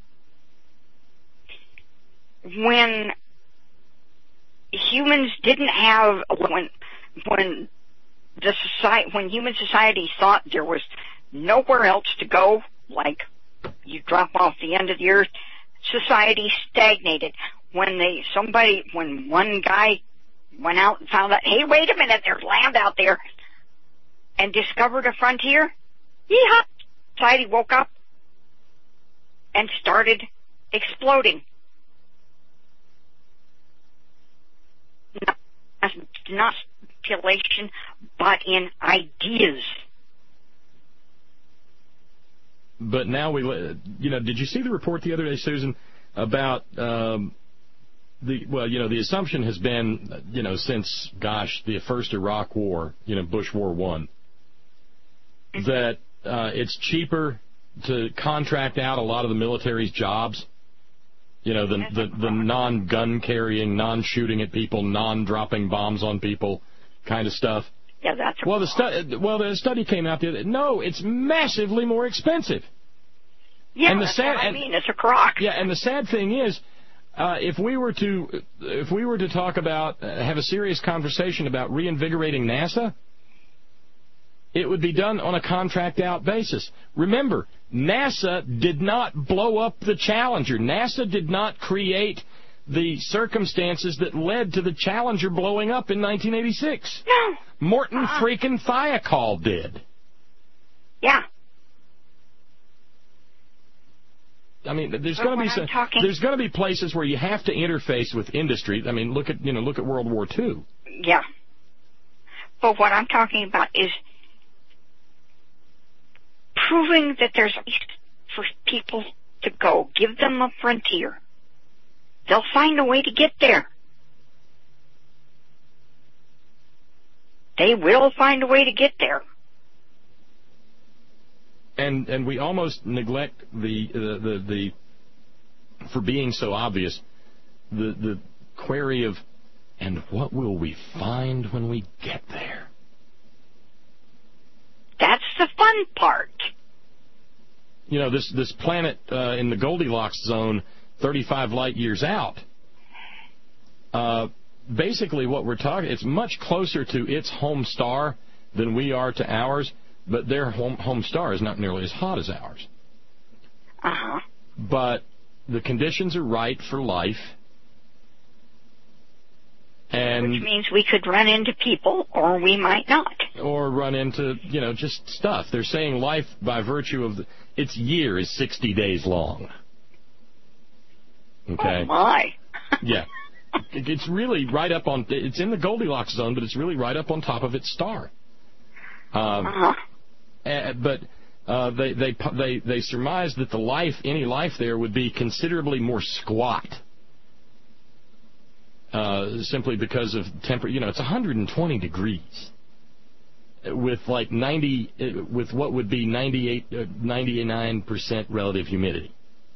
When humans didn't have, when human society thought there was nowhere else to go, like you drop off the end of the earth, society stagnated. When one guy went out and found out, hey, wait a minute, there's land out there, and discovered a frontier, society woke up and started exploding. Not population, but in ideas. But now did you see the report the other day, Susan, about the assumption has been, since, the first Iraq War, Bush War I, that it's cheaper to contract out a lot of the military's jobs, the non-gun carrying, non-shooting at people, non-dropping bombs on people kind of stuff. Yeah, that's the study came out the other day. No, it's massively more expensive. Yeah, and it's a crock. Yeah, and the sad thing is, if we were to talk about, have a serious conversation about reinvigorating NASA, it would be done on a contract-out basis. Remember, NASA did not blow up the Challenger. NASA did not create the circumstances that led to the Challenger blowing up in 1986. No. Morton freaking Thiokol did. Yeah. I mean, there's going to be places where you have to interface with industry. I mean, look at World War II. Yeah. But what I'm talking about is proving that there's a place for people to go. Give them a frontier. They'll find a way to get there. They will find a way to get there. And we almost neglect the for being so obvious, the query of, and what will we find when we get there? That's the fun part. You know, this planet in the Goldilocks zone, 35 light years out. Basically, what we're talking, it's much closer to its home star than we are to ours. But their home star is not nearly as hot as ours. Uh-huh. But the conditions are right for life. And which means we could run into people, or we might not. Or run into, just stuff. They're saying life by virtue of its year is 60 days long. Okay? Oh, my. Yeah. It's really right up on, it's in the Goldilocks zone, but it's really right up on top of its star. Uh-huh. But they surmised that any life there would be considerably more squat, simply because of temperature. It's 120 degrees with like 90, with what would be 99% relative humidity.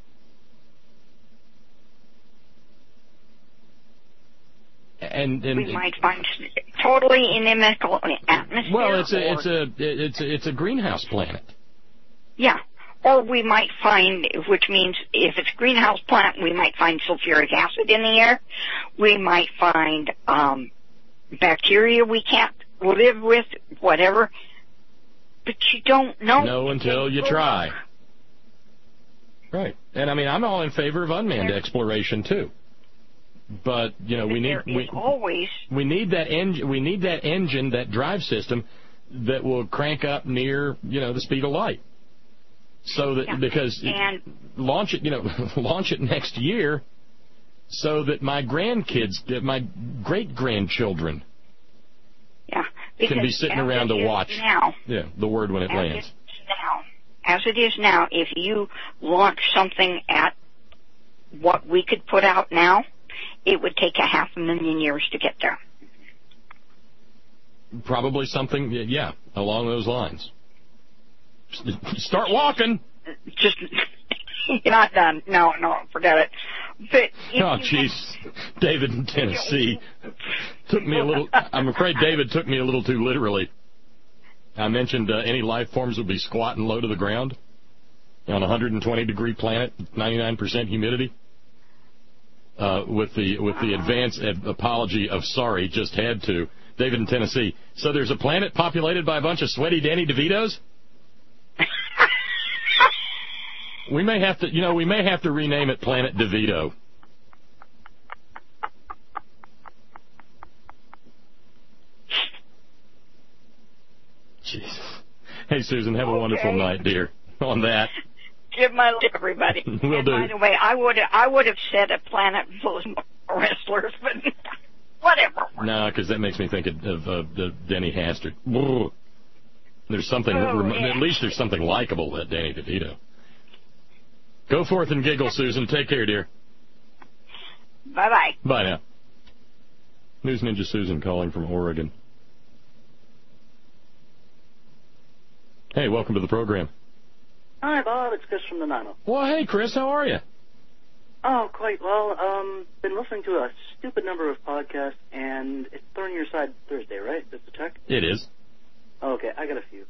And we might find totally inimical atmosphere. Well, it's a greenhouse planet. Yeah, or we might find, which means if it's a greenhouse planet, we might find sulfuric acid in the air. We might find bacteria we can't live with, whatever. But you don't know. No, until you try. Right, and I mean, I'm all in favor of unmanned exploration too. But we need that engine. We need that engine, that drive system, that will crank up near the speed of light. So that launch it next year, so that my grandkids, my great grandchildren, can be sitting around to watch. The word when it lands. As it is now, if you launch something at what we could put out now, it would take 500,000 years to get there. Probably something, along those lines. Start walking. Just, you're not done. No, forget it. But jeez. David in Tennessee took me a little, I'm afraid David took me a little too literally. I mentioned any life forms would be squat and low to the ground on a 120-degree planet, 99% humidity. With the advance apology of sorry, just had to. David in Tennessee. So there's a planet populated by a bunch of sweaty Danny DeVitos? We may have to rename it Planet DeVito. Jeez. Hey, Susan, have a wonderful night, dear. On that. Give my love to everybody. Will do. By the way, I would have said a planet full of wrestlers, but whatever. No, because that makes me think of the Denny Hastert. There's something, at least there's something likable that Danny DeVito. Go forth and giggle, Susan. Take care, dear. Bye-bye. Bye now. News Ninja Susan calling from Oregon. Hey, welcome to the program. Hi, Bob. It's Chris from the Nano. Well, hey, Chris. How are you? Oh, quite well. Been listening to a stupid number of podcasts, and it's Thorn Your Side Thursday, right? That's the check? It is. Okay, I got a few.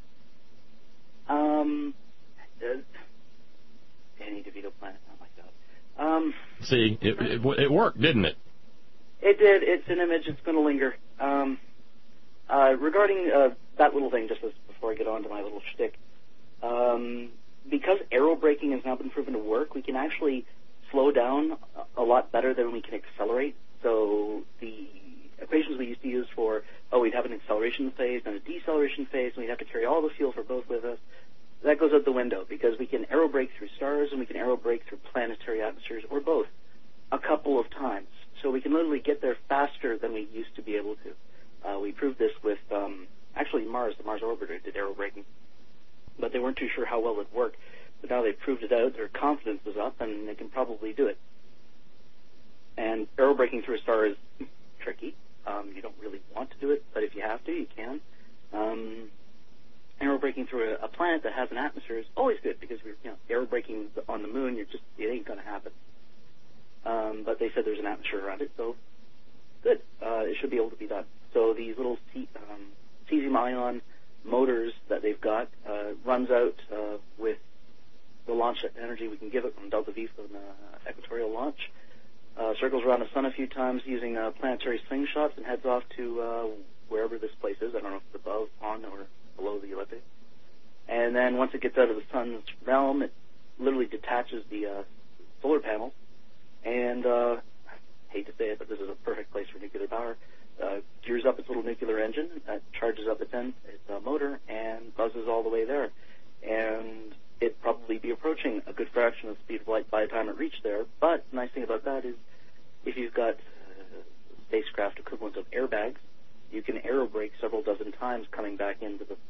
Danny DeVito Planet. Oh, my God. See, it worked, didn't it? It did. It's an image. It's going to linger. Regarding that little thing, just before I get on to my little shtick, because aerobraking has now been proven to work, we can actually slow down a lot better than we can accelerate. So the equations we used to use for, we'd have an acceleration phase and a deceleration phase, and we'd have to carry all the fuel for both with us, that goes out the window because we can aerobrake through stars and we can aerobrake through planetary atmospheres, or both, a couple of times. So we can literally get there faster than we used to be able to. We proved this with, actually Mars, the Mars orbiter did aerobraking, but they weren't too sure how well it'd work. But now they've proved it out, their confidence is up, and they can probably do it. And aerobraking through a star is tricky. You don't really want to do it, but if you have to, you can. Aerobraking through a planet that has an atmosphere is always good because aerobraking on the moon, it ain't going to happen. But they said there's an atmosphere around it, so good. It should be able to be done. So these little cesium-ion motors that they've got runs out with the launch energy we can give it from Delta V from equatorial launch. Circles around the sun a few times using planetary slingshots and heads off to wherever this place is. I don't know if it's above, on, or below the ecliptic. And then once it gets out of the sun's realm, it literally detaches the solar panels. And I hate to say it, but this is a perfect place for nuclear power. Gears up its little nuclear engine, charges up its motor, and buzzes all the way there. And it'd probably be approaching a good fraction of the speed of light by the time it reached there. But the nice thing about that is if you've got spacecraft equivalent of airbags, you can aerobrake several dozen times coming back into the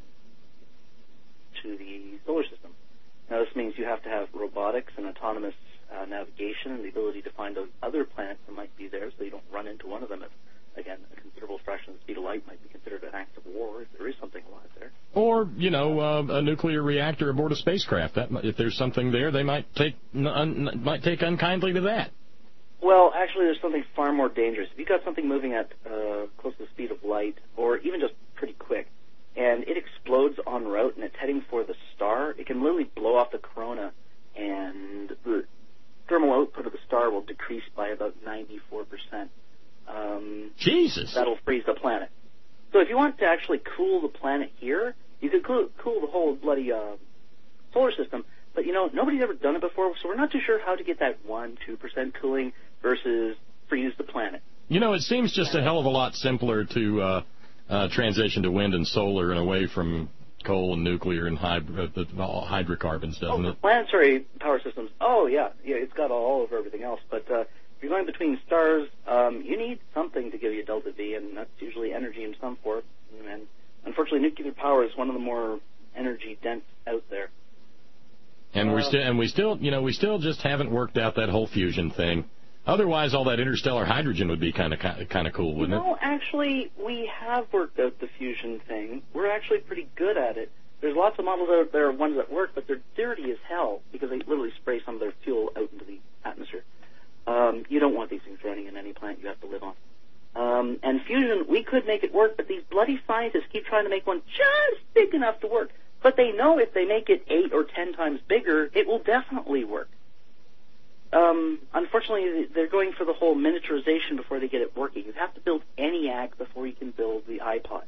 to the solar system. Now this means you have to have robotics and autonomous navigation and the ability to find those other planets that might be there so you don't run into one of them. Again, a considerable fraction of the speed of light might be considered an act of war if there is something alive there. Or, a nuclear reactor aboard a spacecraft. If there's something there, they might take unkindly to that. Well, actually, there's something far more dangerous. If you've got something moving at close to the speed of light, or even just pretty quick, and it explodes en route and it's heading for the star, it can literally blow off the corona, and the thermal output of the star will decrease by about 94%. Jesus! That'll freeze the planet. So if you want to actually cool the planet here, you could cool the whole bloody solar system, but nobody's ever done it before, so we're not too sure how to get that 1-2% cooling versus freeze the planet. It seems just a hell of a lot simpler to transition to wind and solar and away from coal and nuclear and hydrocarbons, doesn't it? Planetary power systems, yeah, it's got all over everything else, but if you're going between stars, you need something to give you delta V, and that's usually energy in some form. And unfortunately, nuclear power is one of the more energy dense out there. And we still just haven't worked out that whole fusion thing. Otherwise, all that interstellar hydrogen would be kind of cool, wouldn't it? No, actually, we have worked out the fusion thing. We're actually pretty good at it. There's lots of models out there, ones that work, but they're dirty as hell because they literally spray some of their fuel out into the atmosphere. You don't want these things running in any planet you have to live on. And fusion, we could make it work, but these bloody scientists keep trying to make one just big enough to work. But they know if they make it 8 or 10 times bigger, it will definitely work. Unfortunately, they're going for the whole miniaturization before they get it working. You have to build ENIAC before you can build the iPod.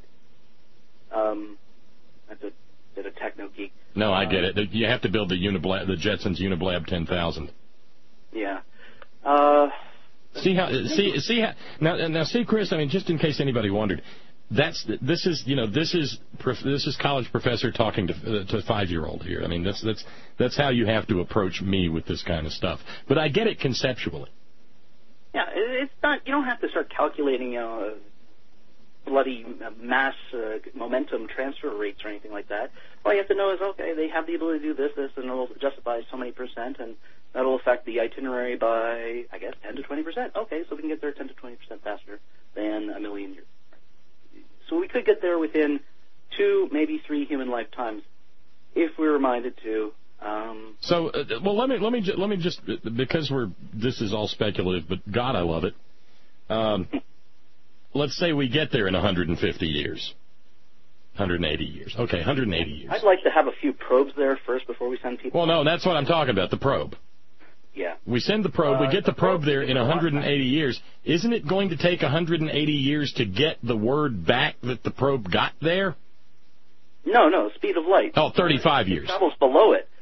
That's a bit of techno geek. No, I get it. You have to build the Jetsons Uniblab 10,000. Yeah. See how Chris. I mean, just in case anybody wondered, this is college professor talking to 5-year-old here. I mean, that's how you have to approach me with this kind of stuff. But I get it conceptually. Yeah, it's not. You don't have to start calculating bloody mass momentum transfer rates or anything like that. All you have to know is, okay, they have the ability to do this, and it'll adjust it by so many %, and that'll affect the itinerary by, I guess, 10 to 20%. Okay, so we can get there 10 to 20% faster than a million years. So we could get there within 2, maybe 3 human lifetimes, if we were minded to. Let me just because this is all speculative, but God, I love it. Let's say we get there in 150 years, 180 years. Okay, 180 years. I'd like to have a few probes there first before we send people. Well, no, that's what I'm talking about. The probe. Yeah. We send the probe. We get the probe there in 180 years. Isn't it going to take 180 years to get the word back that the probe got there? No, speed of light. Oh, 35 years. It travels below it.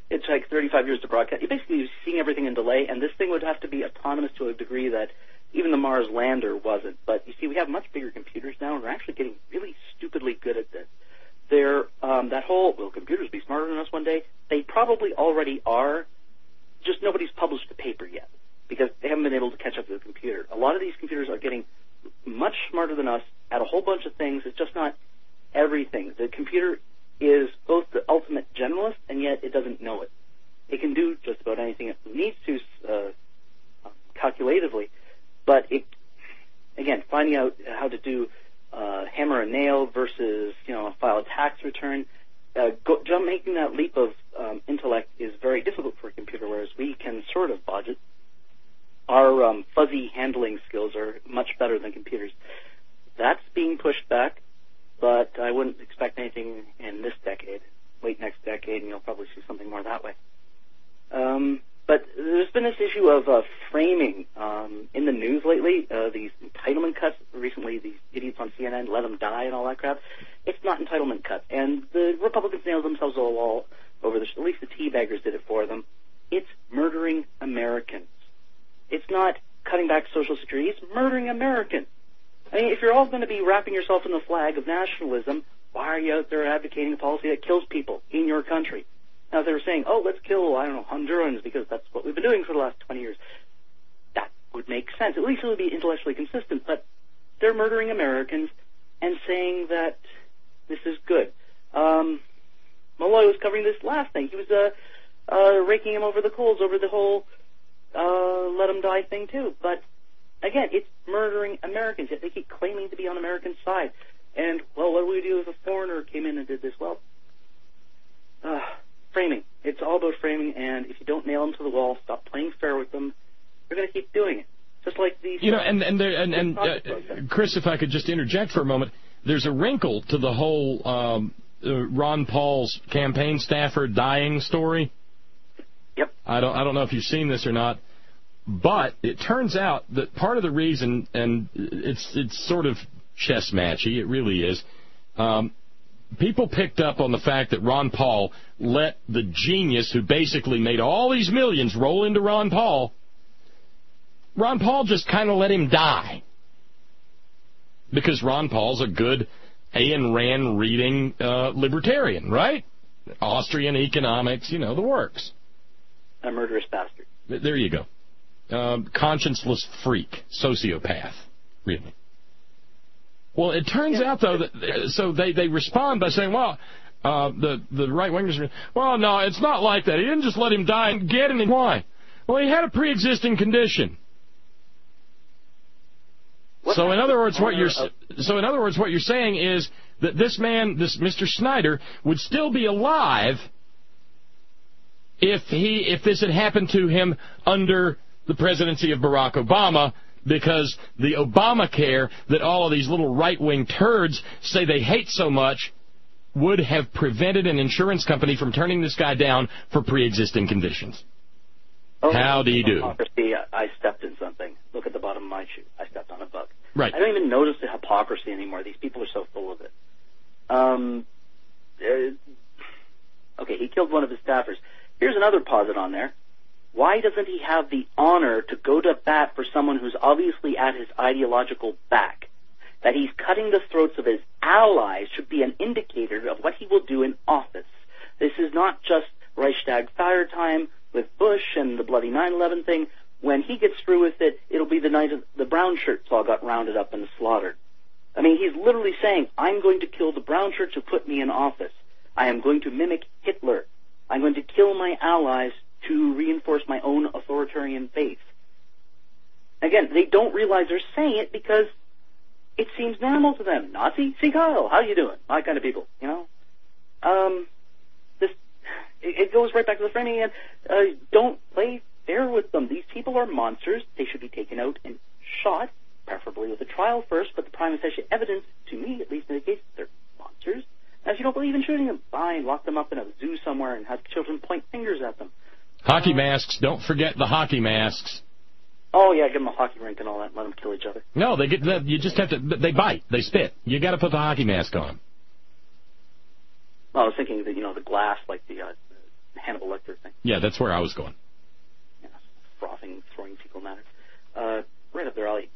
It's like 35 years to broadcast. You're basically seeing everything in delay, and this thing would have to be autonomous to a degree that even the Mars lander wasn't. But you see, we have much bigger computers now, and we're actually getting really stupidly good at this. That whole, will computers be smarter than us one day? They probably already are, just nobody's published the paper yet, because they haven't been able to catch up to the computer. A lot of these computers are getting much smarter than us at a whole bunch of things. It's just not everything. The computer is both the ultimate generalist, and yet it doesn't know it. It can do just about anything it needs to calculatively, but again, finding out how to do hammer and nail versus, file a tax return, making that leap of intellect is very difficult for a computer, whereas we can sort of budget. Our fuzzy handling skills are much better than computers. That's being pushed back, but I wouldn't expect anything in this decade. Wait next decade, and you'll probably see something more that way. But there's been this issue of framing in the news lately, these entitlement cuts. Recently, these idiots on CNN, let them die and all that crap. It's not entitlement cuts. And the Republicans nailed themselves all over this. At least the teabaggers did it for them. It's murdering Americans. It's not cutting back Social Security. It's murdering Americans. I mean, if you're all going to be wrapping yourself in the flag of nationalism, why are you out there advocating a policy that kills people in your country? Now, they were saying, let's kill, Hondurans because that's what we've been doing for the last 20 years. That would make sense. At least it would be intellectually consistent. But they're murdering Americans and saying that this is good. Malloy was covering this last thing. He was raking him over the coals over the whole let them die thing, too. But, again, it's murdering Americans. Yet they keep claiming to be on American side. And, what do we do if a foreigner came in and did this? Well, framing. It's all about framing, and if you don't nail them to the wall, stop playing fair with them, they're going to keep doing it. Just like these... Chris, if I could just interject for a moment, there's a wrinkle to the whole Ron Paul's campaign staffer dying story. Yep. I don't know if you've seen this or not, but it turns out that part of the reason, and it's sort of chess matchy, it really is, people picked up on the fact that Ron Paul let the genius who basically made all these millions roll into Ron Paul just kind of let him die. Because Ron Paul's a good Ayn Rand reading libertarian, right? Austrian economics, the works. A murderous bastard. There you go. Conscienceless freak, sociopath, really. Well, it turns out, though, that so they respond by saying, well, the right-wingers are, well, no, it's not like that. He didn't just let him die and get him. Why? Well, he had a pre-existing condition. So in other words, what you're saying is that this man, this Mr. Snyder, would still be alive if this had happened to him under the presidency of Barack Obama, because the Obamacare that all of these little right-wing turds say they hate so much would have prevented an insurance company from turning this guy down for pre-existing conditions. How do you do? I stepped in something. Look at the bottom of my shoe. I stepped on a bug. Right. I don't even notice the hypocrisy anymore. These people are so full of it. Okay, he killed one of his staffers. Here's another posit on there. Why doesn't he have the honor to go to bat for someone who's obviously at his ideological back? That he's cutting the throats of his allies should be an indicator of what he will do in office. This is not just Reichstag fire time with Bush and the bloody 9/11 thing. When he gets through with it, it'll be the night the brown shirts all got rounded up and slaughtered. I mean, he's literally saying, I'm going to kill the brown shirts who put me in office. I am going to mimic Hitler. I'm going to kill my allies to reinforce my own authoritarian faith. Again, they don't realize they're saying it because it seems normal to them. Nazi? See, Kyle, how you doing? My kind of people, It goes right back to the framing again. Don't play fair with them. These people are monsters. They should be taken out and shot, preferably with a trial first, but the prima facie evidence, to me at least, indicates they're monsters. Now, if you don't believe in shooting them, fine, lock them up in a zoo somewhere and have children point fingers at them. Hockey masks. Don't forget the hockey masks. Oh, yeah, give them a hockey rink and all that and let them kill each other. No, you just have to, they bite, they spit. You got to put the hockey mask on. Well, I was thinking that, the glass, like the Hannibal Lecter thing. Yeah, that's where I was going. Yeah, frothing, throwing fecal matter. Right up their alley.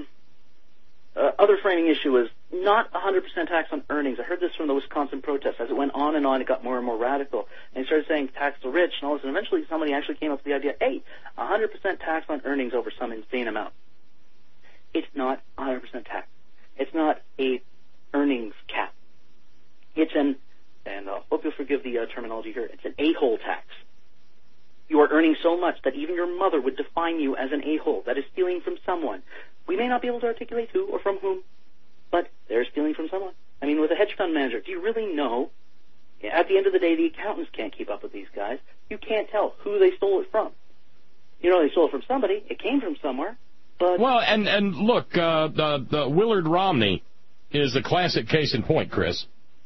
Other framing issue is not 100% tax on earnings. I heard this from the Wisconsin protests. As it went on, it got more and more radical. And they started saying tax the rich and all this. And eventually somebody actually came up with the idea, hey, 100% tax on earnings over some insane amount. It's not 100% tax. It's not a earnings cap. It's and I hope you'll forgive the terminology here, it's an a-hole tax. You are earning so much that even your mother would define you as an a-hole that is stealing from someone. We may not be able to articulate who or from whom, but they're stealing from someone. I mean, with a hedge fund manager, do you really know? At the end of the day, the accountants can't keep up with these guys. You can't tell who they stole it from. You know, they stole it from somebody. It came from somewhere. But well, and look, the Willard Romney is a classic case in point, Chris.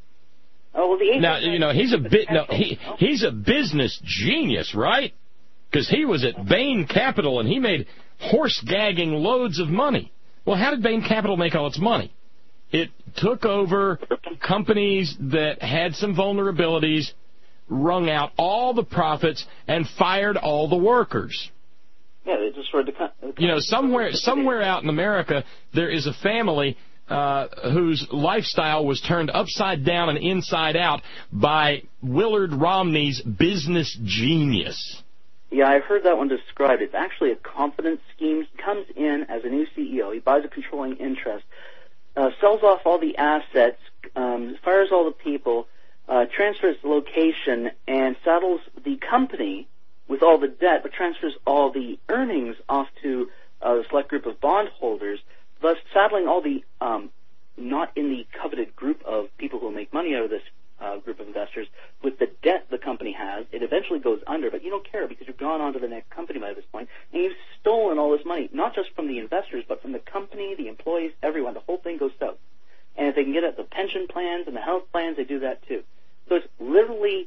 Oh, well, the now, you know, he's a business genius, right? Because he was at Bain Capital and he made horse-gagging loads of money. Well, how did Bain Capital make all its money? It took over companies that had some vulnerabilities, wrung out all the profits, and fired all the workers. Yeah, they destroyed the you know, somewhere out in America, there is a family whose lifestyle was turned upside down and inside out by Willard Romney's business genius. Yeah, I've heard that one described. It's actually a confidence scheme. He comes in as a new CEO. He buys a controlling interest, sells off all the assets, fires all the people, transfers the location, and saddles the company with all the debt, but transfers all the earnings off to the select group of bondholders, thus saddling all the not in the coveted group of people who will make money out of this group of investors with the debt the company has. It eventually goes under, but you don't care because you've gone on to the next company by this point, and you've stolen all this money, not just from the investors, but from the company, the employees, everyone. The whole thing goes south. And if they can get at the pension plans and the health plans, they do that too. So it's literally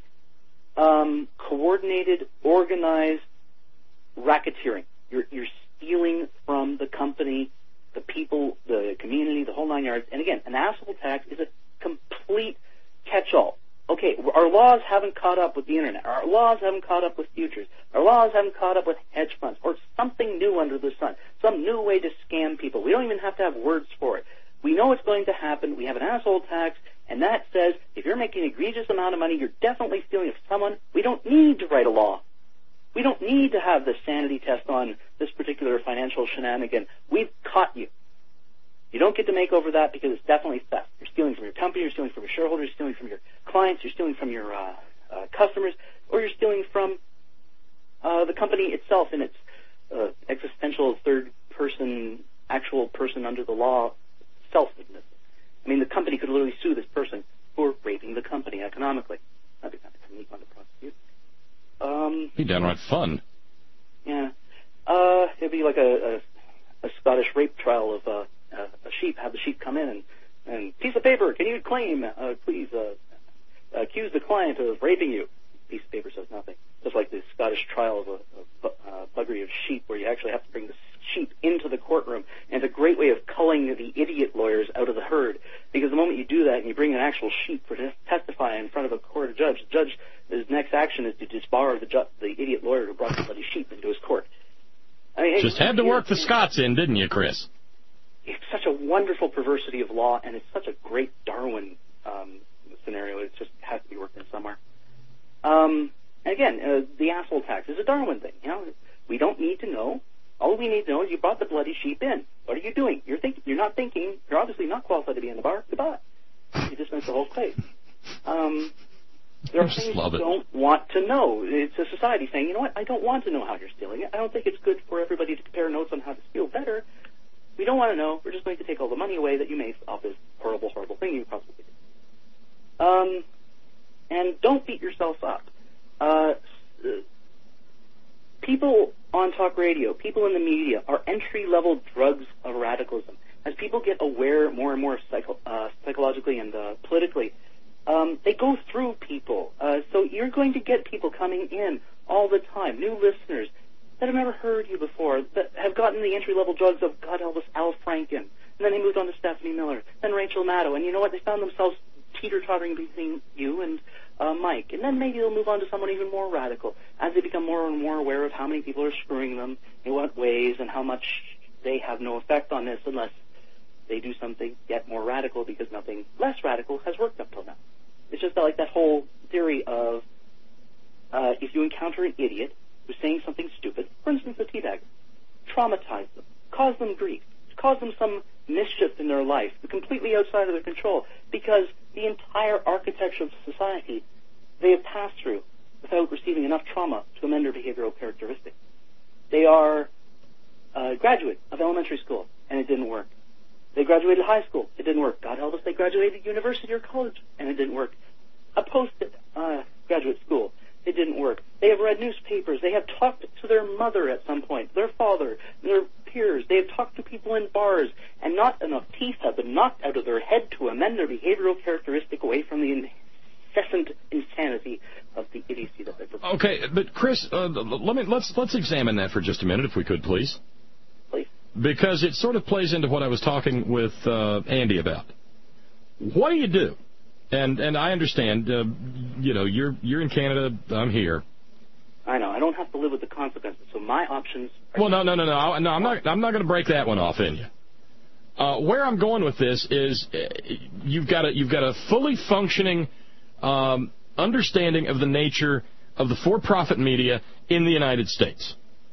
coordinated, organized racketeering. You're stealing from the company, the people, the community, the whole 9 yards. And again, an asshole tax is a complete catch-all. Okay, our laws haven't caught up with the Internet. Our laws haven't caught up with futures. Our laws haven't caught up with hedge funds or something new under the sun, some new way to scam people. We don't even have to have words for it. We know it's going to happen. We have an asshole tax, and that says if you're making an egregious amount of money, you're definitely stealing from someone. We don't need to write a law. We don't need to have the sanity test on this particular financial shenanigan. We've caught you. You don't get to make over that because it's definitely theft. You're stealing from your company, you're stealing from your shareholders, you're stealing from your clients, you're stealing from your customers, or you're stealing from the company itself in its existential third-person, actual person under the law self-witness. I mean, the company could literally sue this person for raping the company economically. That'd be kind of neat one to prosecute. Be downright fun. Yeah. It'd be like a Scottish rape trial of a sheep. Have the sheep come in and piece of paper, can you claim, please, accuse the client of raping you. Piece of paper says nothing. Just like the Scottish trial of a buggery of sheep where you actually have to bring the sheep into the courtroom. And it's a great way of culling the idiot lawyers out of the herd. Because the moment you do that and you bring an actual sheep for to testify in front of a court of judge, the judge's next action is to disbar the idiot lawyer who brought the bloody sheep into his court. I mean, just had to work the Scots in, didn't you, Chris? It's such a wonderful perversity of law, and it's such a great Darwin scenario. It just has to be worked in somewhere. And again, the asshole tax is a Darwin thing. You know, we don't need to know. All we need to know is you brought the bloody sheep in. What are you doing? You're not thinking. You're obviously not qualified to be in the bar. Goodbye. You just missed the whole place. There are things you don't want to know. It's a society saying, you know what, I don't want to know how you're stealing it. I don't think it's good for everybody to compare notes on how to steal better. We don't want to know. We're just going to take all the money away that you made off this horrible, horrible thing you possibly did. And don't beat yourself up. People on talk radio, people in the media are entry-level drugs of radicalism. As people get aware more and more psychologically and politically, they go through people. So you're going to get people coming in all the time, new listeners that have never heard you before, that have gotten the entry-level drugs of, God help us, Al Franken. And then they moved on to Stephanie Miller, then Rachel Maddow. And you know what? They found themselves teeter-tottering between you and Mike. And then maybe they'll move on to someone even more radical as they become more and more aware of how many people are screwing them, in what ways, and how much they have no effect on this unless they do something yet more radical, because nothing less radical has worked up till now. It's just like that whole theory of if you encounter an idiot who's saying something stupid, for instance, a teabagger, traumatize them, cause them grief, cause them some mischief in their life, completely outside of their control, because the entire architecture of society they have passed through without receiving enough trauma to amend their behavioral characteristics. They are a graduate of elementary school, and it didn't work. They graduated high school, it didn't work. God help us, they graduated university or college, and it didn't work. A post-graduate school, it didn't work. They have read newspapers. They have talked to their mother at some point, their father, their peers. They have talked to people in bars, and not enough teeth have been knocked out of their head to amend their behavioral characteristic away from the incessant insanity of the idiocy that they provide. Okay, but Chris, let's examine that for just a minute, if we could, please. Please. Because it sort of plays into what I was talking with Andy about. What do you do? And I understand, you're in Canada, I'm here. I know. I don't have to live with the consequences, so my options. Well, no. I'm not going to break that one off in you. Where I'm going with this is, you've got a fully functioning understanding of the nature of the for-profit media in the United States.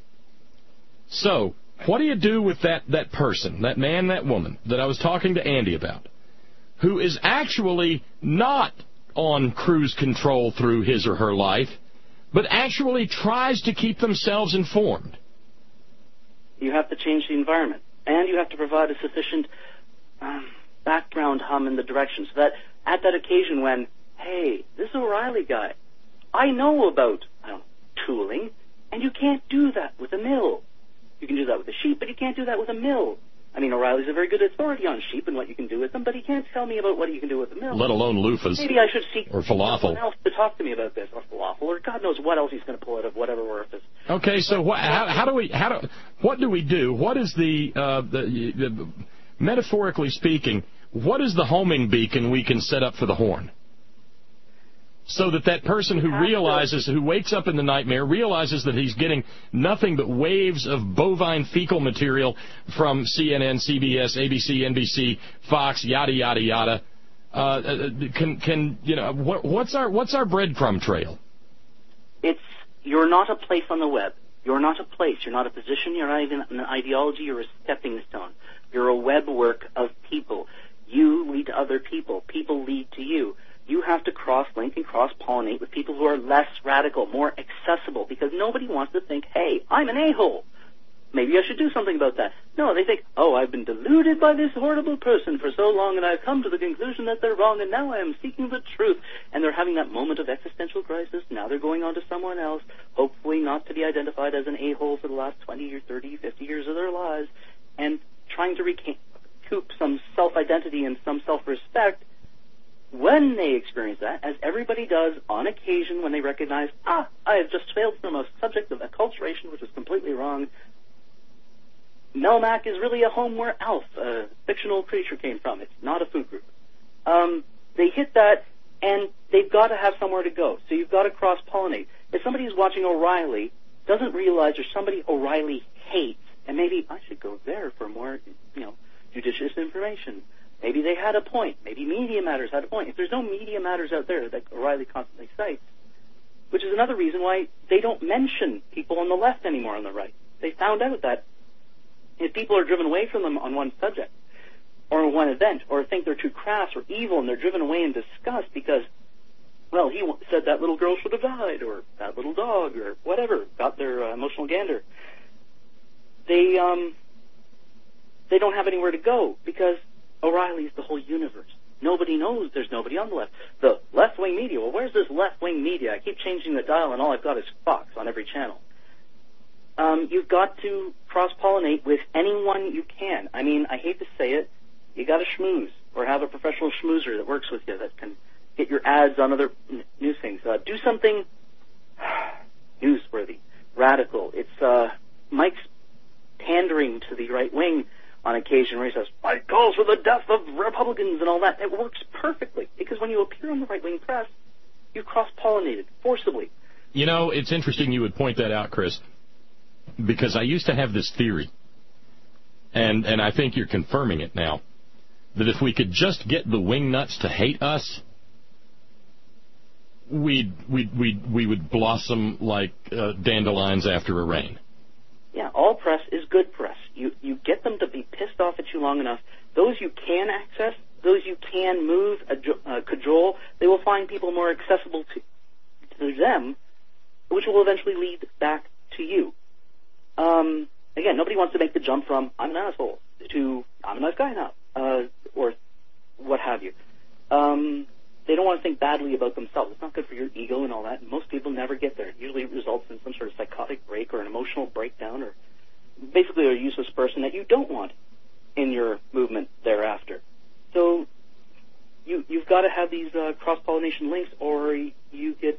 So, what do you do with that person, that man, that woman that I was talking to Andy about, who is actually not on cruise control through his or her life, but actually tries to keep themselves informed? You have to change the environment, and you have to provide a sufficient background hum in the direction, so that at that occasion when, hey, this O'Reilly guy, I know about tooling, and you can't do that with a mill. You can do that with a sheep, but you can't do that with a mill. I mean, O'Reilly's a very good authority on sheep and what you can do with them, but he can't tell me about what you can do with the mill. Let alone loofahs. Maybe I should seek or falafel. someone else to talk to me about this, or falafel, or God knows what else he's going to pull out of whatever orifice. Okay, so what do we do? What is the metaphorically speaking, what is the homing beacon we can set up for the horn? So that person who wakes up in the nightmare, realizes that he's getting nothing but waves of bovine fecal material from CNN, CBS, ABC, NBC, Fox, yada yada yada. What's our breadcrumb trail? You're not a place on the web. You're not a place. You're not a position. You're not even an ideology. You're a stepping stone. You're a web work of people. You lead to other people. People lead to you. You have to cross-link and cross-pollinate with people who are less radical, more accessible, because nobody wants to think, hey, I'm an a-hole. Maybe I should do something about that. No, they think, oh, I've been deluded by this horrible person for so long, and I've come to the conclusion that they're wrong, and now I am seeking the truth. And they're having that moment of existential crisis. Now they're going on to someone else, hopefully not to be identified as an a-hole for the last 20 or 30, 50 years of their lives, and trying to recoup some self-identity and some self-respect. When they experience that, as everybody does on occasion when they recognize, I have just failed from a subject of acculturation, which is completely wrong. Melmac is really a home where Alf, a fictional creature, came from. It's not a food group. They hit that, and they've got to have somewhere to go. So you've got to cross-pollinate. If somebody who's watching O'Reilly doesn't realize there's somebody O'Reilly hates, and maybe I should go there for more, judicious information. Maybe they had a point. Maybe Media Matters had a point. If there's no Media Matters out there that O'Reilly constantly cites, which is another reason why they don't mention people on the left anymore on the right. They found out that if people are driven away from them on one subject or one event, or think they're too crass or evil, and they're driven away in disgust because, well, he said that little girl should have died, or that little dog, or whatever, got their emotional gander, they don't have anywhere to go because O'Reilly's the whole universe. Nobody knows there's nobody on the left. The left-wing media, well, where's this left-wing media? I keep changing the dial, and all I've got is Fox on every channel. You've got to cross-pollinate with anyone you can. I mean, I hate to say it, you got to schmooze, or have a professional schmoozer that works with you that can get your ads on other news things. Do something newsworthy, radical. It's Mike's pandering to the right wing on occasion where he says, "Mike calls for the death of Republicans" and all that. It works perfectly because when you appear on the right-wing press, you cross-pollinated forcibly. You know, it's interesting you would point that out, Chris, because I used to have this theory, and I think you're confirming it now, that if we could just get the wingnuts to hate us, we would blossom like dandelions after a rain. Yeah, all press is good press. You get them to be pissed off at you long enough. Those you can access, those you can move, cajole, they will find people more accessible to them, which will eventually lead back to you. Again, nobody wants to make the jump from "I'm an asshole" to "I'm a nice guy now," or what have you. They don't want to think badly about themselves. It's not good for your ego and all that. And most people never get there. It usually results in some sort of psychotic break or an emotional breakdown, or basically a useless person that you don't want in your movement thereafter. So you've got to have these cross-pollination links, or you get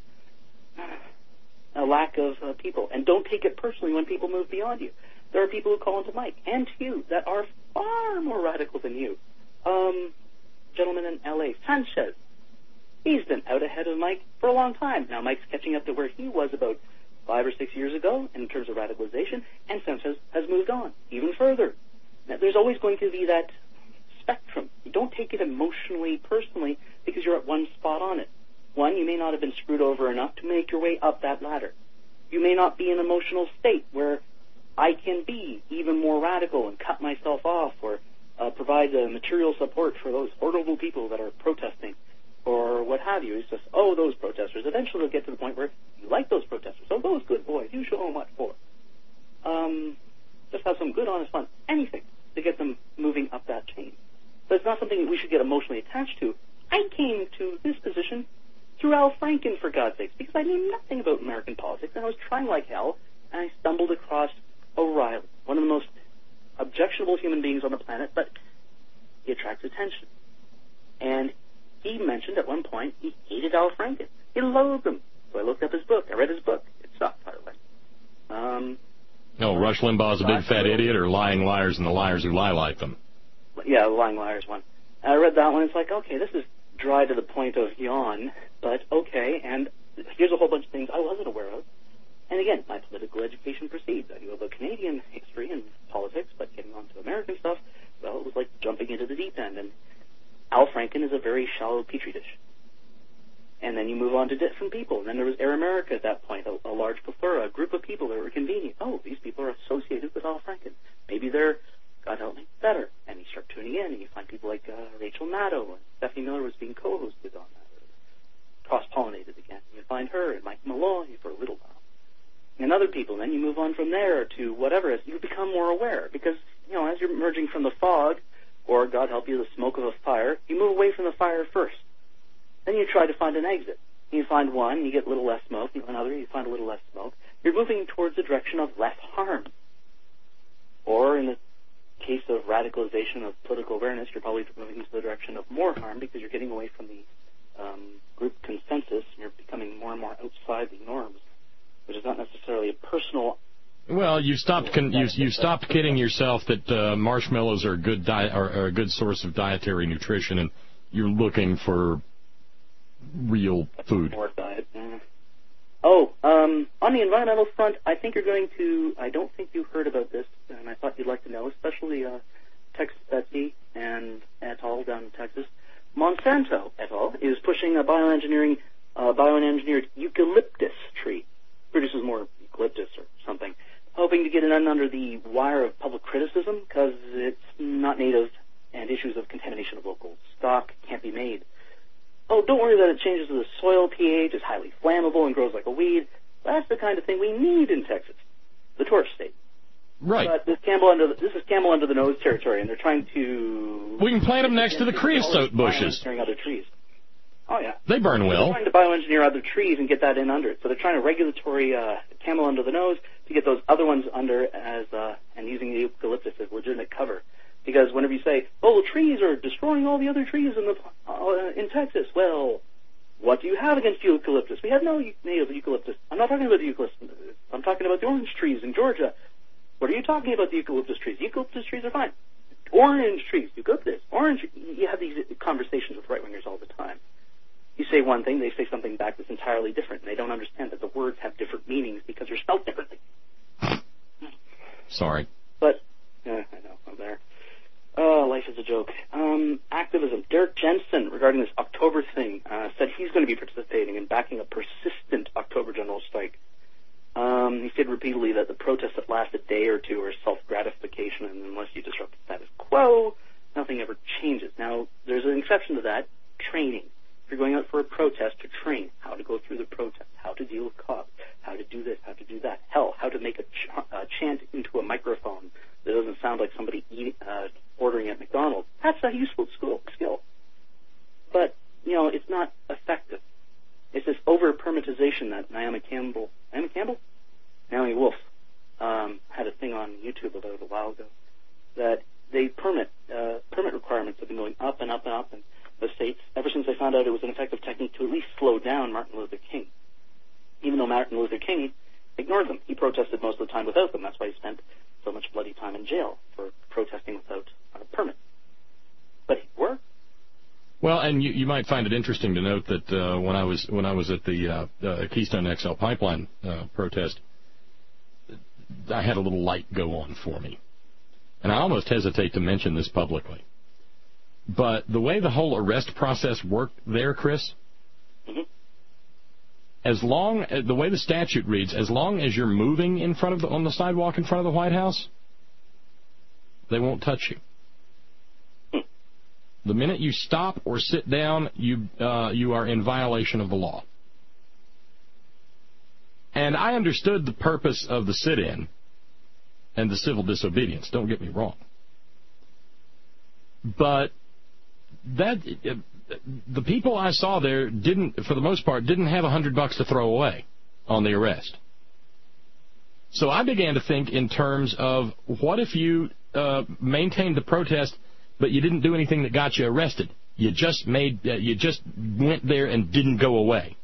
a lack of people. And don't take it personally when people move beyond you. There are people who call into Mike and to you that are far more radical than you. Gentleman in L.A., Sanchez, he's been out ahead of Mike for a long time. Now Mike's catching up to where he was about 5 or 6 years ago in terms of radicalization, and Sanchez has moved on even further. Now, there's always going to be that spectrum. You don't take it emotionally, personally, because you're at one spot on it. One, you may not have been screwed over enough to make your way up that ladder. You may not be in an emotional state where I can be even more radical and cut myself off, or provide material support for those horrible people that are protesting, or what have you. It's just, those protesters. Eventually they'll get to the point where you like those protesters. Oh, those good boys, you show them what for. Just have some good, honest fun. Anything to get them moving up that chain. But it's not something that we should get emotionally attached to. I came to this position through Al Franken, for God's sakes, because I knew nothing about American politics, and I was trying like hell, and I stumbled across O'Reilly, one of the most objectionable human beings on the planet, but he attracts attention. And he mentioned at one point he hated Al Franken. He loathed him. So I looked up his book. I read his book. It sucked, by the way. Rush Limbaugh's a big fat idiot, or Lying Liars and the Liars Who Lie Like Them? Yeah, the Lying Liars one. And I read that one. It's like, okay, this is dry to the point of yawn, but okay. And here's a whole bunch of things I wasn't aware of. And again, my political education proceeds. I knew about Canadian history and politics, but getting on to American stuff, well, it was like jumping into the deep end. And Al Franken is a very shallow petri dish. And then you move on to different people. And then there was Air America at that point, a large plethora, a group of people that were convening. Oh, these people are associated with Al Franken. Maybe they're, God help me, better. And you start tuning in, and you find people like Rachel Maddow, and Stephanie Miller was being co-hosted on that, cross-pollinated again. You find her and Mike Maloney for a little while. And other people, and then you move on from there to whatever. As you become more aware, because, as you're emerging from the fog, or, God help you, the smoke of a fire, you move away from the fire first. Then you try to find an exit. You find one, you get a little less smoke. You find another, you find a little less smoke. You're moving towards the direction of less harm. Or, in the case of radicalization of political awareness, you're probably moving into the direction of more harm, because you're getting away from the group consensus, and you're becoming more and more outside the norms, which is not necessarily a personal. Well, you stopped kidding yourself that marshmallows are a good source of dietary nutrition, and you're looking for real food. More diet. On the environmental front, I think you're going to. I don't think you heard about this, and I thought you'd like to know, especially Texas Betsy and et al. Down in Texas. Monsanto et al. Is pushing a bioengineered eucalyptus tree. Produces more eucalyptus or something, hoping to get it under the wire of public criticism because it's not native and issues of contamination of local stock can't be made. Oh, don't worry that it changes the soil pH, is highly flammable and grows like a weed. That's the kind of thing we need in Texas, the tourist state. Right. But this is camel under the nose territory, and they're trying to. We can plant them next to the creosote bushes. Other trees. Oh yeah. They burn well. They're trying to bioengineer other trees and get that in under it. So they're trying to regulatory camel under the nose to get those other ones under as and using the eucalyptus as legitimate cover. Because whenever you say, "Oh, the trees are destroying all the other trees in Texas," well, what do you have against eucalyptus? We have no native eucalyptus. I'm not talking about the eucalyptus. I'm talking about the orange trees in Georgia. What are you talking about, the eucalyptus trees? Eucalyptus trees are fine. Orange trees, eucalyptus, orange. You have these conversations with right-wingers all the time. You say one thing, they say something back that's entirely different, and they don't understand that the words have different meanings because they're spelled differently. Sorry. But, I know, I'm there. Oh, life is a joke. Activism. Derek Jensen, regarding this October thing, said he's going to be participating in backing a persistent October general strike. He said repeatedly that the protests that last a day or two are self-gratification, and unless you disrupt the status quo, nothing ever changes. Now, there's an exception to that, training. If you're going out for a protest, to train how to go through the protest, how to deal with cops, how to do this, how to do that. Hell, how to make a chant into a microphone that doesn't sound like somebody ordering at McDonald's. That's a useful skill. But, it's not effective. It's this over-permitization that Naomi Wolf had a thing on YouTube about a while ago, that they permit requirements have been going up and up and up in the states ever since they found out it was an effective technique to at least slow down Martin Luther King. Even though Martin Luther King ignored them. He protested most of the time without them. That's why he spent so much bloody time in jail for protesting without a permit. But he worked. Well, and you might find it interesting to note that when I was at the Keystone XL pipeline protest, I had a little light go on for me, and I almost hesitate to mention this publicly. But the way the whole arrest process worked there, Chris, the way the statute reads, as long as you're moving on the sidewalk in front of the White House, they won't touch you. The minute you stop or sit down, you are in violation of the law. And I understood the purpose of the sit-in and the civil disobedience. Don't get me wrong. But the people I saw there for the most part, didn't have $100 to throw away on the arrest. So I began to think in terms of what if you maintained the protest, but you didn't do anything that got you arrested. You just went there and didn't go away.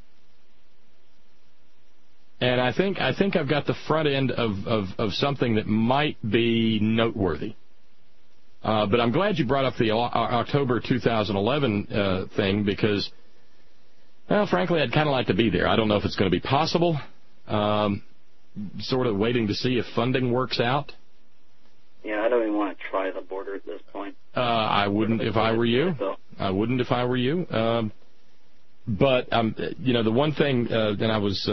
And I think I've got the front end of something that might be noteworthy. But I'm glad you brought up the October 2011 thing because, well, frankly, I'd kind of like to be there. I don't know if it's going to be possible. Sort of waiting to see if funding works out. Yeah, I don't even want to try the border at this point. I wouldn't if I were you. I wouldn't if I were you. But the one thing, and I was,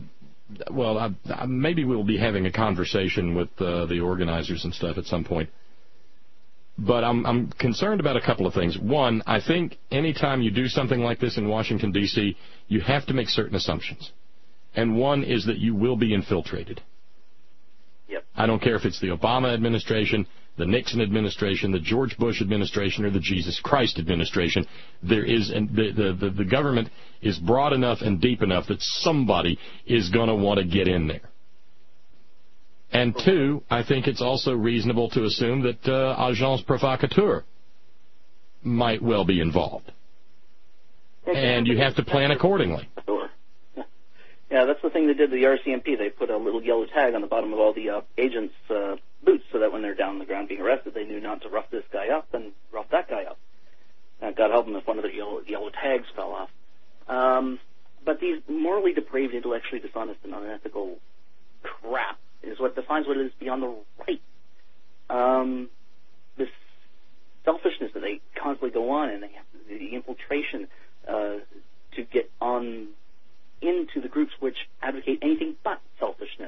maybe we'll be having a conversation with the organizers and stuff at some point. But I'm concerned about a couple of things. One, I think anytime you do something like this in Washington, D.C., you have to make certain assumptions. And one is that you will be infiltrated. Yep. I don't care if it's the Obama administration, the Nixon administration, the George Bush administration, or the Jesus Christ administration. There is the government is broad enough and deep enough that somebody is going to want to get in there. And two, I think it's also reasonable to assume that agence provocateur might well be involved. And you have to plan accordingly. Yeah, that's the thing they did to the RCMP. They put a little yellow tag on the bottom of all the agents' boots so that when they're down on the ground being arrested, they knew not to rough this guy up and rough that guy up. God help them if one of the yellow tags fell off. But these morally depraved, intellectually dishonest, and unethical crap is what defines what it is beyond the right. This selfishness that they constantly go on, and they have the infiltration to get on into the groups which advocate anything but selfishness.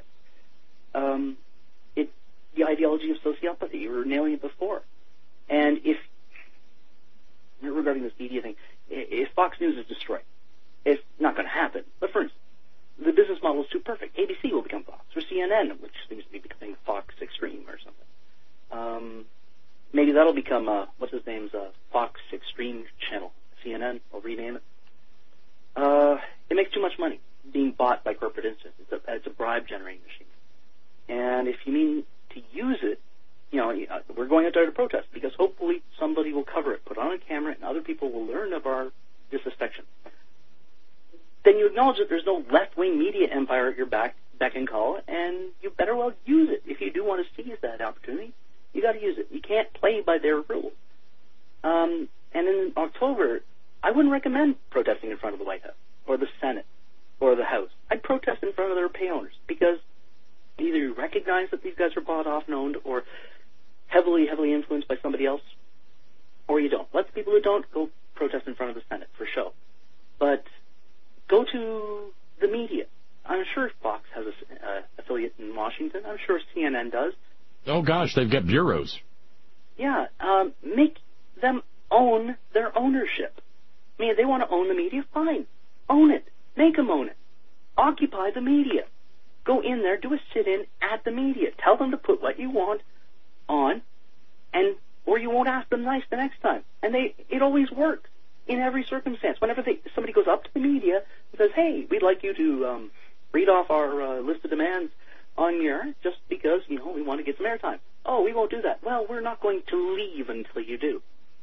It's the ideology of sociopathy. You were nailing it before. And if, regarding this media thing, if Fox News is destroyed, it's not going to happen. But for instance, the business model is too perfect. ABC will become Fox, or CNN, which seems to be becoming Fox Extreme or something. Maybe that'll become, what's his name's, Fox Extreme Channel, CNN. I'll rename it. It makes too much money being bought by corporate interests. It's a bribe-generating machine. And if you mean to use it, we're going out there to protest because hopefully somebody will cover it, put on a camera, and other people will learn of our disaffection. Then you acknowledge that there's no left-wing media empire at your back beck and call, and you better well use it. If you do want to seize that opportunity, you got to use it. You can't play by their rules. And in October, I wouldn't recommend protesting in front of the White House or the Senate or the House. I'd protest in front of their pay owners, because either you recognize that these guys are bought off and owned or heavily influenced by somebody else, or you don't. Let the people who don't go protest in front of the Senate for show. But go to the media. I'm sure Fox has an affiliate in Washington. I'm sure CNN does. Oh, gosh, they've got bureaus. Yeah, make them own their ownership. I mean, if they want to own the media, fine. Own it. Make them own it. Occupy the media. Go in there, do a sit-in at the media. Tell them to put what you want on, or you won't ask them nice the next time. And it always works in every circumstance. Whenever somebody goes up to the media and says, hey, we'd like you to read off our list of demands on your, just because, we want to get some airtime. Oh, we won't do that. Well, we're not going to leave until you do.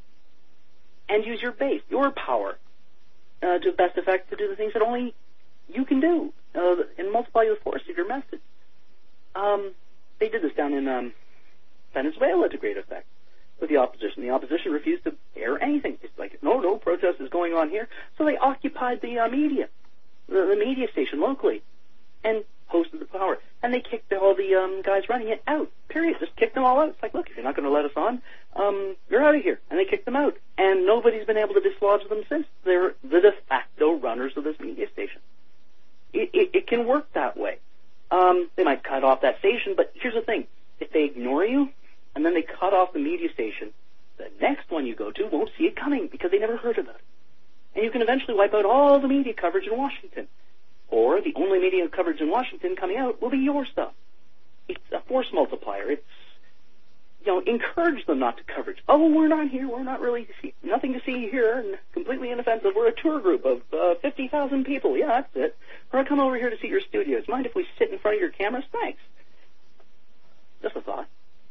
And use your base, your power, to best effect to do the things that only you can do, and multiply the force of your message. They did this down in Venezuela to great effect with the opposition. The opposition refused to air anything. It's like, no protest is going on here. So they occupied the media, the media station locally, and hosted the power. And they kicked all the guys running it out, period. Just kicked them all out. It's like, look, if you're not going to let us on, you're out of here. And they kicked them out. And nobody's been able to dislodge them since. They're the de facto runners of this media station. It can work that way. They might cut off that station, but here's the thing. If they ignore you, and then they cut off the media station, the next one you go to won't see it coming because they never heard about it. And you can eventually wipe out all the media coverage in Washington. Or the only media coverage in Washington coming out will be your stuff. It's a force multiplier. It's, encourage them not to coverage. Oh, we're not here. We're not really, nothing to see here, and completely inoffensive. We're a tour group of 50,000 people. Yeah, that's it. We're going to come over here to see your studios. Mind if we sit in front of your cameras? Thanks. Just a thought.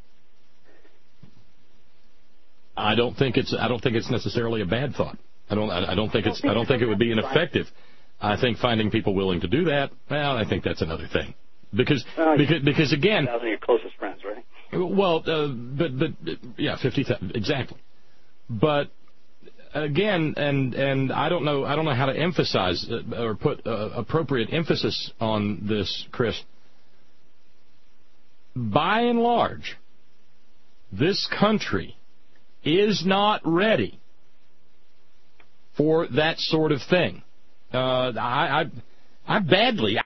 I don't think it's necessarily a bad thought. I don't think it would be ineffective. I think finding people willing to do that, well, I think that's another thing. Because again, 50,000 of your closest friends, right? Well, but yeah, 50,000 exactly. But again, and I don't know how to emphasize or put appropriate emphasis on this, Chris. By and large, this country is not ready for that sort of thing. I badly